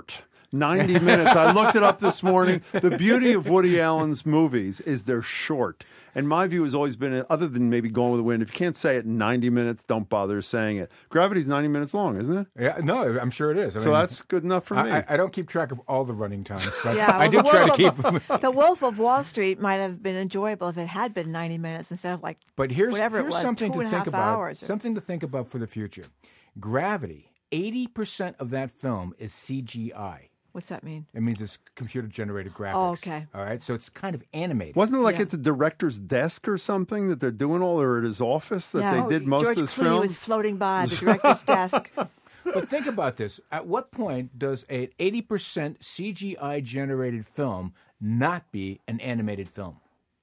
ninety minutes. I looked it up this morning. The beauty of Woody Allen's movies is they're short. And my view has always been, other than maybe Gone with the Wind, if you can't say it in ninety minutes, don't bother saying it. Gravity's ninety minutes long, isn't it? Yeah, no, I'm sure it is. I so mean, that's good enough for me. I, I don't keep track of all the running times, but Yeah, I well, do try to keep of, The Wolf of Wall Street might have been enjoyable if it had been ninety minutes instead of like But here's, whatever here's it was, something two to and a think half about. hours. Something to think about for the future. Gravity, eighty percent of that film is C G I. What's that mean? It means it's computer-generated graphics. Oh, okay. All right, so it's kind of animated. Wasn't it like Yeah. at the director's desk or something that they're doing all, or at his office that Yeah. they did most George of this Clooney film? was floating by the director's desk. But think about this. At what point does an eighty percent C G I-generated film not be an animated film?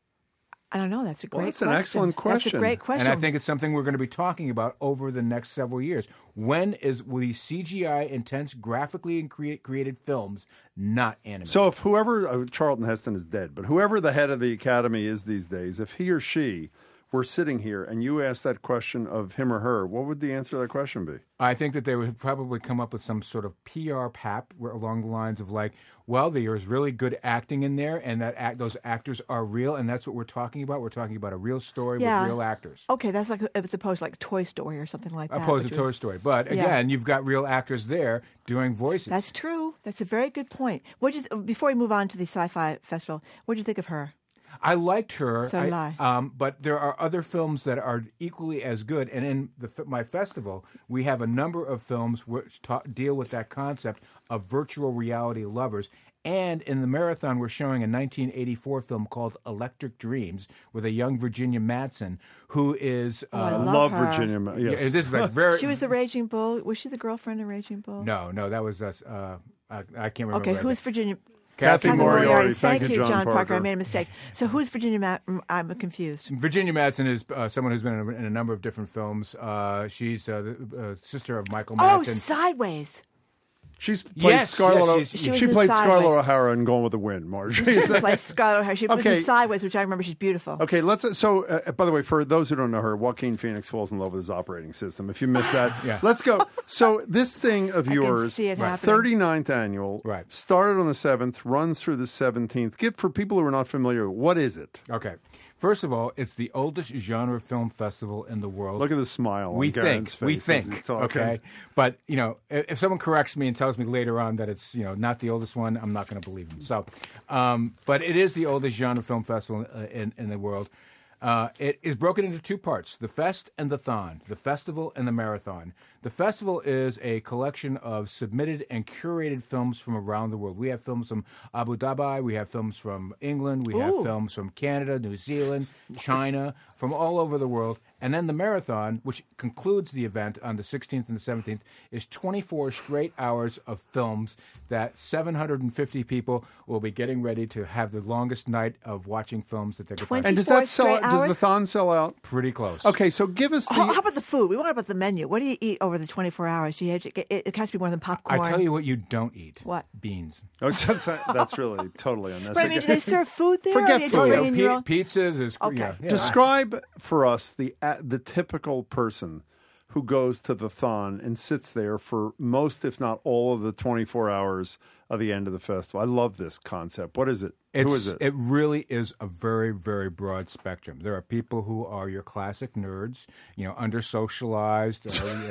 I don't know. That's a great Well, that's an question. excellent question. That's a great question. And I think it's something we're going to be talking about over the next several years. When is will these C G I intense, graphically and create, created films not animated? So if whoever, uh, Charlton Heston is dead, but whoever the head of the Academy is these days, if he or she were sitting here and you asked that question of him or her, what would the answer to that question be? I think that they would probably come up with some sort of P R pap where, along the lines of like, well, there is really good acting in there, and that act, those actors are real, and that's what we're talking about. We're talking about a real story Yeah. with real actors. Okay, that's like as opposed to like Toy Story or something like that. Opposed which to would- Toy Story. But Yeah. again, you've got real actors there doing voices. That's true. That's a very good point. What you th- before we move on to the Sci-Fi Festival, what did you think of her? I liked her. So did I. Um, but there are other films that are equally as good. And in the, my festival, we have a number of films which ta- deal with that concept of virtual reality lovers. And in the marathon, we're showing a nineteen eighty-four film called Electric Dreams with a young Virginia Madsen, who is... Oh, I uh, love love her. Virginia. Ma- Yes. Yeah, this is like very... She was the Raging Bull. Was she the girlfriend of Raging Bull? No, no, that was us. Uh, I, I can't remember. Okay, right who's now. Virginia? Kathy Moriarty. Thank, Thank you, you, John, John Parker. Parker. I made a mistake. So who's Virginia? Ma- I'm confused. Virginia Madsen is uh, someone who's been in a, in a number of different films. Uh, she's uh, the uh, sister of Michael Oh, Madsen. Sideways. She's played Yes, Scarlett. yes, O- she's- she She was in played Scarlett Sideways. O'Hara in Gone with the Wind, Marge. She plays Scarlett O'Hara. She was Okay. in Sideways, which I remember. She's beautiful. Okay, let's. So, uh, by the way, for those who don't know her, Joaquin Phoenix falls in love with his operating system. If you missed that, Yeah. let's go. So, this thing of I can yours, see it happening. thirty-ninth annual, Right. started on the seventh, runs through the seventeenth. Give for people who are not familiar, what is it? Okay. First of all, it's the oldest genre film festival in the world. Look at the smile we on Garen's think, we face as think, he's talking. okay? But, you know, if if someone corrects me and tells me later on that it's, you know, not the oldest one, I'm not going to believe them. So, um, but it is the oldest genre film festival uh, in, in the world. Uh, it is broken into two parts, the Fest and the Thon, the festival and the marathon. The festival is a collection of submitted and curated films from around the world. We have films from Abu Dhabi, we have films from England, we have Ooh. films from Canada, New Zealand, China, from all over the world. And then the marathon, which concludes the event on the sixteenth and the seventeenth, is twenty-four straight hours of films that seven hundred fifty people will be getting ready to have the longest night of watching films that they could twenty And does Twenty-four that sell? straight Out, does the hours? thon sell out? Pretty close. Okay, so give us the. How, how about the food? We want about the menu. What do you eat over the twenty-four hours? Do you have to get, it, it has to be more than popcorn. I tell you what you don't eat. What? Beans. Oh, that's, that's really totally But I unnecessary. mean, do they serve food there? Forget or do you food. have to Yeah, bring in Pi- your own? pizza, there's, Okay. yeah, yeah. Describe for us the uh, the typical person who goes to the Thon and sits there for most, if not all, of the twenty-four hours of the end of the festival. I love this concept. What is it? It's, who is it? It really is a very, very broad spectrum. There are people who are your classic nerds, you know, under socialized. Uh,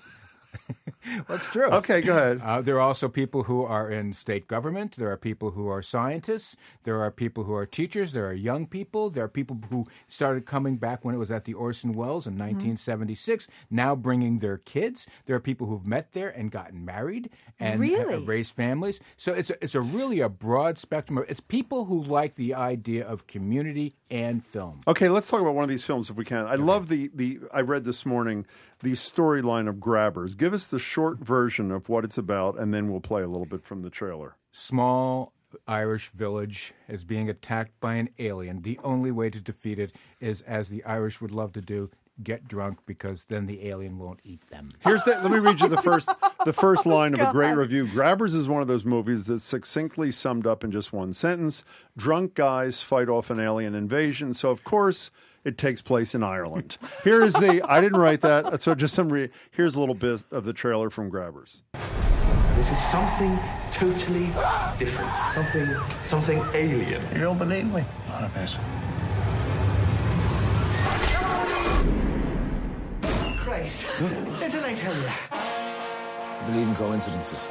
That's true. Okay, go ahead. Uh, there are also people who are in state government. There are people who are scientists. There are people who are teachers. There are young people. There are people who started coming back when it was at the Orson Welles in nineteen seventy-six, now bringing their kids. There are people who've met there and gotten married and Really? uh, raised families. So it's a, it's a really a broad spectrum. Of, it's people who like the idea of community and film. Okay, let's talk about one of these films if we can. I love the, the I read this morning the storyline of Grabbers. Give us the short version of what it's about, and then we'll play a little bit from the trailer. Small Irish village is being attacked by an alien. The only way to defeat it is, as the Irish would love to do, get drunk, because then the alien won't eat them. Here's that. Let me read you the first the first line of a great God. review. Grabbers is one of those movies that's succinctly summed up in just one sentence. Drunk guys fight off an alien invasion. So of course it takes place in Ireland. Here is the. I didn't write that. That's what just some. Re, here's a little bit of the trailer from Grabbers. This is something totally different. Something, something alien. You don't believe me? Not a bit. Christ, what did I tell you? I believe in coincidences.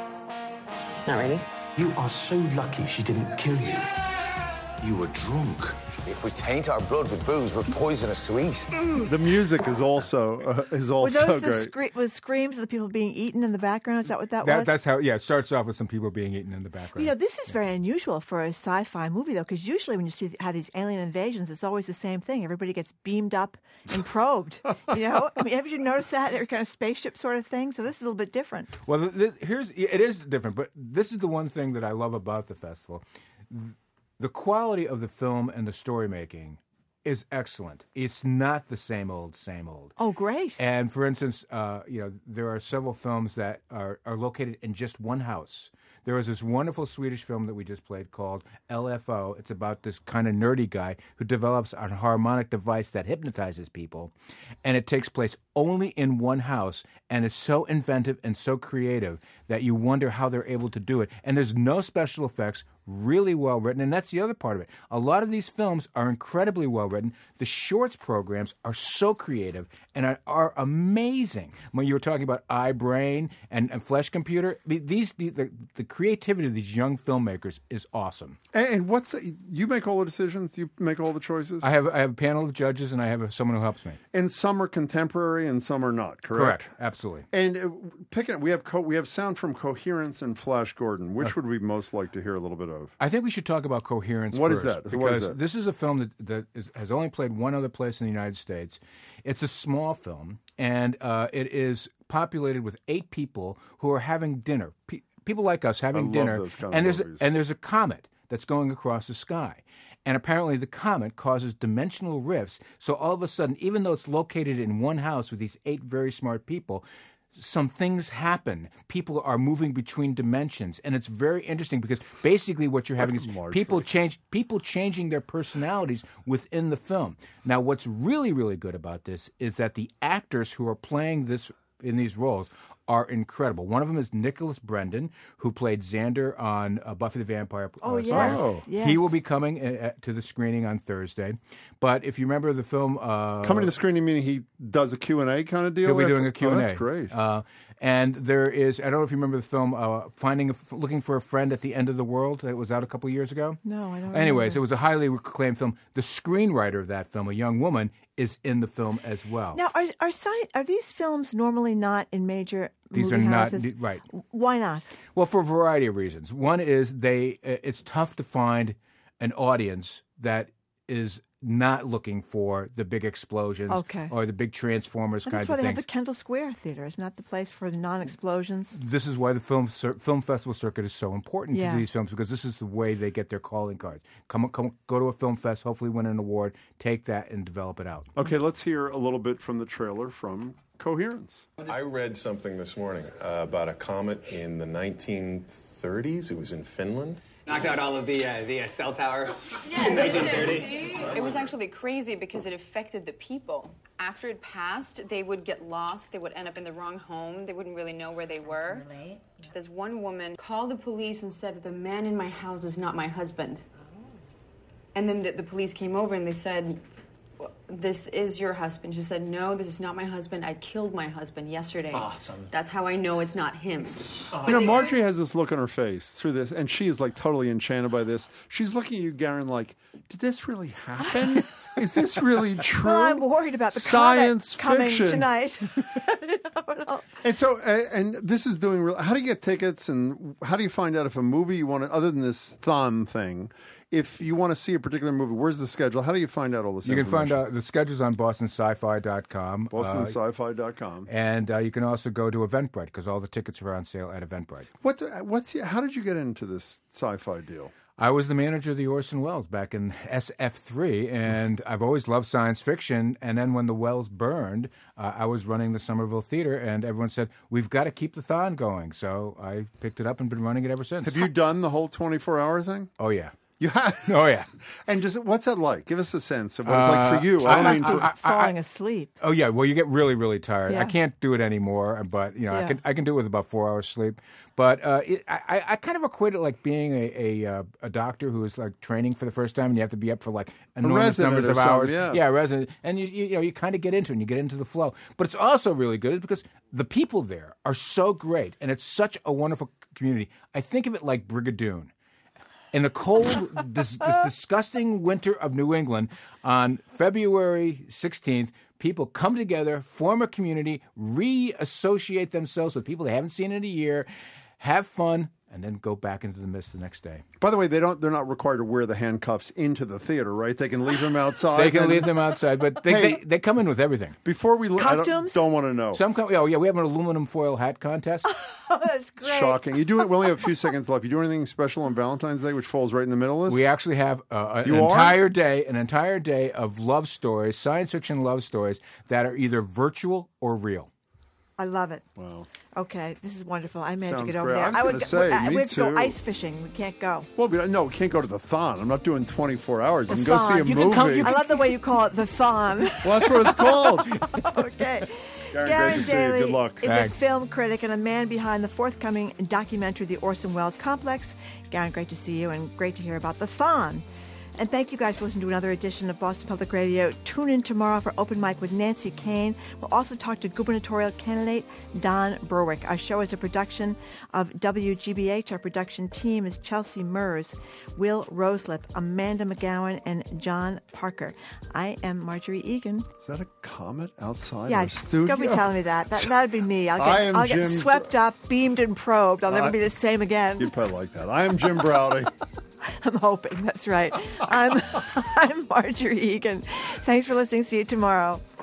Not really. You are so lucky she didn't kill you. You were drunk. If we taint our blood with booze, we're poisonous to eat. The music is also uh, is Were also those the great. scre- with screams of the people being eaten in the background? Is that what that, That, was? that's how, yeah, it starts off with some people being eaten in the background. You know, this is very unusual for a sci-fi movie, though, because usually when you see have these alien invasions, it's always the same thing. Everybody gets beamed up and probed. You know, I mean, have you noticed that? They're kind of spaceship sort of thing. So this is a little bit different. Well, th- th- here's it is different, but this is the one thing that I love about the festival. The quality of the film and the story making is excellent. It's not the same old, same old. Oh, great. And for instance, uh, you know, there are several films that are, are located in just one house. There was this wonderful Swedish film that we just played called L F O. It's about this kind of nerdy guy who develops a harmonic device that hypnotizes people. And it takes place only in one house. And it's so inventive and so creative that you wonder how they're able to do it. And there's no special effects, really well written. And that's the other part of it. A lot of these films are incredibly well written. The shorts programs are so creative and are, are amazing. When you were talking about iBrain and, and Flesh Computer, these the, the, the creativity of these young filmmakers is awesome. And, and what's the, you make all the decisions? You make all the choices? I have I have a panel of judges and I have a, someone who helps me. And some are contemporary and some are not, correct? Correct, absolutely. And uh, picking, we have co- we have sound from Coherence and Flash Gordon. Which would we most like to hear a little bit of? I think we should talk about Coherence What first. is that? Because What is that? this is a film that, that is, has only played one other place in the United States. It's a small film, and uh, it is populated with eight people who are having dinner. Pe- people like us having I love dinner. those kind of and there's movies. A, and there's a comet that's going across the sky. And apparently the comet causes dimensional rifts. So all of a sudden, even though it's located in one house with these eight very smart people, some things happen. People are moving between dimensions, and it's very interesting because basically what you're having is people change people changing their personalities within the film. Now, what's really, really good about this is that the actors who are playing this in these roles are incredible. One of them is Nicholas Brendan, who played Xander on uh, Buffy the Vampire Oh, uh, yes. Slayer. Oh. Yes. He will be coming uh, to the screening on Thursday. But if you remember the film... Uh, Coming to the screening, meaning he does a Q and A kind of deal? He'll be after- doing a Q and A. Oh, that's great. Uh, and there is, I don't know if you remember the film, uh, Finding, a, Looking for a Friend at the End of the World, that was out a couple years ago. No, I don't Anyways, remember. it was a highly acclaimed film. The screenwriter of that film, a young woman, is in the film as well. Now, are are, sci- are these films normally not in major These movie are not houses? right. Why not? Well, for a variety of reasons. One is they it's tough to find an audience that is not looking for the big explosions Okay. or the big Transformers And kinds that's why of they have things. the Kendall Square Theater. Isn't that the place for the non-explosions? This is why the film cir- film festival circuit is so important Yeah. to these films, because this is the way they get their calling cards. Come, come, go to a film fest, hopefully win an award, take that and develop it out. Okay, let's hear a little bit from the trailer from Coherence. I read something this morning uh, about a comet in the nineteen thirties. It was in Finland. Knocked out all of the uh, the uh, cell towers Yeah, in they did. nineteen thirty. It was actually crazy because it affected the people. After it passed, they would get lost. They would end up in the wrong home. They wouldn't really know where they were. This one woman called the police and said, "The man in my house is not my husband." And then the, the police came over and they said, "This is your husband." She said, "No, this is not my husband. I killed my husband yesterday." Awesome. That's how I know it's not him. You know, Marjorie has this look on her face through this, and she is like totally enchanted by this. She's looking at you, Garen, like, did this really happen? Is this really true? Well, I'm worried about the science comet coming fiction tonight. And so, uh, and this is doing real. How do you get tickets, and how do you find out if a movie you want to, other than this thumb thing, if you want to see a particular movie? Where's the schedule? How do you find out all this? You can find information? out the schedule's on boston sci fi dot com. Boston Sci Fi dot com. And uh, you can also go to Eventbrite because all the tickets are on sale at Eventbrite. What? What's? How did you get into this sci-fi deal? I was the manager of the Orson Welles back in S F three, and I've always loved science fiction. And then when the wells burned, uh, I was running the Somerville Theater, and everyone said, we've got to keep the thon going. So I picked it up and been running it ever since. Have you done the whole twenty-four hour thing? Oh, yeah. You have? Oh, yeah. And just what's that like? Give us a sense of what it's like for you. Uh, I don't I- mean I- for, I- Falling asleep. Oh yeah, well you get really really tired. Yeah. I can't do it anymore, but you know I Yeah. can I can do it with about four hours sleep. But uh, it, I I kind of equate it like being a a, uh, a doctor who is like training for the first time and you have to be up for like enormous resident numbers or of something, hours. yeah. yeah, resident, and you, you you know you kind of get into it and you get into the flow. But it's also really good because the people there are so great and it's such a wonderful community. I think of it like Brigadoon. In the cold, this, this disgusting winter of New England, on February sixteenth, people come together, form a community, reassociate themselves with people they haven't seen in a year, have fun, and then go back into the mist the next day. by the way, they don't. They're not required to wear the handcuffs into the theater, right? They can leave them outside. They can and- leave them outside, but they, Hey, they, they come in with everything. Before we, I don't, Costumes? don't want to know. Some come, oh yeah, we have an aluminum foil hat contest. Oh, that's It's great. shocking. You do it. We only have a few seconds left. You do anything special on Valentine's Day, which falls right in the middle of this? We actually have uh, an You are? entire day, an entire day of love stories, science fiction love stories that are either virtual or real. I love it. Wow. Okay, this is wonderful. I may have to Sounds get over great. there. I was would gonna go, say, I, me we have to go too. ice fishing. We can't go. Well, we, no, we can't go to the Thon. I'm not doing twenty-four hours. The You can go see a Thon. You movie. can come, I love the way you call it the Thon. Well, that's what it's called. Okay. Garen, Garen great to see you. Daly Good luck. is Thanks. a film critic and a man behind the forthcoming documentary, The Orson Welles Complex. Garen, great to see you and great to hear about the Thon. And thank you guys for listening to another edition of Boston Public Radio. Tune in tomorrow for Open Mic with Nancy Kane. We'll also talk to gubernatorial candidate Don Berwick. Our show is a production of W G B H. Our production team is Chelsea Mers, Will Roselip, Amanda McGowan, and John Parker. I am Marjorie Egan. Is that a comet outside Yeah, our studio? don't be telling me that. That that'd be me. I'll get, I am I'll get Jim- swept up, beamed, and probed. I'll never I- be the same again. You'd probably like that. I am Jim Browdy. I'm hoping. That's right. I'm I'm Marjorie Egan. Thanks for listening. See you tomorrow.